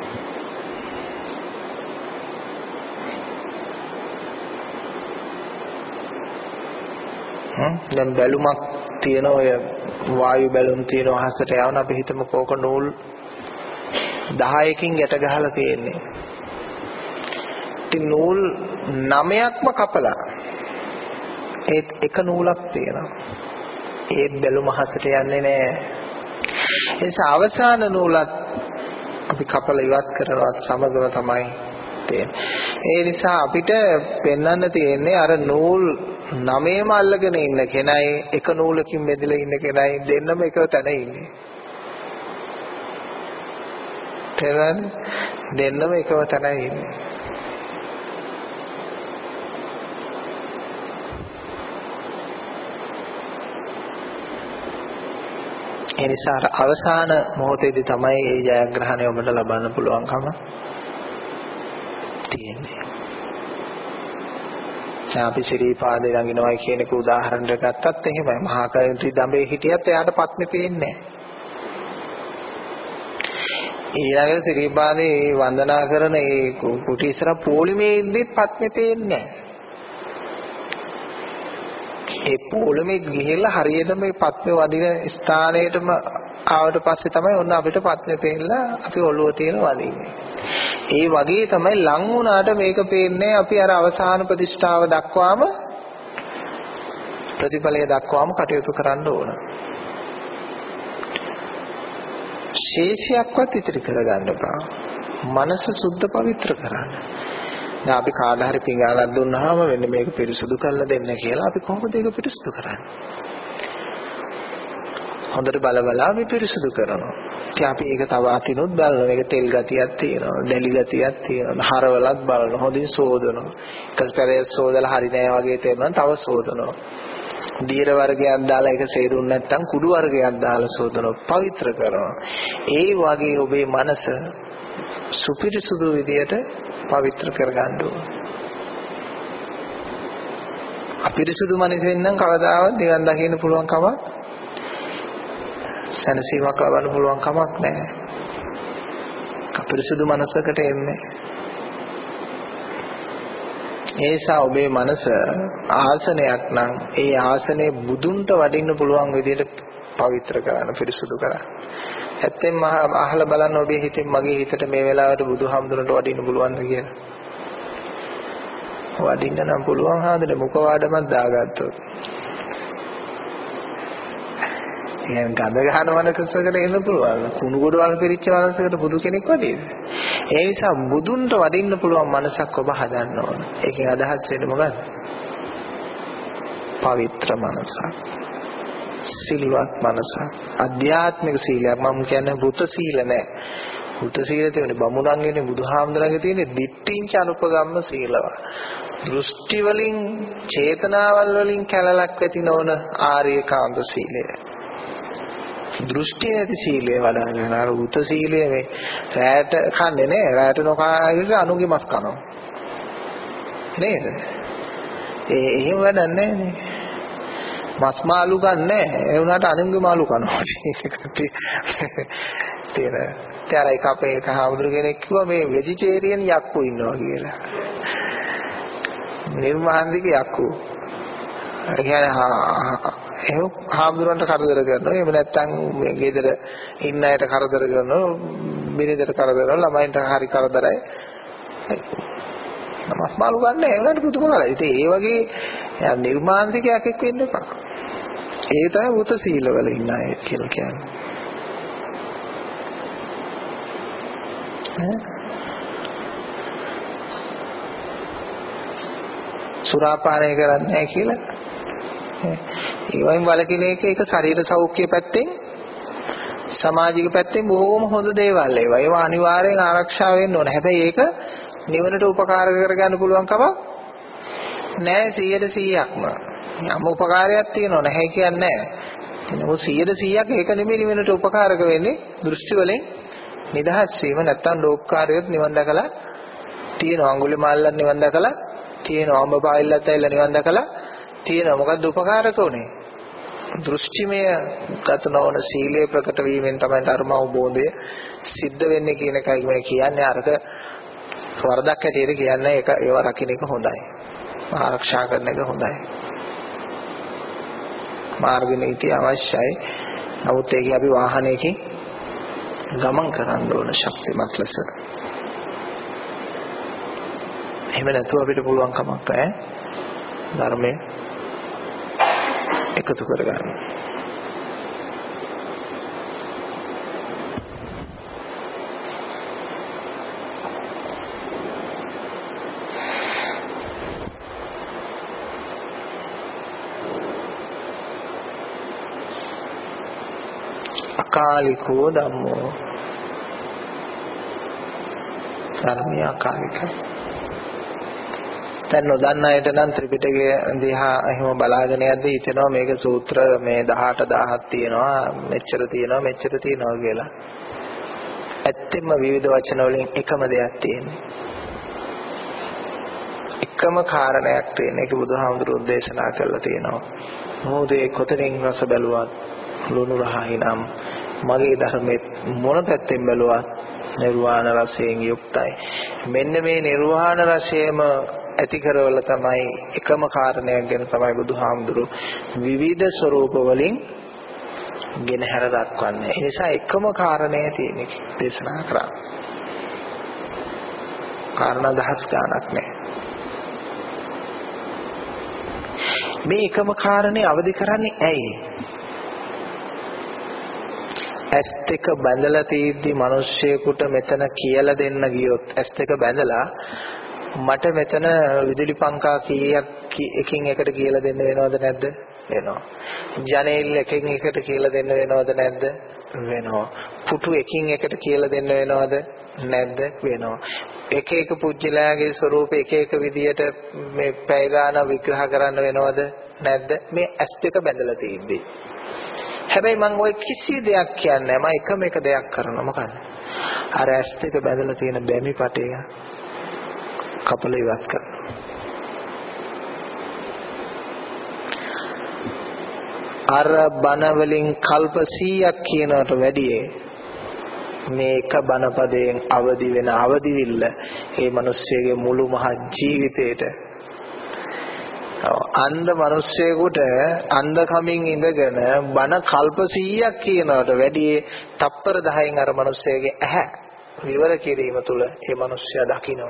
දැන් බැලුමක් තියෙන ඔය වායු බැලුම් තියෙන අහසට යවන අපි හිතමු කෝක නූල් දහයකින් ගැට ගහලා තියෙන්නේ. ඉතින් නූල් නවයක්ම කපලා ඒත් එක නූලක් තියෙනවා. ඒත් බැලුම අහසට යන්නේ නැහැ. ඒ අවසාන නූලත් අපි කපලා ඉවත් කරනවත් සමගම තමයි තියෙන්නේ. ඒ නිසා අපිට පෙන්වන්න තියෙන්නේ අර නූල් නවයම අල්ලගෙන ඉන්න කෙනයි එක නූලකින් බෙදලා ඉන්න කෙනයි දෙන්නම එක තැන ඉන්නේ. තේරෙනවද? දෙන්නම එකම තැන ඉන්නේ. ඒ නිසා අවසාන මොහොතේදී තමයි මේ ජයග්‍රහණය ඔබට ලබන්න පුළුවන්කම තියෙන්නේ. අපි ශ්‍රීපාදේ ළඟිනවයි කියන එක උදාහරණයක් ගත්තත් එහෙමයි. මහා කයන්ති දඹේ හිටියත් එයාට පත්නේ පේන්නේ නැහැ. ඊළඟට ශ්‍රීපාදේ වන්දනා කරන ඒ කුටි ඉස්සර පොලිමේ ඉද්දිත් පත්නේ පේන්නේ නැහැ. ඒ පොළොමේ ගිහිල්ලා හරියට මේ පත්මේ වදින ස්ථානයටම ආවට පස්සේ තමයි ඔන්න අපිට පත්මේ පේන්නලා අපි ඔළුව තියෙන වදින්නේ. ඒ වගේ තමයි ලං වුණාට මේක පේන්නේ අපි අර අවසාන ප්‍රතිෂ්ඨාව දක්වාම ප්‍රතිඵලය දක්වාම කටයුතු කරන්න ඕන. ශේෂයක්වත් ඉතිරි කරගන්න බෑ. මනස සුද්ධ පවිත්‍ර කරන්න. දැන් අපි කාට හරි පිඟානක් දුන්නාම වෙන මේක පිරිසුදු කරලා දෙන්න කියලා අපි කොහොමද ඒක පිරිසුදු කරන්නේ? හොඳට බල බලා අපි පිරිසුදු කරනවා. ඉතින් අපි ඒක තව අතිනුත් බලනවා. මේක තෙල් ගතියක් තියෙනවා, දැලි ගතියක් තියෙනවා. හරවලත් බලනවා, හොඳින් සෝදනවා. එකස්පරේ සෝදලා හරි නෑ වගේ තේරෙනවා තව සෝදනවා. දීර වර්ගයක් දාලා ඒක සේරුම් නැත්තම් කුඩු වර්ගයක් දාලා සෝදනවා, පවිත්‍ර කරනවා. ඒ වගේ ඔබේ මනස සුපිරිසුදු විදියට පවිත්‍ර කරගන්න ඕන. අපිරිසුදු මනසෙන් නම් කවදාවත් නිවන් දකින්න පුළුවන් කමක් සැනසීමක් ලබන්න පුළුවන් කමක් නැහැ. අපිරිසුදු මනසකට එන්නේ. ඒ නිසා ඔබේ මනස ආසනයක් නම් ඒ ආසනේ බුදුන්ට වඩින්න පුළුවන් විදිහට පවිත්‍ර කරන්න, පිරිසුදු කරන්න. ඇත්තෙන්ම අහලා බලන්න ඔබේ හිතෙන් මගේ හිතට මේ වෙලාවට බුදුහාමුදුරන්ට වඩින්න පුළුවන්ද කියලා. වඩින්න නම් පුළුවන් හාදේ මුඛවාඩමක් දාගත්තොත්. එහෙනම් ගඳ ගන්න මනසකට එන්න පුළුවන්. කුණු ගොඩවල් පිරිච්ච මනසකට බුදු කෙනෙක් වඩේද? ඒ නිසා බුදුන්ට වඩින්න පුළුවන් මනසක් ඔබ හදන්න ඕන. ඒකෙන් අදහස් වෙන්නේ මොකද්ද? පවිත්‍ර මනසක්. සිල්වත් මනසක්. අධ්‍යාත්මික සීලයක්. මම කියන්නේ වෘත සීල නෑ. වෘත සීල තියෙන්නේ බමුණන්ගේනේ බුදුහාමුදුරන්ගේ තියෙන්නේ දිට්ඨිංච අනුපගම්ම සීලව. දෘෂ්ටි වලින් චේතනාවල් වලින් කැලලක් ඇති නොවන ආර්යකාන්ත සීලය. දෘෂ්ටි නැති සීලය වඩාගෙන අර වෘත සීලය මේ රැයට කන්නේ නෑ. රැයට නොකාගෙන අනුගේ මස් කනවා. නේද? ඒ එහෙම වැඩක් නෑනේ. මස් මාළු ගන්නෑ. ඒ වුණාට අනුන්ගේ මාළු කනවා. තේර. තේර එක අපේ එක හාමුදුරු කෙනෙක් කිව්වා මේ වෙජිටේරියන් යක්කු ඉන්නවා කියලා. නිර්මාන්දික යක්කු. ඒ කියන්නේ එහෙම හාමුදුරන්ට කරදර කරනවා. එහෙම නැත්නම් මේ ගෙදර ඉන්න අයට කරදර කරනවා. බිරිඳට කරදර කරනවා. ළමයින්ට හරි කරදරයි. මස් මාළු ගන්න ඒ වුණාට පුදුම කරලා. ඉතින් ඒ වගේ නිර්මාන්දිකයක් එක්ක ඉන්න එපා. ඒ තමයි වෘත සීලවල ඉන්න අය කියලා කියන්නේ. ඈ සුරාපානය කරන්නේ නැහැ කියලා. ඒ වයින් වලකින එක ඒක ශරීර සෞඛ්‍ය පැත්තෙන් සමාජික පැත්තෙන් බොහෝම හොඳ දේවල් ඒවා. ඒවා අනිවාර්යෙන් ආරක්ෂා වෙන්න ඕන. හැබැයි ඒක නිවනට උපකාර කරගන්න පුළුවන් කම නැහැ සීයට සීයක්ම. යම් උපකාරයක් තියෙනව නැහැ කියන්නේ නැහැ. නමුත් සීයට සීයක් ඒක නෙමෙයි නිවනට උපකාරක වෙන්නේ. දෘෂ්ටි වලින් නිදහස් වීම නැත්තම් ලෝකකාරයොත් නිවන් දැකලා තියෙනවා. අඟුලිමාල්ලත් නිවන් දැකලා තියෙනවා. අම්බපායිල්ලත් ඇවිල්ලා නිවන් දැකලා තියෙනවා. මොකද්ද උපකාරක උනේ? දෘෂ්ටිමය ගත නොවන සීලය ප්‍රකට වීමෙන් තමයි ධර්ම අවබෝධය සිද්ධ වෙන්නේ කියන එකයි මම කියන්නේ. අරක වරදක් හැටියට කියන්නේ ඒක ඒව රකින්න එක හොඳයි. ආරක්ෂා කරන එක හොඳයි. මාර්ග නීති අවශ්‍යයි. නමුත් ඒක අපි වාහනයකින් ගමන් කරන්න ඕන ශක්තිමත් ලෙස. එහෙම නැතුව අපිට පුළුවන් කමක් නැහැ ධර්මයේ එකතු කරගන්න. අකාලිකෝ ධම්මෝ. ධර්මය අකාලිකයි. දැන් නොදන්න අයට නම් ත්‍රිපිටකය දිහා එහෙම බලාගෙන යද්දී හිතෙනවා මේක සූත්‍ර මේ දහඅට දහයක් තියෙනවා, මෙච්චර තියෙනවා, මෙච්චර තියෙනවා කියලා. ඇත්තෙන්ම විවිධ වචන වලින් එකම දෙයක් තියෙනවා. එකම කාරණයක් තියෙන එක බුදුහාමුදුරුවෝ දේශනා කරලා තියෙනවා. මොහොතේ කොතනින් රස බැලුවත් ලුණු රහයි නම් මගේ ධර්මයේ මොන පැත්තෙන් බැලුවත් නිර්වාණ රසයෙන් යුක්තයි. මෙන්න මේ නිර්වාණ රසයම ඇති කරවල තමයි එකම කාරණයක් ගැන තමයි බුදුහාමුදුරුවෝ විවිධ ස්වරූප වලින් ගෙන හැර දක්වන්නේ. ඒ නිසා එකම කාරණය තියෙන එක දේශනා කරා. කාරණා දහස් ගණක් නැහැ. මේ එකම කාරණේ අවදි කරන්නේ ඇයි? ඇස් දෙක බැඳලා තියෙද්දි මිනිස්සෙකුට මෙතන කියලා දෙන්න ගියොත් ඇස් දෙක බැඳලා මට මෙතන විදුලි පංකා කීයක් එකින් එකට කියලා දෙන්න වෙනවද නැද්ද? වෙනවා. ජනේල් එකින් එකට කියලා දෙන්න වෙනවද නැද්ද? වෙනවා. පුටු එකින් එකට කියලා දෙන්න වෙනවද නැද්ද? වෙනවා. එක එක පුජ්‍යලයාගේ ස්වરૂප එක එක විදියට මේ පැය ගාන විග්‍රහ කරන්න වෙනවද නැද්ද? මේ ඇස් දෙක බැඳලා තියෙද්දි. හැබැයි මම ওই කිසි දෙයක් කියන්නේ නැහැ. මම එකම එක දෙයක් කරනවා. මොකද? අර ඇස් දෙක බැඳලා තියෙන බැමි පටය කපල ඉවත් කරනවා. අර බණ වලින් කල්ප සීයක් කියනකට වැඩිය මේ එක බණ පදයෙන් අවදි වෙන අවදිවිල්ල ඒ මිනිස්සෙගේ මුළු මහත් ජීවිතේට අන්ධ මිනිස්සෙකුට අන්ධකමින් ඉඳගෙන බණ කල්ප සීයක් කියනකට වැඩිය තප්පර දහයෙන් අර මිනිස්සෙගේ ඇහැ විවර කිරීම තුළ ඒ මිනිස්සයා දකිනවා.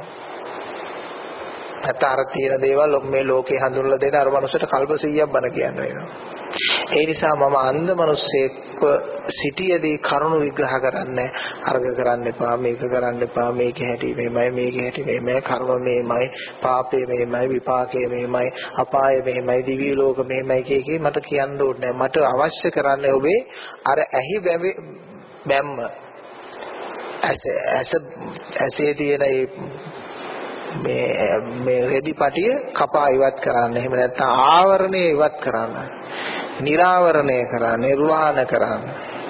අතර තියෙන දේවල් මේ ලෝකේ හඳුන්වලා දෙන අර මනුස්සයට කල්ප සීයක් බණ කියන්න වෙනවා. ඒ නිසා මම අන්ධ මිනිස්සෙක්ව සිටියේදී කරුණු විග්‍රහ කරන්නේ අර්ග කරන්න එපා, මේක කරන්න එපා, මේක හැටි මේමයි, මේක හැටි මේමයි, කර්ම මේමයි, පාපේ මේමයි, විපාකේ මේමයි, අපාය මේමයි, දිවි ලෝක මේමයි කිය කී මට කියන්න ඕනේ නැහැ. මට අවශ්‍ය කරන්නේ ඔබේ අර ඇහි බැම්ම ඇස ඇස ඇසේ තියෙන ඒ මේ මේ රෙදි පටිය කපා ඉවත් කරන්න. එහෙම නැත්නම් ආවරණය ඉවත් කරන්න. නිරාවරණය කරන්න, නිර්වාණ කරන්න.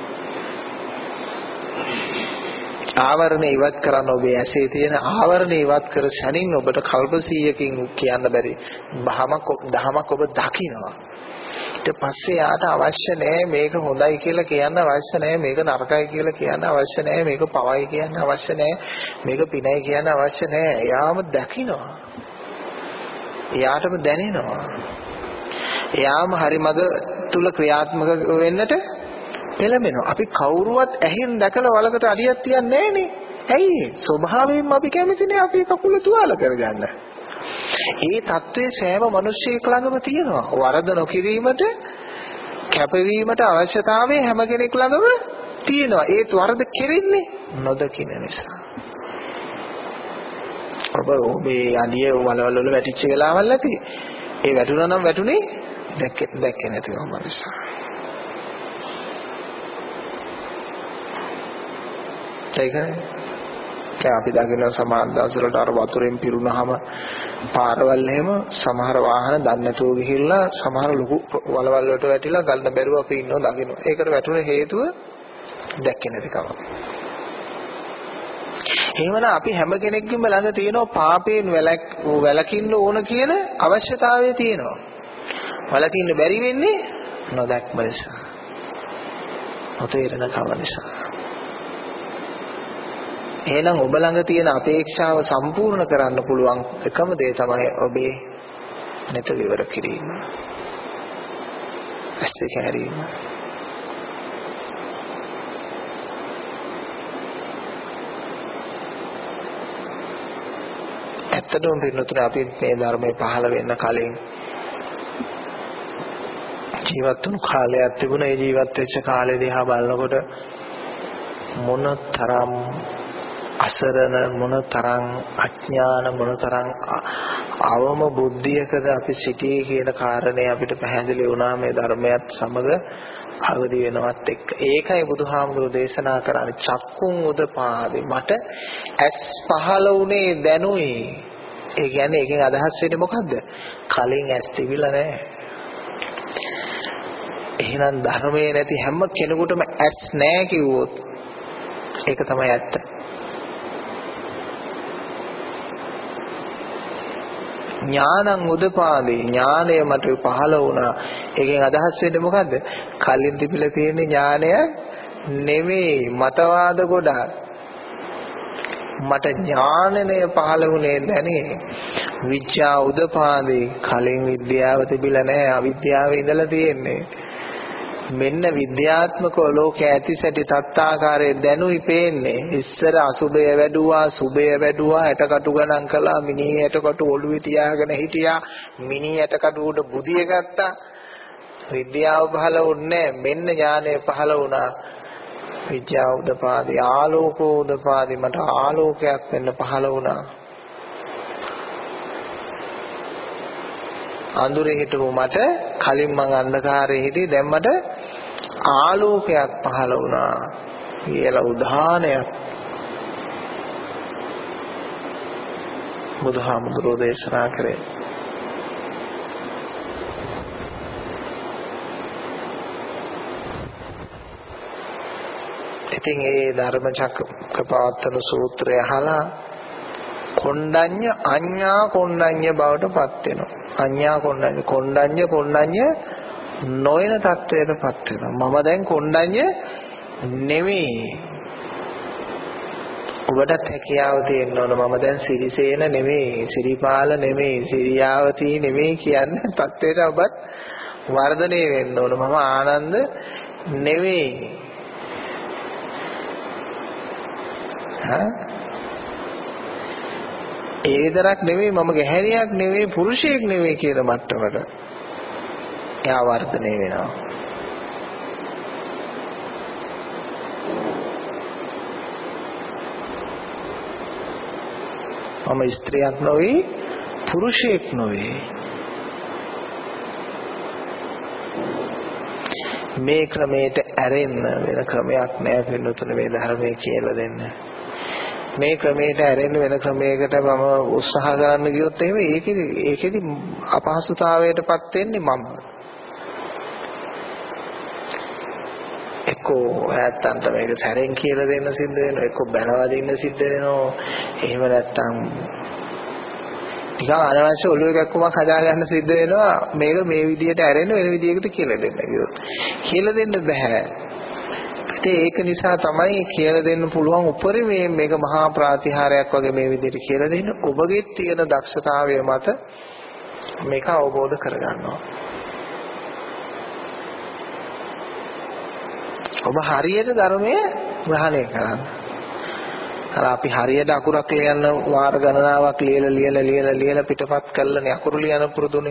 ආවරණය ඉවත් කරන්න ඔබේ ඇසේ තියෙන ආවරණය ඉවත් කර ශනින් ඔබට කල්ප සීයකින් කියන්න බැරි බහමක් දහමක් ඔබ දකිනවා. ඊට පස්සේ යාට අවශ්‍ය නැහැ මේක හොඳයි කියලා කියන්න අවශ්‍ය නැහැ මේක නරකයි කියලා කියන්න අවශ්‍ය නැහැ මේක පවයි කියන්න අවශ්‍ය නැහැ මේක පිනයි කියන්න අවශ්‍ය නැහැ. එයාම දකිනවා. එයාටම දැනෙනවා. එයාම හරි මඟ තුල ක්‍රියාත්මක වෙන්නට පෙළඹෙනවා. අපි කවුරුවත් ඇහෙන් දැකලා වලකට අඩියක් තියන්නේ නැහනේ. ඇයි? ස්වභාවයෙන්ම අපි කැමතිනේ අපි කකුල තුවාල කරගන්න. ඒ தત્ත්වයේ සෑම මිනිසෙක් ළඟම තියෙනවා. වරද නොකිරීමට කැපවීමට අවශ්‍යතාවය හැම කෙනෙක් ළඟම තියෙනවා. ඒත් වරද කෙරෙන්නේ නොදකින නිසා. ඔබ ඔබේ අඩිය වලවල් වල වැටිච්ච වෙලාවල් ඇති. ඒ වැටුණා නම් වැටුනේ දැක්කේ දැක්කේ නැතිවම නිසා. ඒකනේ අපි දකින සමාන දවසවලට අර වතුරෙන් පිරුණාම පාරවල් එහෙම සමහර වාහන දන්නේ නැතුව ගිහිල්ලා සමහර ලොකු වලවල් වලට වැටිලා ගලන බැරුව අපි ඉන්නව දකින්න. ඒකට වැටුනේ හේතුව දැක්කේ නැතිකම. එහෙමනම් අපි හැම කෙනෙක්ගේම ළඟ තියෙන පාපයෙන් වැළකින්න ඕන කියන අවශ්‍යතාවය තියෙනවා. වළකින්න බැරි වෙන්නේ නොදැක්ම නිසා. නොතේරෙන කම නිසා. එහෙනම් ඔබ ළඟ තියෙන අපේක්ෂාව සම්පූර්ණ කරන්න පුළුවන් එකම දේ තමයි ඔබේ නැත විවර කිරීම. ඇස්සේ කැරීම. ඇත්තටම පින්නතුනේ අපි මේ ධර්මයේ පහළ වෙන්න කලින් ජීවත් වුණු කාලයක් තිබුණා. ඒ ජීවත් වෙච්ච කාලේ දිහා බලනකොට මොන තරම් අසරණ මොනතරම් අඥාන මොනතරම් අවම බුද්ධියකද අපි සිටියේ කියන කාරණේ අපිට පැහැදිලි වුණා මේ ධර්මයත් සමග අවදි වෙනවත් එක්ක. ඒකයි බුදුහාමුදුරෝ දේශනා කරන්නේ චක්කුන් උදපාදේ මට ඇස් පහළ වුණේ දැනුයි. ඒ කියන්නේ ඒකෙන් අදහස් වෙන්නේ මොකද්ද? කලින් ඇස් තිබිලා නැහැ. එහෙනම් ධර්මයේ නැති හැම කෙනෙකුටම ඇස් නැහැ කිව්වොත් ඒක තමයි ඇත්ත. ඥානං උදපාදේ ඥානය මට පහළ වුණා. ඒකෙන් අදහස් වෙන්නේ මොකද්ද? කලින් තිබිලා තියෙන ඥානය නෙමෙයි මතවාද ගොඩක්. මට ඥානනය පහළ වුණේ දැනේ. විද්‍යා උදපාදේ කලින් විද්‍යාව තිබිලා නැහැ. අවිද්‍යාවේ ඉඳලා තියෙන්නේ. මෙන්න විද්‍යාත්මක ලෝකයේ ඇති සැටි තත්තාකාරයේ දැනුයි පේන්නේ. ඉස්සර අසුබය වැඩුවා, සුබය වැඩුවා, ඇටකටු ගණන් කළා, මිනි ඇටකටු ඔළුවේ තියාගෙන හිටියා, මිනි ඇටකටු උඩ බුදිය ගත්තා. විද්‍යාව පහළ වුණේ මෙන්න ඥානය පහළ වුණා. විද්‍යාව උදපාදී ආලෝකෝ උදපාදී මට ආලෝකයක් වෙන්න පහළ වුණා. අඳුරේ හිටපු මට කලින් මං අන්ධකාරයේ හිටියේ දැන් මට ආලෝකයක් පහළ වුණා කියලා උදාහරණයක් බුදුහාමුදුරෝ දේශනා කරේ. ඉතින් ඒ ධර්මචක්කපවත්තන සූත්‍රය අහලා කොණ්ඩඤ්ඤ අඤ්ඤා කොණ්ඩඤ්ඤ බවට පත් වෙනවා. අඤ්ඤා කොණ්ඩඤ්ඤ කොණ්ඩඤ්ඤ කොණ්ඩඤ්ඤ නොයන තත්වයටපත් වෙනවා. මම දැන් කොණ්ඩඤ්ඤ නෙමෙයි. ඔබට හැකියාව තියෙන්න ඕන. මම දැන් සිරිසේන නෙමෙයි, සිරිපාල නෙමෙයි, සිරියාවතී නෙමෙයි කියන්නේ තත්වයට ඔබත් වර්ධනය වෙන්න ඕන. මම ආනන්ද නෙමෙයි. හා ඒ විතරක් නෙමෙයි මම ගැහැණියක් නෙමෙයි පුරුෂයෙක් නෙමෙයි කියන මට්ටමට එයා වර්ධනය වෙනවා. මම ස්ත්‍රියක් නොවේ පුරුෂයෙක් නොවේ. මේ ක්‍රමයට ඇරෙන්න වෙන ක්‍රමයක් නෑ පින්නතුනේ මේ ධර්මයේ කියලා දෙන්න. මේ ක්‍රමයට ඇරෙන්න වෙන ක්‍රමයකට මම උත්සාහ කරන්න ගියොත් එහෙම ඒකෙදි ඒකෙදි අපහසුතාවයටපත් වෙන්නේ මම. එක්කෝ ඈත්තන්ට මේක සැරෙන් කියලා දෙන්න සිද්ධ වෙනවා, එක්කෝ බැනවදින්න සිද්ධ වෙනවා. එහෙම නැත්තම් ටිකක් අනවශ්‍ය ඔළුව එකක්කමක් හදාගන්න සිද්ධ වෙනවා. මේක මේ විදියට ඇරෙන්න වෙන විදියකට කියලා දෙන්න කිව්වොත්. කියලා දෙන්න බෑ. ඒක නිසා තමයි කියලා දෙන්න පුළුවන් උපරිමේ මේක මහා ප්‍රාතිහාරයක් වගේ මේ විදිහට කියලා දෙන්න. ඔබගේ තියෙන දක්ෂතාවය මත මේක අවබෝධ කරගන්නවා. ඔබ හරියට ධර්මයේ ග්‍රහණය කරන්න. අර අපි හරියට අකුරක් ලියන්න වාර ගණනාවක් ලියලා ලියලා ලියලා ලියලා පිටපත් කරලානේ අකුරු ලියන පුරුදුනේ.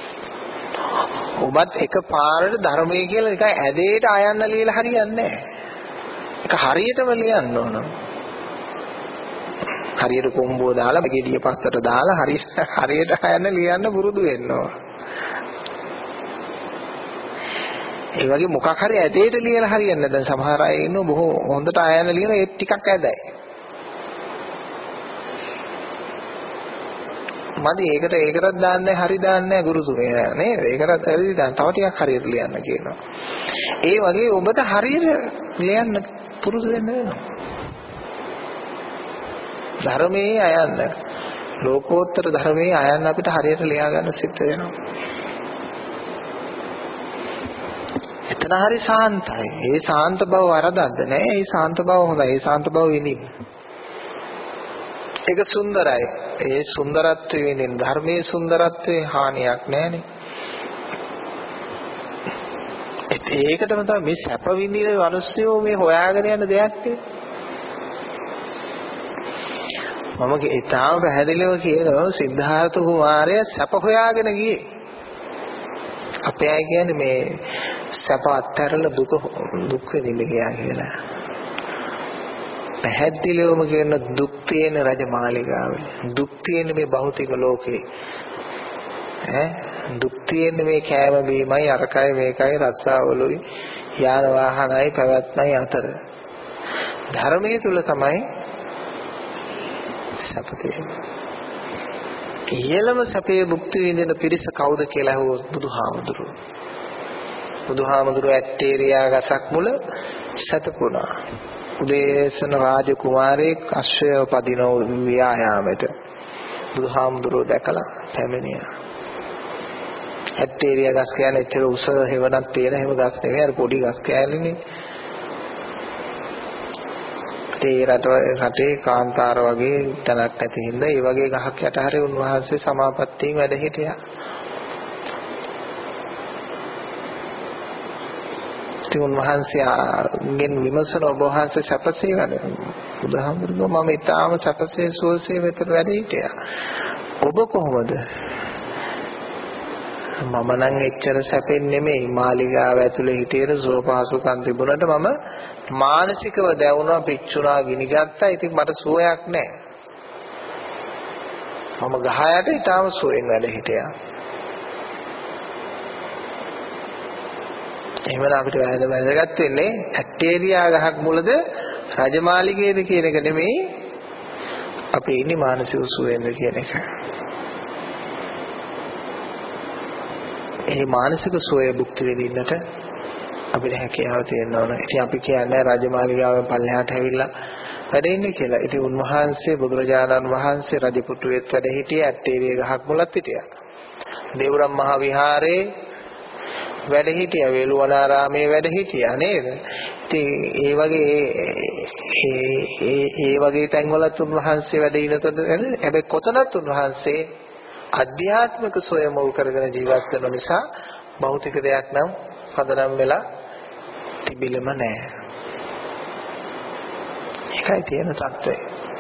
ඔබත් එක පාරට ධර්මයේ කියලා නිකන් ඇදේට ආයන්න ලියලා හරියන්නේ නැහැ. ඒක හරියටම ලියන්න ඕන. හරියට කොම්බුව දාලා ගෙඩිය පස්සට දාලා හරි හරියට ආයන්න ලියන්න පුරුදු වෙන්න ඕන. ඒ වගේ මොකක් හරි ඇදේට ලියලා හරියන්නේ නැහැ. දැන් සමහර අය ඉන්නවා බොහෝ හොඳට ආයන්න ලියන ඒ ටිකක් ඇදයි. මදි ඒකට ඒකටත් දාන්නේ හරි දාන්නේ ගුරුතුමේ නේද? ඒකටත් හරි දාන්න තව ටිකක් හරියට ලියන්න කියනවා. ඒ වගේ ඔබට හරියට ලියන්න පුරුදු වෙන්න වෙනවා. ධර්මයේ අයන්න ලෝකෝත්තර ධර්මයේ අයන්න අපිට හරියට ලියා ගන්න සිද්ධ වෙනවා. එතන හරි සාන්තයි. ඒ සාන්ත බව වරදක්ද නෑ. ඒ සාන්ත බව හොඳයි. ඒ සාන්ත බව විඳින්න. ඒක සුන්දරයි. ඒ සුන්දරත්වය විඳින්න ධර්මයේ සුන්දරත්වයේ හානියක් නෑනේ. ඒකටම තමයි මේ සැප විඳින මිනිස්සුયો මේ හොයාගෙන යන දෙයක් නේ. මම ඒතාව පැහැදිලිව කියනවා සිද්ධාර්ථ කුමාරයා සැප හොයාගෙන ගියේ. අපේ අය කියන්නේ මේ සැප අත්හැරලා දුක දුක් විඳින්න ගියා කියලා. පැහැදිලිවම කියන දුක් තියෙන රජමාලිගාවේ දුක් තියෙන මේ භෞතික ලෝකේ ඈ දුක් තියෙන මේ කෑම බීමයි අරකයි මේකයි රස්සාවලුයි යාන වාහනයි පැවැත්මයි අතර ධර්මයේ තුල තමයි සැප තියෙන්නේ. ඉහළම සැපේ භුක්ති විඳින පිරිස කවුද කියලා අහුවොත් බුදුහාමුදුරුවෝ. බුදුහාමුදුරුවෝ ඇටේරියා ගසක් මුල සතපුණා. උදේසන රාජකුමාරයෙක් අශ්වය පදින ව්‍යායාමයට බුදුහාමුදුරුවෝ දැකලා පැමිණියා. ඇටේරියා ගස් කියන්නේ එච්චර උස හේවණක් තියෙන හැම ගස් නෙවෙයි, අර පොඩි ගස් කෑල්ලනේ. ඒ රට රටේ කාන්තාර වගේ තැනක් නැති හින්දා ඒ වගේ ගහක් යට හරි උන්වහන්සේ සමාපත්තියෙන් වැඩ හිටියා. ඉතින් උන්වහන්සේගෙන් විමසන ඔබ වහන්සේ සැපසේ වැඩ. බුදුහාමුදුරුවෝ මම ඊටාම සැපසේ සුවසේ වෙත වැඩ හිටියා. ඔබ කොහොමද? මම නම් එච්චර සැපෙන් නෙමෙයි මාලිගාව ඇතුලේ හිටියේ සුවපහසුකම් තිබුණාට මම මානසිකව දැවුණා, පිච්චුණා, ගිනිගත්තා. ඉතින් මට සුවයක් නැහැ. මම ගහයට ඊටාම සුවෙන් වැඩ හිටියා. එහෙමනම් අපිට වැදගත් වැදගත් වෙන්නේ ඇටේරියා ගහක් මුලද රජමාලිගයේද කියන එක නෙමෙයි, අපි ඉන්නේ මානසික සුවෙන්ද කියන එක. ඒ මානසික සුවය භුක්ති විඳින්නට අපිට හැකියාව තියෙන්න ඕන. ඉතින් අපි කියන්නේ රජමාලිගාවෙන් පල්ලෙහාට ඇවිල්ලා වැඩ ඉන්නේ කියලා. ඉතින් උන්වහන්සේ බුදුරජාණන් වහන්සේ රජපුටුවෙත් වැඩ හිටියේ, ඇටේරිය ගහක් මුලත් හිටියා. දේවරම් මහ විහාරේ වැඩ හිටියා, වේළුවනාරාමේ වැඩ හිටියා නේද? ඉතින් ඒ වගේ ඒ ඒ ඒ වගේ තැන්වලත් උන්වහන්සේ වැඩ ඉනතොත් හැබැයි කොතනත් උන්වහන්සේ අධ්‍යාත්මික සොය මුල් කරගෙන ජීවත් වෙන නිසා භෞතික දෙයක් නම් පදනම් වෙලා තිබිලම නැහැ. ඒකයි තියෙන තත්ත්වය.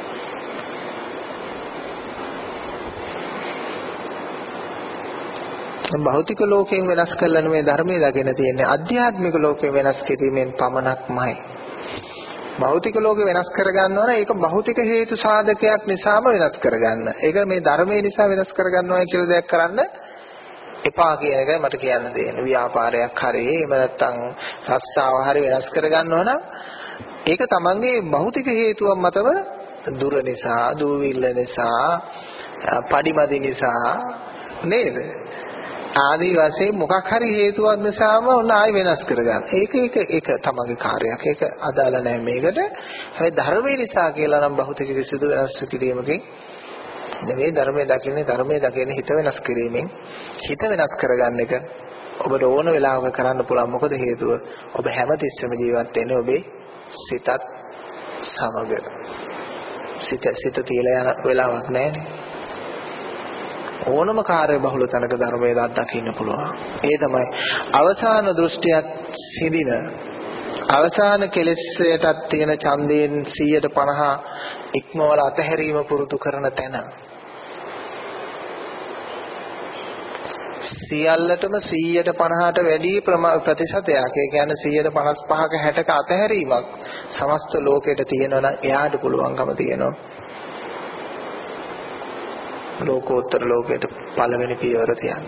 භෞතික ලෝකයෙන් වෙනස් කරලා නෙමෙයි ධර්මයේ දකින්න තියෙන්නේ, අධ්‍යාත්මික ලෝකයෙන් වෙනස් කිරීමෙන් පමණක්මයි. භෞතික ලෝකේ වෙනස් කරගන්නවා නම් ඒක භෞතික හේතු සාධකයක් නිසාම වෙනස් කරගන්න. ඒක මේ ධර්මයේ නිසා වෙනස් කරගන්නවා කියලා දෙයක් කරන්න එපා කියන එකයි මට කියන්න තියෙන්නේ. ව්‍යාපාරයක් හරි එහෙම නැත්නම් රස්සාව හරි වෙනස් කරගන්නවා නම් ඒක තමන්ගේ භෞතික හේතුවක් මතව දුර නිසා, දූවිල්ල නිසා, පඩිමදි නිසා නේද? ආදී වශයෙන් මොකක් හරි හේතුවක් නිසාම ඔන්න ආයි වෙනස් කරගන්න. ඒක ඒක ඒක තමන්ගේ කාර්යයක්. ඒක අදාළ නැහැ මේකට. හැබැයි ධර්මයේ නිසා කියලා නම් භෞතික කිසිදු වෙනස් කිරීමකින් නෙවෙයි ධර්මයේ දකින්නේ, ධර්මයේ දකින්නේ හිත වෙනස් කිරීමෙන්. හිත වෙනස් කරගන්න එක ඔබට ඕන වෙලාවක කරන්න පුළුවන්. මොකද හේතුව ඔබ හැමතිස්සෙම ජීවත් වෙන්නේ ඔබේ සිතත් සමග. සිත සිත තියලා යන වෙලාවක් නැහැනේ. ඕනම කාර්ය බහුල තැනක ධර්මයේ දකින්න පුළුවන්. ඒ තමයි අවසාන දෘෂ්ටියක් සිඳින, අවසාන කෙලෙසයටත් තියෙන ඡන්දයෙන් සීයට පනහ ඉක්මවල අතහැරීම පුරුදු කරන තැන. සියල්ලටම සීයට පනහට වැඩි ප්‍රතිශතයක්, ඒ කියන්නේ සීයට පනස් පහක හැටක අතහැරීමක් සමස්ත ලෝකෙට තියෙනවා නම් එයාට පුළුවන්කම තියෙනවා ලෝකෝත්තර ලෝකයට පළවෙනි පියවර තියන්න.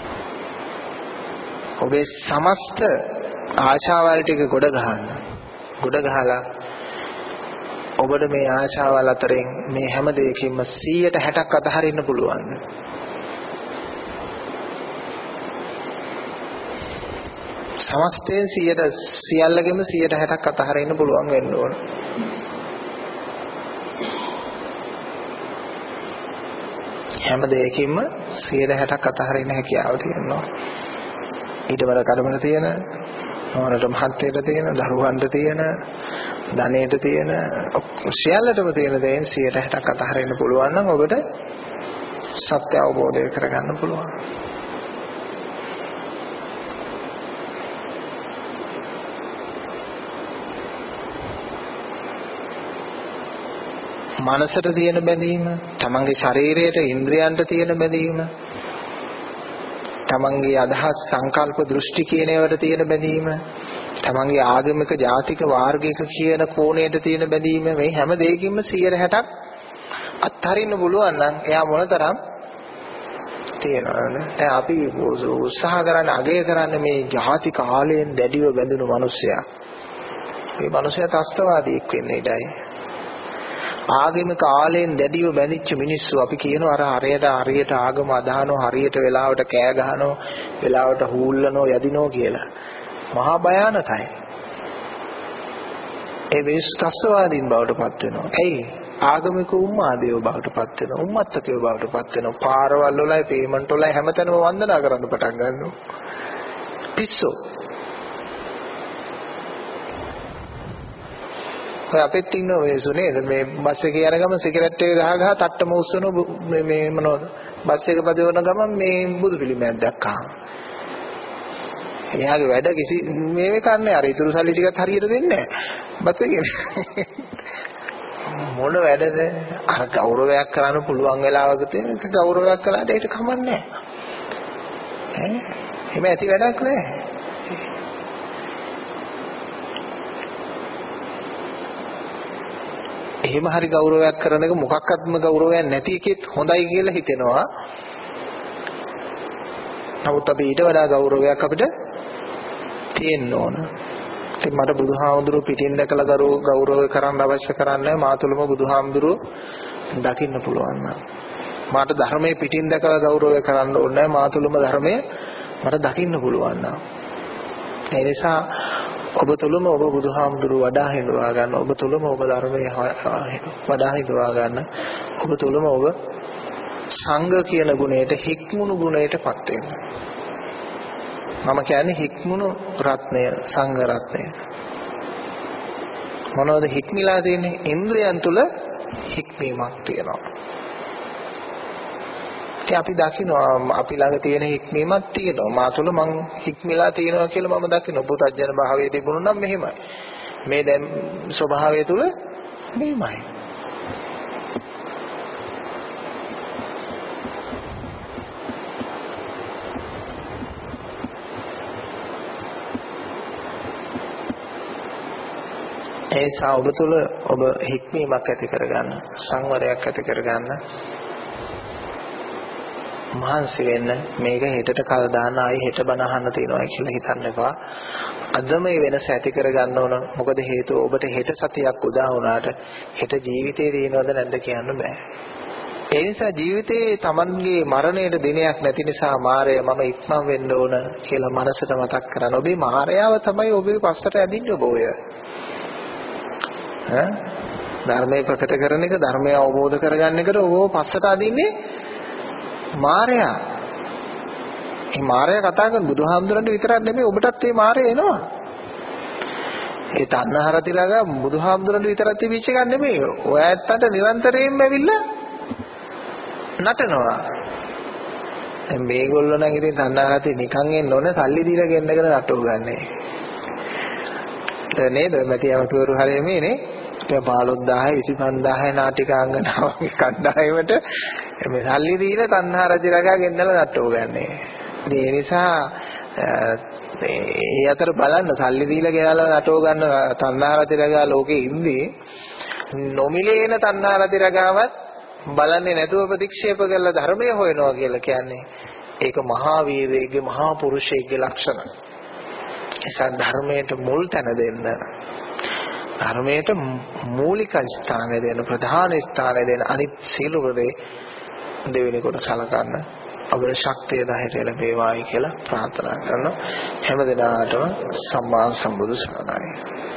ඔබේ සමස්ත ආශාවල් ටික ගොඩ ගහන්න. ගොඩ ගහලා ඔබට මේ ආශාවල් අතරින් මේ හැම දෙයකින්ම සීයට හැටක් අතහරින්න පුළුවන්. සමස්තයෙන් සීයට සියල්ලගෙම සීයට හැටක් අතහරින්න පුළුවන් වෙන්න ඕන. හැම දෙයකින්ම සීයට හැටක් අතහරින්න හැකියාව තියෙනවා. ඊට වඩා කඩමන තියෙන, මොනකට මහත්යට තියෙන, දරුවන්ට තියෙන, ධනෙට තියෙන, සියල්ලටම තියෙන දේෙන් සීයට හැටක් අතහරින්න පුළුවන් නම් ඔබට සත්‍ය අවබෝධය කරගන්න පුළුවන්. මනසට තියෙන බැඳීම, තමන්ගේ ශරීරයට, ඉන්ද්‍රියන්ට තියෙන බැඳීම, තමන්ගේ අදහස්, සංකල්ප, දෘෂ්ටි කියන ඒවාට තියෙන බැඳීම, තමන්ගේ ආගමික, ජාතික, වාර්ගික කියන කෝණයට තියෙන බැඳීම, මේ හැම දෙයකින්ම සීයට හැටක් අත්හරින්න පුළුවන් නම් එයා මොනතරම් තියෙනවානේ. දැන් අපි උත්සාහ කරන්නේ අගය කරන්නේ මේ ජාති කාලයෙන් දැඩිව බැඳුණු මිනිස්සයා. මේ මිනිස්සයා ත්‍ස්තවාදීෙක් වෙන්නේ ඉඩයි. ආගමික කාලයෙන් දැඩිව බැඳිච්ච මිනිස්සු අපි කියනවා අර හරියට හරියට ආගම අදහනවා හරියට වෙලාවට කෑ ගහනවා වෙලාවට හූල්ලනවා යදිනවා කියලා. මහා භයානකයි. ඒ මිනිස්සු ත්‍ස්තවාදීන් බවට පත් වෙනවා. ඇයි? ආගමික උම්මාදේව බවට පත් වෙනවා. උම්මත්තකයෝ බවට පත් වෙනවා. පාරවල් වලයි පේමන්ට් වලයි හැමතැනම වන්දනා කරන්න පටන් ගන්නවා. පිස්සෝ. ඔය අපිත් ඉන්න මිනිස්සු නේද මේ බස් එකේ යන ගමන් සිගරට් එක ගහ ගහ තට්ටම උස්සන මේ මේ මොනවද බස් එක පදවන ගමන් මේ බුදු පිළිමයක් දැක්කා. එයාගේ වැඩ කිසි මේ කන්නේ අර ඊතුරු සල්ලි ටිකත් හරියට දෙන්නේ නැහැ. බස් එකේ මොන වැඩද අර ගෞරවයක් කරන්න පුළුවන් වෙලාවක තියෙන ගෞරවයක් කළාට ඒක කමන්නේ නැහැ. ඈ එහෙම ඇති වැඩක් නැහැ. එහෙම හරි ගෞරවයක් කරන එක මොකක්වත්ම ගෞරවයක් නැති එකෙත් හොඳයි කියලා හිතෙනවා. නමුත් අපි ඊට වඩා ගෞරවයක් අපිට තියෙන්න ඕන. ඉතින් මට බුදුහාමුදුරුවෝ පිටින් දැකලා ගෞරව කරන්න අවශ්‍ය කරන්නේ මාතුලම බුදුහාමුදුරුවෝ දකින්න පුළුවන් නම්. මට ධර්මයේ පිටින් දැකලා ගෞරවය කරන්න ඕනේ මාතුලම ධර්මයේ මට දකින්න පුළුවන් නම්. ඒ නිසා ඔබ තුලම ඔබ බුදුහාමුදුරුවෝ වඩා හිඳවා ගන්න. ඔබ තුලම ඔබ ධර්මයේ වඩා හිඳවා ගන්න. ඔබ තුලම ඔබ සංඝ කියන ගුණයට හික්මුණු ගුණයටපත් වෙන්න. මම කියන්නේ හික්මුණු රත්නය සංඝ රත්නය. මොනවද හික්මිලා තියෙන්නේ? ඉන්ද්‍රයන් තුල හික්මීමක් තියෙනවා. අපි දකිනවා අපි ළඟ තියෙන හික්මීමක් තියෙනවා. මා තුල මං හික්මිලා තියෙනවා කියලා මම දකිනවා. පුතඥ භාවයේ තිබුණා නම් මෙහෙමයි. මේ දැන් ස්වභාවය තුල මෙහෙමයි. ඒසා ඔබ තුල ඔබ හික්මීමක් ඇති කරගන්න, සංවරයක් ඇති කරගන්න. මහන්සි වෙන්න. මේක හෙටට කල් දාන්න ආයි හෙට බණ අහන්න තියනවා කියලා හිතන්න එපා. අද මේ වෙනස ඇති කරගන්න ඕන. මොකද හේතුව ඔබට හෙට සතියක් උදා වුණාට හෙට ජීවිතේ දිනවද නැද්ද කියන්න බෑ. ඒ නිසා ජීවිතේ Tamanගේ මරණයට දිනයක් නැති නිසා මාරය මම ඉක්මන් වෙන්න ඕන කියලා මනසට මතක් කරගන්න. ඔබේ මාරයාව තමයි ඔබේ පස්සට ඇදින්නේ ඔබ ඔය. ඈ ධර්මයේ ප්‍රකට කරන එක ධර්මය අවබෝධ කරගන්න එකට ඔබ පස්සට අදින්නේ මාරයා. මේ මාරයා කතා කරන බුදුහාමුදුරන්ට විතරක් නෙමෙයි ඔබටත් මේ මාරය එනවා. ඒ තණ්හාරතිලග බුදුහාමුදුරන්ට විතරක් තිබිච්ච එකක් නෙමෙයි. ඔය ඇත්තට නිරන්තරයෙන්ම ඇවිල්ලා නටනවා. දැන් මේගොල්ලෝ නම් ඉතින් තණ්හාරති නිකන් එන්න ඕනේ සල්ලි දීලා ගෙන්නගෙන නටව ගන්නනේ. නේද? මැතිවතුරු හරිය මේනේ. පහළොස් දහසයි විසිපන්දාසයි නාටිකාංගනාවගේ කණ්ඩායමට මේ සල්ලි දීලා තණ්හා රජරගා ගෙන්නලා නට්ටෝ ගන්නනේ. ඒ නිසා ඒ අතර බලන්න සල්ලි දීලා ගෙනලා නටෝ ගන්න තණ්හා රජරගා ලෝකේ ඉන්නේ නොමිලේන තණ්හා රජරගාවත් බලන්නේ නැතුව ප්‍රතික්ෂේප කරලා ධර්මය හොයනවා කියලා කියන්නේ ඒක මහා වීරයෙක්ගේ මහා පුරුෂයෙක්ගේ ලක්ෂණ. ඒසත් ධර්මයට මුල් තැන දෙන්න. ධර්මයට මූලික ස්ථානය දෙන ප්‍රධාන ස්ථානය දෙන අනිත් සියලුම දේ දෙවෙනි කොට සලකන්න අපේ ශක්තිය ධෛර්යය ලැබේවායි කියලා ප්‍රාර්ථනා කරනවා. හැම දිනාටම සම්මා සම්බුදු සරණයි.